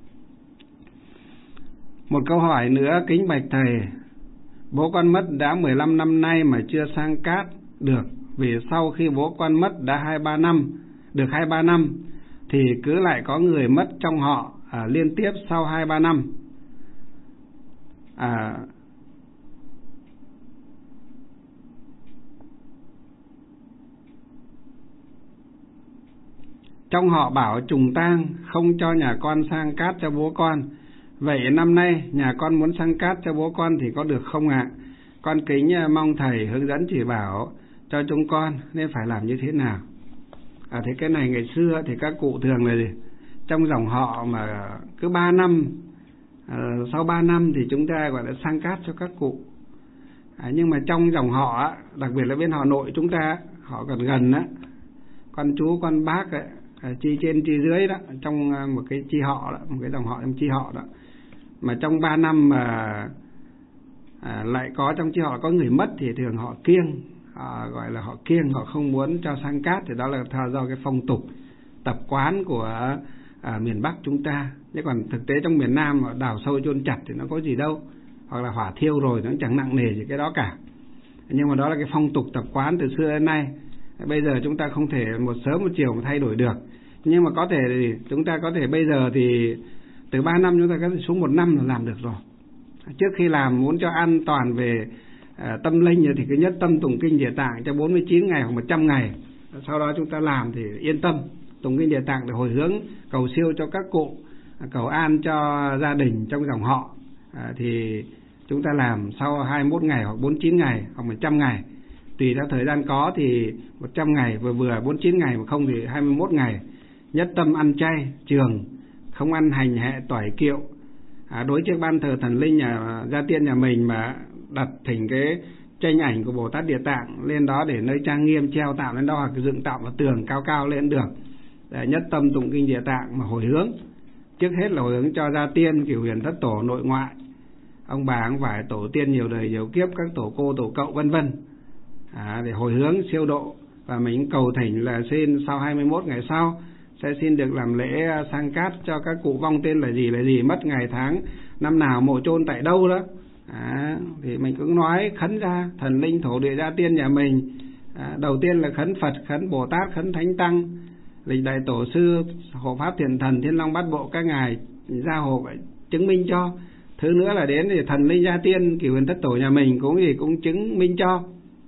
Một câu hỏi nữa, kính bạch thầy, bố con mất đã mười lăm năm nay mà chưa sang cát được, vì sau khi bố con mất đã hai ba năm, được hai ba năm thì cứ lại có người mất trong họ à, liên tiếp sau hai ba năm. À, trong họ bảo trùng tang không cho nhà con sang cát cho bố con. Vậy năm nay nhà con muốn sang cát cho bố con thì có được không ạ? À? Con kính mong thầy hướng dẫn chỉ bảo cho chúng con nên phải làm như thế nào. À, thế cái này ngày xưa thì các cụ thường là gì? Trong dòng họ mà cứ ba năm, à, sau ba năm thì chúng ta gọi là sang cát cho các cụ. À, nhưng mà trong dòng họ, đặc biệt là bên họ nội chúng ta, họ còn gần á, con chú, con bác ấy, chi trên chi dưới đó, trong một cái chi họ đó, một cái dòng họ trong chi họ đó, mà trong ba năm mà à, lại có trong chi họ có người mất thì thường họ kiêng, à, gọi là họ kiêng, họ không muốn cho sang cát. Thì đó là do cái phong tục tập quán của à, miền Bắc chúng ta. Chứ còn thực tế trong miền Nam họ đào sâu chôn chặt thì nó có gì đâu, hoặc là hỏa thiêu rồi nó chẳng nặng nề gì cái đó cả. Nhưng mà đó là cái phong tục tập quán từ xưa đến nay. Bây giờ chúng ta không thể một sớm một chiều mà thay đổi được. Nhưng mà có thể thì chúng ta có thể bây giờ thì từ ba năm chúng ta có thể xuống một năm là làm được rồi. Trước khi làm muốn cho an toàn về à, tâm linh thì cứ nhất tâm tụng kinh Địa Tạng cho bốn mươi chín ngày hoặc một trăm ngày. Sau đó chúng ta làm thì yên tâm tụng kinh Địa Tạng để hồi hướng cầu siêu cho các cụ, cầu an cho gia đình trong dòng họ. À, thì chúng ta làm sau hai mươi mốt ngày hoặc bốn mươi chín ngày hoặc một trăm ngày. Tùy theo thời gian có thì một trăm ngày vừa vừa, bốn mươi chín ngày, mà không thì hai mươi mốt ngày. Nhất tâm ăn chay trường, không ăn hành hệ tỏi kiệu. À, đối trước ban thờ thần linh nhà gia tiên nhà mình mà đặt thỉnh cái tranh ảnh của Bồ Tát Địa Tạng lên đó để nơi trang nghiêm treo tạo lên đó, hoặc dựng tạo vào tường cao cao lên được, để nhất tâm tụng kinh Địa Tạng mà hồi hướng. Trước hết là hồi hướng cho gia tiên, cửu huyền thất tổ nội ngoại, ông bà ông vải tổ tiên nhiều đời nhiều kiếp, các tổ cô tổ cậu vân vân, à, để hồi hướng siêu độ. Và mình cầu thỉnh là xin sau hai mươi mốt ngày sau sẽ xin được làm lễ sang cát cho các cụ vong tên là gì là gì, mất ngày tháng năm nào, mộ chôn tại đâu đó. À, thì mình cũng nói khấn ra thần linh thổ địa gia tiên nhà mình. À, đầu tiên là khấn Phật, khấn Bồ Tát, khấn Thánh Tăng, lịch đại tổ sư, hộ pháp thiền thần, thiên long bát bộ các ngài gia hộ chứng minh cho. Thứ nữa là đến thì thần linh gia tiên, cửu huyền thất tổ nhà mình cũng gì cũng chứng minh cho.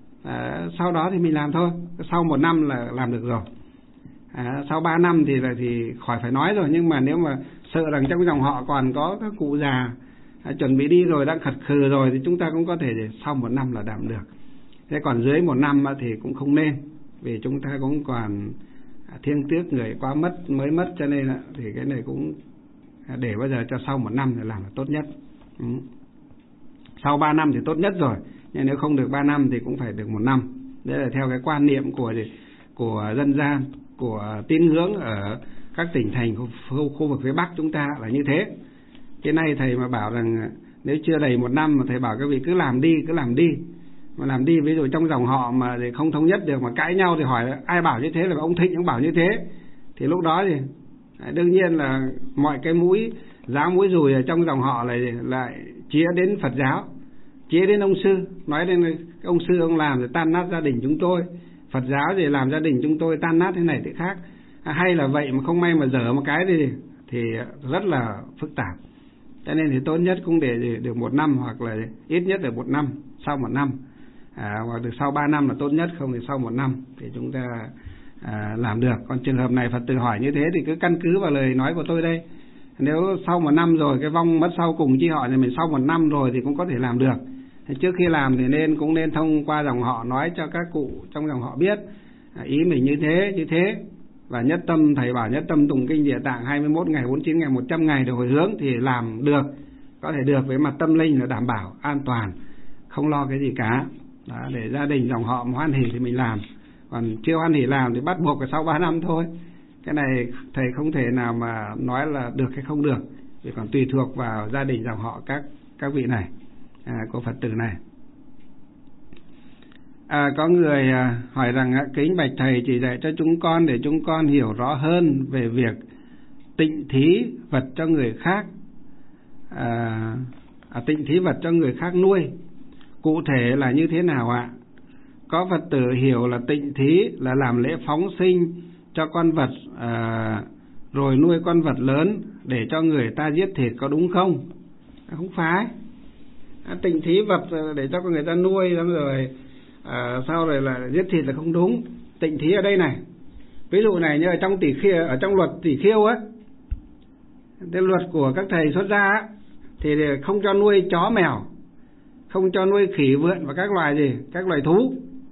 À, sau đó thì mình làm thôi. Sau một năm là làm được rồi. À, sau ba năm thì là thì khỏi phải nói rồi. Nhưng mà nếu mà sợ rằng trong dòng họ còn có các cụ già à, chuẩn bị đi rồi, đang khật khừ rồi, thì chúng ta cũng có thể sau một năm là làm được. Thế còn dưới một năm thì cũng không nên, vì chúng ta cũng còn thiêng tiếc người quá mất mới mất, cho nên thì cái này cũng để bây giờ cho sau một năm thì làm là tốt nhất. Ừ. Sau ba năm thì tốt nhất rồi, nhưng nếu không được ba năm thì cũng phải được một năm. Đấy là theo cái quan niệm của của dân gian, của tín ngưỡng ở các tỉnh thành khu, khu vực phía Bắc chúng ta là như thế. Cái này thầy mà bảo rằng nếu chưa đầy một năm mà thầy bảo các vị cứ làm đi, cứ làm đi. Mà làm đi, ví dụ trong dòng họ mà thì không thống nhất được mà cãi nhau thì hỏi ai bảo như thế, là ông Thịnh ông bảo như thế. Thì lúc đó thì đương nhiên là mọi cái mũi giáo mũi dùi ở trong dòng họ lại lại chĩa đến Phật giáo, chĩa đến ông sư, nói đến ông sư ông làm thì tan nát gia đình chúng tôi, Phật giáo thì làm gia đình chúng tôi tan nát thế này thế khác. À, hay là vậy mà không may mà dở một cái thì thì rất là phức tạp. Cho nên thì tốt nhất cũng để được một năm, hoặc là ít nhất là một năm, sau một năm, à, hoặc được sau ba năm là tốt nhất, không thì sau một năm thì chúng ta à, làm được. Còn trường hợp này Phật tử hỏi như thế thì cứ căn cứ vào lời nói của tôi đây. Nếu sau một năm rồi cái vong mất sau cùng chi họ thì mình sau một năm rồi thì cũng có thể làm được. Trước khi làm thì nên cũng nên thông qua dòng họ nói cho các cụ trong dòng họ biết à, ý mình như thế như thế, và nhất tâm thầy bảo nhất tâm tụng kinh Địa Tạng hai mươi mốt ngày, bốn mươi chín ngày, một trăm ngày để hồi hướng thì làm được, có thể được. Với mặt tâm linh là đảm bảo an toàn, không lo cái gì cả. Đó, để gia đình dòng họ hoan hỉ thì mình làm, còn chưa hoan hỉ làm thì bắt buộc phải sau ba năm thôi. Cái này thầy không thể nào mà nói là được hay không được, vì còn tùy thuộc vào gia đình dòng họ các các vị này, à, của Phật tử này. À, có người à, hỏi rằng à, kính bạch thầy chỉ dạy cho chúng con để chúng con hiểu rõ hơn về việc tịnh thí vật cho người khác, à, à, tịnh thí vật cho người khác nuôi, cụ thể là như thế nào ạ? Có Phật tử hiểu là tịnh thí là làm lễ phóng sinh cho con vật, à, rồi nuôi con vật lớn để cho người ta giết thịt, có đúng không? À, không phải. À, tịnh thí vật để cho người ta nuôi rồi à, sau rồi là giết thịt là không đúng. Tịnh thí ở đây này, ví dụ này như ở trong tỷ khiêu, ở trong luật tỷ khiêu á, cái luật của các thầy xuất gia á, thì không cho nuôi chó mèo, không cho nuôi khỉ vượn và các loài gì, các loài thú.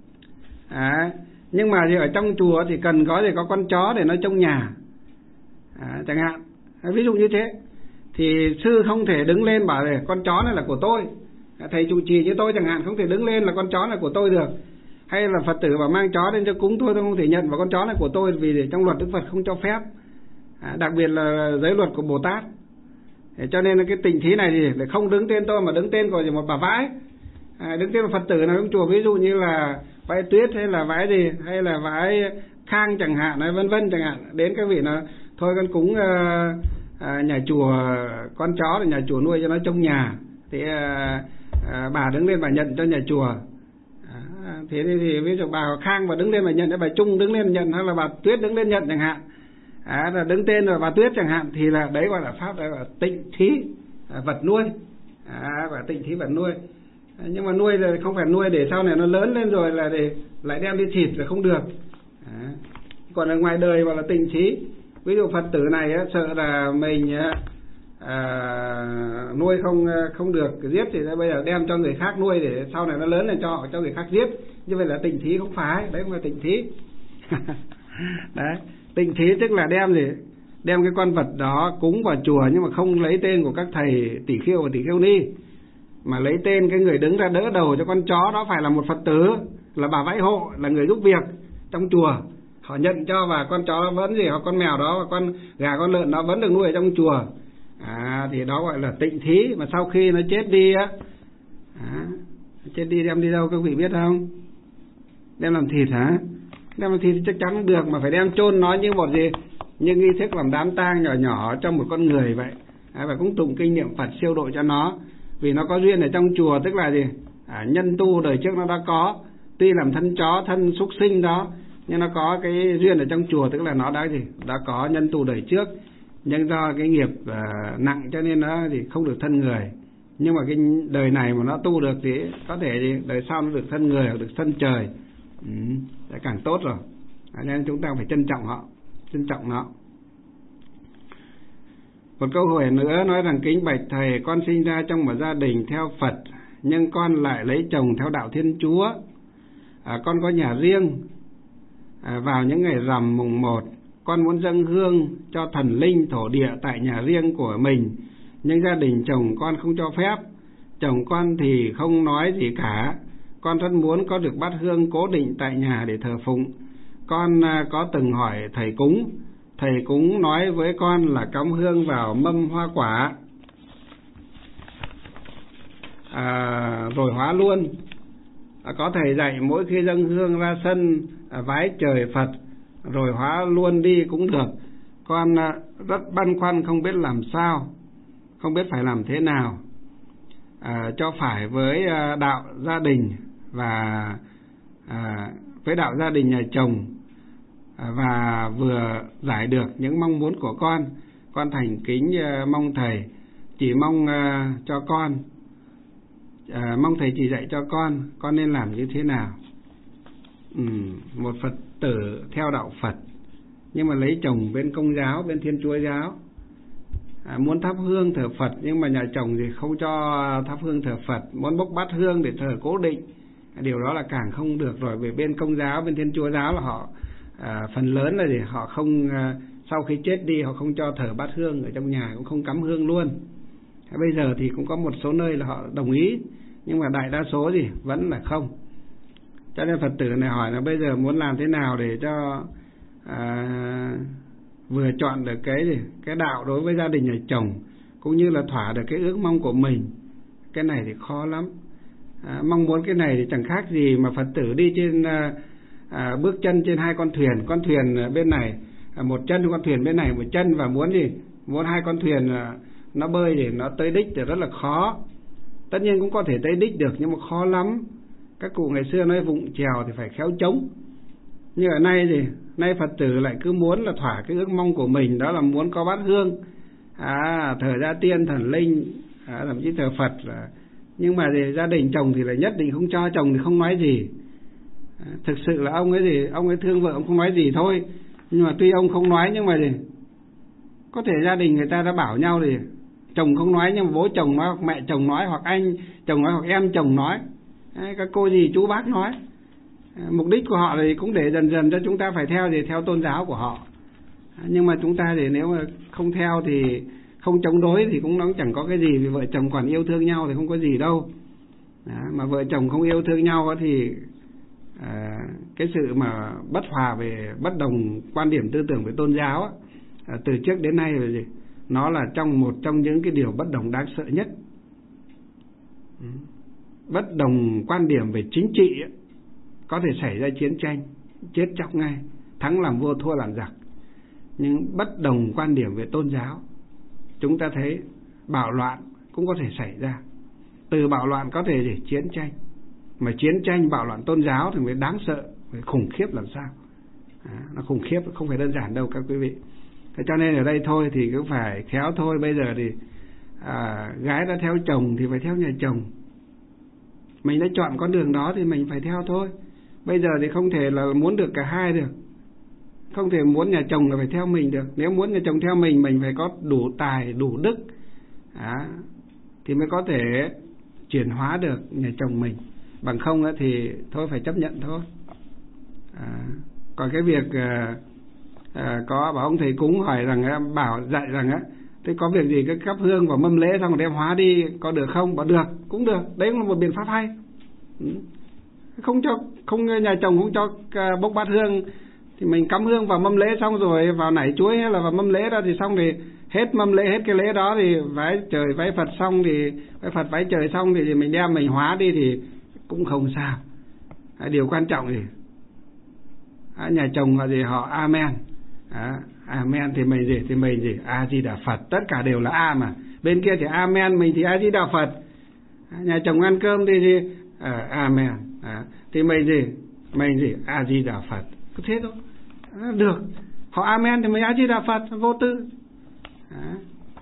À, nhưng mà thì ở trong chùa thì cần có thì có con chó để nó trông nhà, à, chẳng hạn. À, ví dụ như thế thì sư không thể đứng lên bảo là con chó này là của tôi. À, thầy trụ trì như tôi chẳng hạn không thể đứng lên là con chó này của tôi được. Hay là Phật tử bảo mang chó lên cho cúng tôi, tôi không thể nhận vào con chó này của tôi, vì trong luật Đức Phật không cho phép, à, đặc biệt là giới luật của Bồ Tát. Để cho nên là cái tịnh thí này thì để không đứng tên tôi mà đứng tên của một bà vãi, à, đứng tên một Phật tử nào trong chùa, ví dụ như là vãi Tuyết hay là vãi gì, hay là vãi Khang chẳng hạn, hay vân vân chẳng hạn. Đến các vị nó thôi con cúng uh, uh, nhà chùa con chó để nhà chùa nuôi cho nó trông nhà, thì uh, uh, bà đứng lên bà nhận cho nhà chùa. À, thế thì, thì ví dụ bà Khang bà đứng lên bà nhận, bà Trung đứng lên nhận, hay là bà Tuyết đứng lên nhận chẳng hạn, à, là đứng tên rồi bà Tuyết chẳng hạn, thì là đấy gọi là pháp, đấy gọi là tịnh thí à, vật nuôi, à, gọi là tịnh thí vật nuôi. À, nhưng mà nuôi là không phải nuôi để sau này nó lớn lên rồi là để lại đem đi thịt là không được. À, còn ở ngoài đời gọi là tịnh thí. Ví dụ Phật tử này á, sợ là mình á, à, nuôi không không được giết thì bây giờ đem cho người khác nuôi để sau này nó lớn lên cho cho người khác giết, như vậy là tịnh thí không phải, đấy không phải tịnh thí. Đấy, tịnh thí tức là đem gì, đem cái con vật đó cúng vào chùa nhưng mà không lấy tên của các thầy tỷ khiêu và tỷ khiêu ni, mà lấy tên cái người đứng ra đỡ đầu cho con chó đó phải là một Phật tử, là bà vãi hộ, là người giúp việc trong chùa, họ nhận cho, và con chó vẫn gì, hoặc con mèo đó, và con gà con lợn nó vẫn được nuôi ở trong chùa. À, thì đó gọi là tịnh thí. Mà sau khi nó chết đi á, à, chết đi đem đi đâu các vị biết không? Đem làm thịt hả? Đem làm thịt thì chắc chắn được, mà phải đem chôn nó như một gì, như nghi thức làm đám tang nhỏ nhỏ trong một con người vậy. À, và cũng tụng kinh niệm Phật siêu độ cho nó, vì nó có duyên ở trong chùa, tức là gì, à, nhân tu đời trước nó đã có, tuy làm thân chó thân súc sinh đó, nhưng nó có cái duyên ở trong chùa, tức là nó đã gì, đã có nhân tu đời trước, nhưng do cái nghiệp uh, nặng cho nên nó thì không được thân người. Nhưng mà cái đời này mà nó tu được thì có thể gì, đời sau nó được thân người hoặc được thân trời, ừ, sẽ càng tốt rồi. À, nên chúng ta phải trân trọng họ, trân trọng nó. Một câu hỏi nữa nói rằng kính bạch thầy, con sinh ra trong một gia đình theo Phật, nhưng con lại lấy chồng theo đạo Thiên Chúa. À, con có nhà riêng. À, vào những ngày rằm mùng một, con muốn dâng hương cho thần linh thổ địa tại nhà riêng của mình, nhưng gia đình chồng con không cho phép. Chồng con thì không nói gì cả. Con rất muốn có được bát hương cố định tại nhà để thờ phụng. Con à, có từng hỏi thầy cúng. Thầy cúng nói với con là cắm hương vào mâm hoa quả, à, rồi hóa luôn. À, có thầy dạy mỗi khi dâng hương ra sân à, vái trời Phật rồi hóa luôn đi cũng được. Con à, rất băn khoăn không biết làm sao, không biết phải làm thế nào à, cho phải với à, đạo gia đình và à, với đạo gia đình nhà chồng, à, và vừa giải được những mong muốn của con. Con thành kính à, mong thầy chỉ mong uh, cho con, uh, mong thầy chỉ dạy cho con, con nên làm như thế nào. Ừ, một Phật tử theo đạo Phật nhưng mà lấy chồng bên Công giáo, bên Thiên Chúa giáo, à, muốn thắp hương thờ Phật nhưng mà nhà chồng thì không cho thắp hương thờ Phật, muốn bốc bát hương để thờ cố định, điều đó là càng không được rồi. Về bên Công giáo, bên Thiên Chúa giáo là họ à, phần lớn là gì họ không à, sau khi chết đi họ không cho thờ bát hương ở trong nhà, cũng không cắm hương luôn. à, bây giờ thì cũng có một số nơi là họ đồng ý, nhưng mà đại đa số gì vẫn là không. Cho nên Phật tử này hỏi là bây giờ muốn làm thế nào để cho à, vừa chọn được cái gì cái đạo đối với gia đình nhà chồng, cũng như là thỏa được cái ước mong của mình. Cái này thì khó lắm. à, mong muốn cái này thì chẳng khác gì mà Phật tử đi trên à, à, bước chân trên hai con thuyền, con thuyền bên này à, một chân, con thuyền bên này một chân, và muốn gì muốn hai con thuyền à, nó bơi để nó tới đích thì rất là khó. Tất nhiên cũng có thể tới đích được nhưng mà khó lắm. Các cụ ngày xưa nói vụng chèo thì phải khéo trống. Nhưng ở nay thì nay Phật tử lại cứ muốn là thỏa cái ước mong của mình, đó là muốn có bát hương, à, thờ gia tiên thần linh, à, thậm chí thờ Phật. Là... nhưng mà thì gia đình chồng thì lại nhất định không cho, chồng thì không nói gì. à, thực sự là ông ấy thì ông ấy thương vợ, ông không nói gì thôi. Nhưng mà tuy ông không nói nhưng mà thì có thể gia đình người ta đã bảo nhau thì chồng không nói nhưng mà bố chồng nói, hoặc mẹ chồng nói, hoặc anh chồng nói, hoặc em chồng nói, à, các cô dì chú bác nói. Mục đích của họ thì cũng để dần dần cho chúng ta phải theo thì theo tôn giáo của họ. Nhưng mà chúng ta thì nếu mà không theo thì không chống đối thì cũng nó cũng chẳng có cái gì, vì vợ chồng còn yêu thương nhau thì không có gì đâu. Đó, mà vợ chồng không yêu thương nhau thì à, cái sự mà bất hòa về bất đồng quan điểm tư tưởng về tôn giáo à, từ trước đến nay là gì? Nó là trong một trong những cái điều bất đồng đáng sợ nhất. Bất đồng quan điểm về chính trị ấy, có thể xảy ra chiến tranh, chết chóc ngay, thắng làm vua thua làm giặc. Nhưng bất đồng quan điểm về tôn giáo, chúng ta thấy bạo loạn cũng có thể xảy ra. Từ bạo loạn có thể để chiến tranh, mà chiến tranh bạo loạn tôn giáo thì mới đáng sợ, mới khủng khiếp làm sao. À, nó khủng khiếp, không phải đơn giản đâu các quý vị. Thế cho nên ở đây thôi thì cứ phải khéo thôi. Bây giờ thì à, gái đã theo chồng thì phải theo nhà chồng. Mình đã chọn con đường đó thì mình phải theo thôi. Bây giờ thì không thể là muốn được cả hai được. Không thể muốn nhà chồng là phải theo mình được. Nếu muốn nhà chồng theo mình, mình phải có đủ tài, đủ đức, à, thì mới có thể chuyển hóa được nhà chồng mình. Bằng không thì thôi phải chấp nhận thôi. à, Còn cái việc à, à, có bảo ông thầy cúng hỏi rằng, bảo dạy rằng á, thế có việc gì cứ cắp hương vào mâm lễ xong rồi đem hóa đi, có được không? Bảo được, cũng được. Đấy cũng là một biện pháp hay. ừ. Không cho, không nhà chồng không cho bốc bát hương thì mình cắm hương vào mâm lễ xong rồi vào nảy chuối hay là vào mâm lễ đó thì xong, thì hết mâm lễ, hết cái lễ đó thì vái trời vái Phật xong thì vái Phật vái trời xong thì mình đem mình hóa đi thì cũng không sao. Điều quan trọng thì nhà chồng là gì, họ amen. À, amen thì mình gì thì mình gì A Di Đà Phật, tất cả đều là a mà. Bên kia thì amen, mình thì A Di Đà Phật. Nhà chồng ăn cơm thì gì à, amen. À, thì mình gì mình gì A Di Đà Phật, cứ thế thôi. À, được, họ amen thì mình A Di Đà Phật, vô tư. À.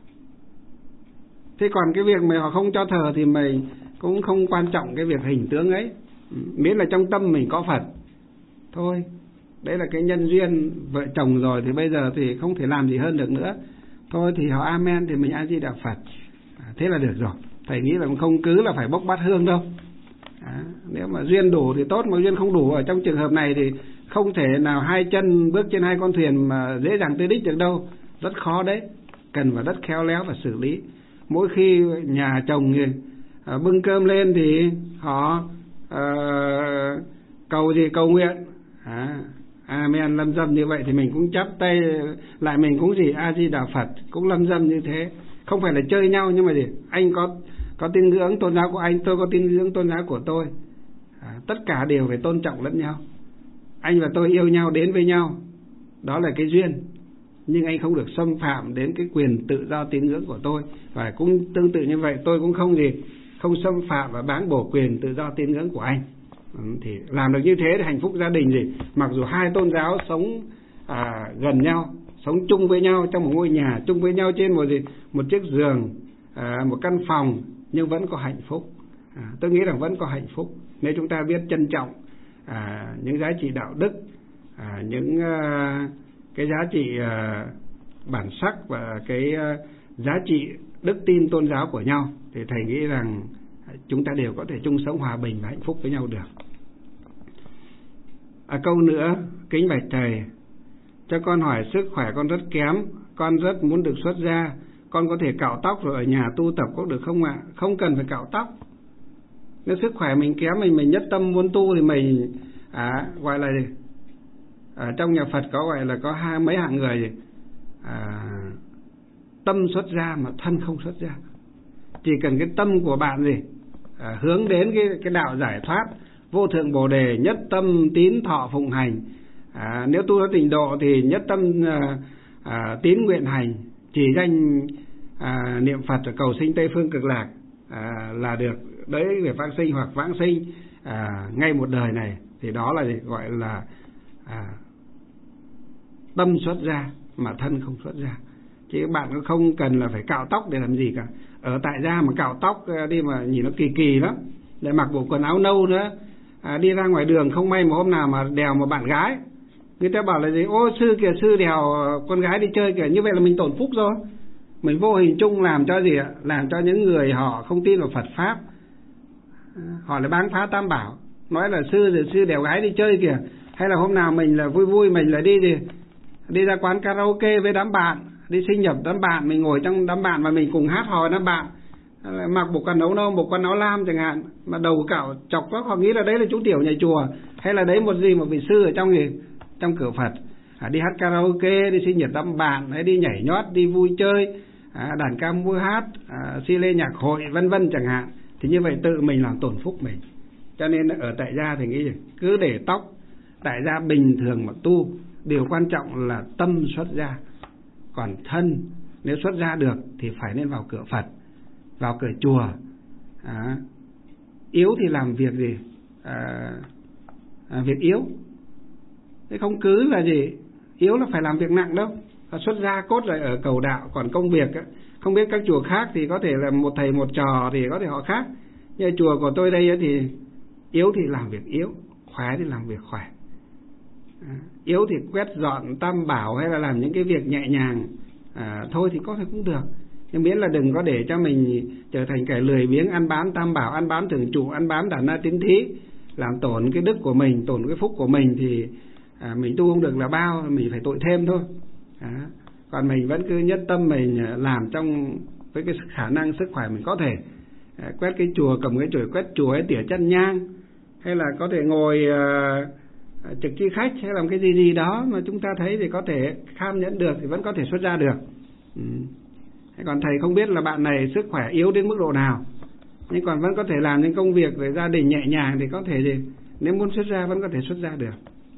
Thế còn cái việc mà họ không cho thờ thì mình cũng không quan trọng cái việc hình tướng ấy, miễn là trong tâm mình có Phật thôi. Đấy là cái nhân duyên vợ chồng rồi thì bây giờ thì không thể làm gì hơn được nữa. Thôi thì họ amen thì mình A Di Đà Phật. À, thế là được rồi. Thầy nghĩ là không cứ là phải bốc bát hương đâu. À, nếu mà duyên đủ thì tốt, mà duyên không đủ ở trong trường hợp này thì không thể nào hai chân bước trên hai con thuyền mà dễ dàng tới đích được đâu. Rất khó đấy. Cần phải rất khéo léo và xử lý. Mỗi khi nhà chồng thì, à, bưng cơm lên thì họ à, cầu gì cầu nguyện. À, amen lâm dâm như vậy thì mình cũng chắp tay lại, mình cũng gì A Di Đà Phật, cũng lâm dâm như thế. Không phải là chơi nhau, nhưng mà gì anh có có tín ngưỡng tôn giáo của anh, tôi có tín ngưỡng tôn giáo của tôi. À, tất cả đều phải tôn trọng lẫn nhau. Anh và tôi yêu nhau, đến với nhau, đó là cái duyên. Nhưng anh không được xâm phạm đến cái quyền tự do tín ngưỡng của tôi. Và cũng tương tự như vậy, tôi cũng không gì không xâm phạm và báng bổ quyền tự do tín ngưỡng của anh. Ừ, thì làm được như thế thì hạnh phúc gia đình gì. Mặc dù hai tôn giáo sống à, gần nhau, sống chung với nhau trong một ngôi nhà, chung với nhau trên một gì một chiếc giường, à, một căn phòng nhưng vẫn có hạnh phúc. À, tôi nghĩ rằng vẫn có hạnh phúc nếu chúng ta biết trân trọng à, những giá trị đạo đức, à, những à, cái giá trị à, bản sắc và cái à, giá trị đức tin tôn giáo của nhau, thì thầy nghĩ rằng chúng ta đều có thể chung sống hòa bình và hạnh phúc với nhau được. À, câu nữa, kính bạch thầy, cho con hỏi sức khỏe con rất kém, con rất muốn được xuất gia, con có thể cạo tóc rồi ở nhà tu tập có được không ạ? Không cần phải cạo tóc. Nếu sức khỏe mình kém, mình mình nhất tâm muốn tu thì mình à, gọi là à, trong nhà Phật có gọi là có hai mấy hạng người à, tâm xuất gia mà thân không xuất gia. Chỉ cần cái tâm của bạn gì à, hướng đến cái cái đạo giải thoát vô thượng bồ đề, nhất tâm tín thọ phụng hành. À, nếu tu đến trình độ thì nhất tâm à, à, tín nguyện hành, chỉ danh à, niệm Phật rồi cầu sinh Tây phương cực lạc à, là được đấy, về phát sinh hoặc vãng sinh à, ngay một đời này, thì đó là gọi là à, tâm xuất gia mà thân không xuất gia. Chứ bạn cũng không cần là phải cạo tóc để làm gì cả. Ở tại gia mà cạo tóc đi mà nhìn nó kỳ kỳ lắm, để mặc bộ quần áo nâu nữa, à, đi ra ngoài đường không may mà hôm nào mà đèo một bạn gái, người ta bảo là gì, ô sư kìa, sư đèo con gái đi chơi kìa, như vậy là mình tổn phúc rồi. Mình vô hình chung làm cho gì ạ? Làm cho những người họ không tin vào Phật Pháp, họ lại báng phá tam bảo, nói là sư rồi sư đèo gái đi chơi kìa. Hay là hôm nào mình là vui vui mình là đi gì đi ra quán karaoke với đám bạn, đi sinh nhật đám bạn, mình ngồi trong đám bạn và mình cùng hát hò đám bạn, mặc bộ quần áo nâu, bộ quần áo lam chẳng hạn, mà đầu cạo chọc quá, họ nghĩ là đấy là chú tiểu nhà chùa, hay là đấy một gì một vị sư ở trong gì trong cửa Phật. À, đi hát karaoke, đi sinh nhật đám bạn, hay đi nhảy nhót, đi vui chơi, à, đàn ca múa hát, à, si lê nhạc hội vân vân chẳng hạn, thì như vậy tự mình làm tổn phúc mình. Cho nên ở tại gia thì nghĩ gì cứ để tóc, tại gia bình thường mà tu, điều quan trọng là tâm xuất gia. Còn thân nếu xuất gia được thì phải nên vào cửa Phật, vào cửa chùa. À, yếu thì làm việc gì à, à, việc yếu, thế không cứ là gì yếu là phải làm việc nặng đâu. Xuất gia cốt là ở cầu đạo. Còn công việc á, không biết các chùa khác thì có thể là một thầy một trò thì có thể họ khác, nhưng chùa của tôi đây thì yếu thì làm việc yếu, khỏe thì làm việc khỏe. À, yếu thì quét dọn tam bảo hay là làm những cái việc nhẹ nhàng à, thôi thì có thể cũng được, nhưng miễn là đừng có để cho mình trở thành kẻ lười biếng ăn bám tam bảo, ăn bám thường trụ, ăn bám đàn na tín thí, làm tổn cái đức của mình, tổn cái phúc của mình, thì à, mình tu không được là bao, mình phải tội thêm thôi. À, còn mình vẫn cứ nhất tâm mình làm trong với cái khả năng sức khỏe mình có thể à, quét cái chùa, cầm cái chổi quét chùa hay tỉa chân nhang, hay là có thể ngồi à, trực chi khách hay làm cái gì gì đó mà chúng ta thấy thì có thể kham nhẫn được thì vẫn có thể xuất gia được. Ừ. Còn thầy không biết là bạn này sức khỏe yếu đến mức độ nào, nhưng còn vẫn có thể làm những công việc về gia đình nhẹ nhàng thì có thể gì nếu muốn xuất gia vẫn có thể xuất gia được.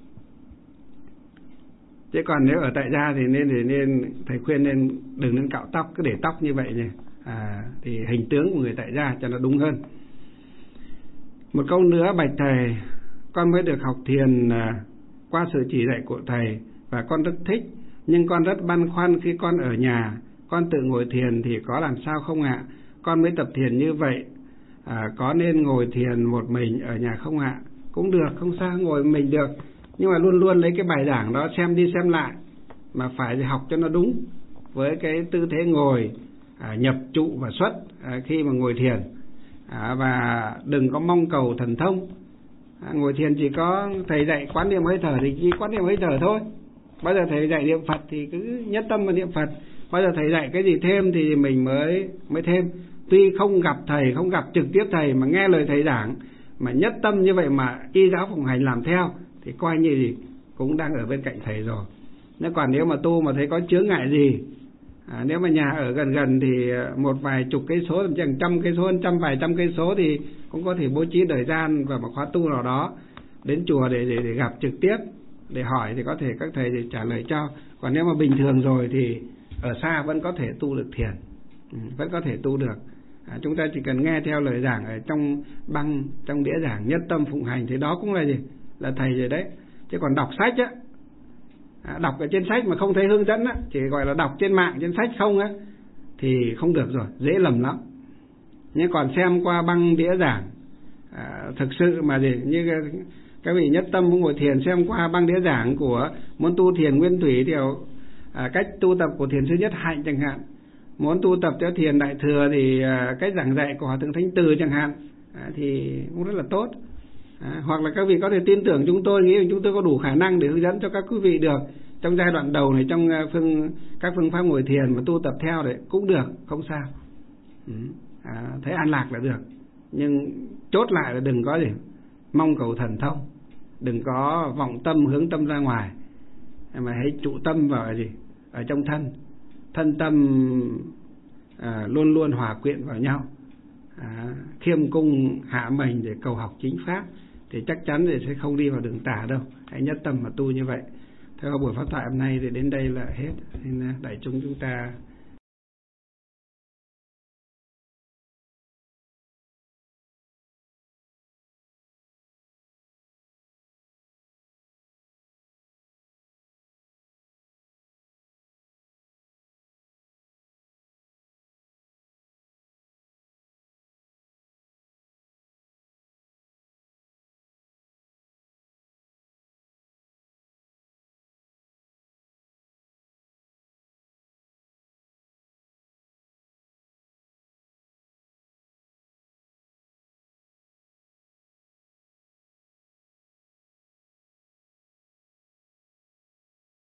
Chứ còn nếu ở tại gia thì nên thì nên thầy khuyên nên đừng nên cạo tóc, cứ để tóc như vậy nhỉ, à, thì hình tướng của người tại gia cho nó đúng hơn. Một câu nữa, bạch thầy, con mới được học thiền à, qua sự chỉ dạy của thầy và con rất thích, nhưng con rất băn khoăn khi con ở nhà, con tự ngồi thiền thì có làm sao không ạ? Con mới tập thiền như vậy, à, có nên ngồi thiền một mình ở nhà không ạ? Cũng được, không sao, ngồi mình được, nhưng mà luôn luôn lấy cái bài giảng đó xem đi xem lại, mà phải học cho nó đúng với cái tư thế ngồi, à, nhập trụ và xuất à, khi mà ngồi thiền, à, và đừng có mong cầu thần thông. À, ngồi thiền chỉ có thầy dạy quán niệm hơi thở thì chỉ quán niệm hơi thở thôi. Bao giờ thầy dạy niệm Phật thì cứ nhất tâm vào niệm Phật. Bao giờ thầy dạy cái gì thêm thì mình mới mới thêm. Tuy không gặp thầy, không gặp trực tiếp thầy mà nghe lời thầy giảng, mà nhất tâm như vậy mà y giáo phụng hành làm theo thì coi như gì cũng đang ở bên cạnh thầy rồi. Nếu còn nếu mà tu mà thấy có chướng ngại gì, à, nếu mà nhà ở gần gần thì một vài chục cây số, thậm chí hàng trăm cây số, trăm vài trăm cây số thì cũng có thể bố trí thời gian và một khóa tu nào đó đến chùa để, để để gặp trực tiếp, để hỏi thì có thể các thầy để trả lời cho. Còn nếu mà bình thường rồi thì ở xa vẫn có thể tu được thiền, ừ, vẫn có thể tu được. À, chúng ta chỉ cần nghe theo lời giảng ở trong băng, trong đĩa giảng nhất tâm phụng hành thì đó cũng là gì, là thầy rồi đấy. Chứ còn đọc sách á, à, đọc ở trên sách mà không thấy hướng dẫn á, chỉ gọi là đọc trên mạng, trên sách không á, thì không được rồi, dễ lầm lắm. Nhưng còn xem qua băng đĩa giảng, à, thực sự mà gì như các vị nhất tâm ngồi thiền xem qua băng đĩa giảng của muốn tu thiền nguyên thủy theo à, cách tu tập của thiền sư Nhất Hạnh chẳng hạn, muốn tu tập theo thiền đại thừa thì à, cách giảng dạy của Hòa thượng Thanh Từ chẳng hạn, à, thì cũng rất là tốt. À, hoặc là các vị có thể tin tưởng chúng tôi, nghĩ rằng chúng tôi có đủ khả năng để hướng dẫn cho các quý vị được trong giai đoạn đầu này, trong phương các phương pháp ngồi thiền mà tu tập theo đấy cũng được, không sao. Ừ. À, thấy an lạc là được, nhưng chốt lại là đừng có gì mong cầu thần thông, đừng có vọng tâm hướng tâm ra ngoài, mà hãy trụ tâm vào gì ở trong thân, thân tâm à, luôn luôn hòa quyện vào nhau, à, khiêm cung hạ mình để cầu học chính pháp, thì chắc chắn thì sẽ không đi vào đường tà đâu. Hãy nhất tâm mà tu như vậy. Theo buổi pháp thoại hôm nay thì đến đây là hết, nên đại chúng chúng ta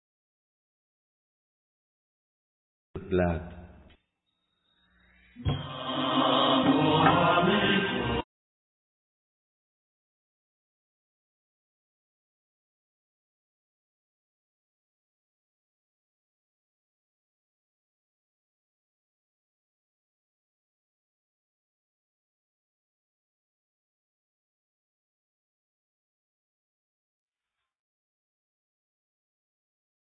là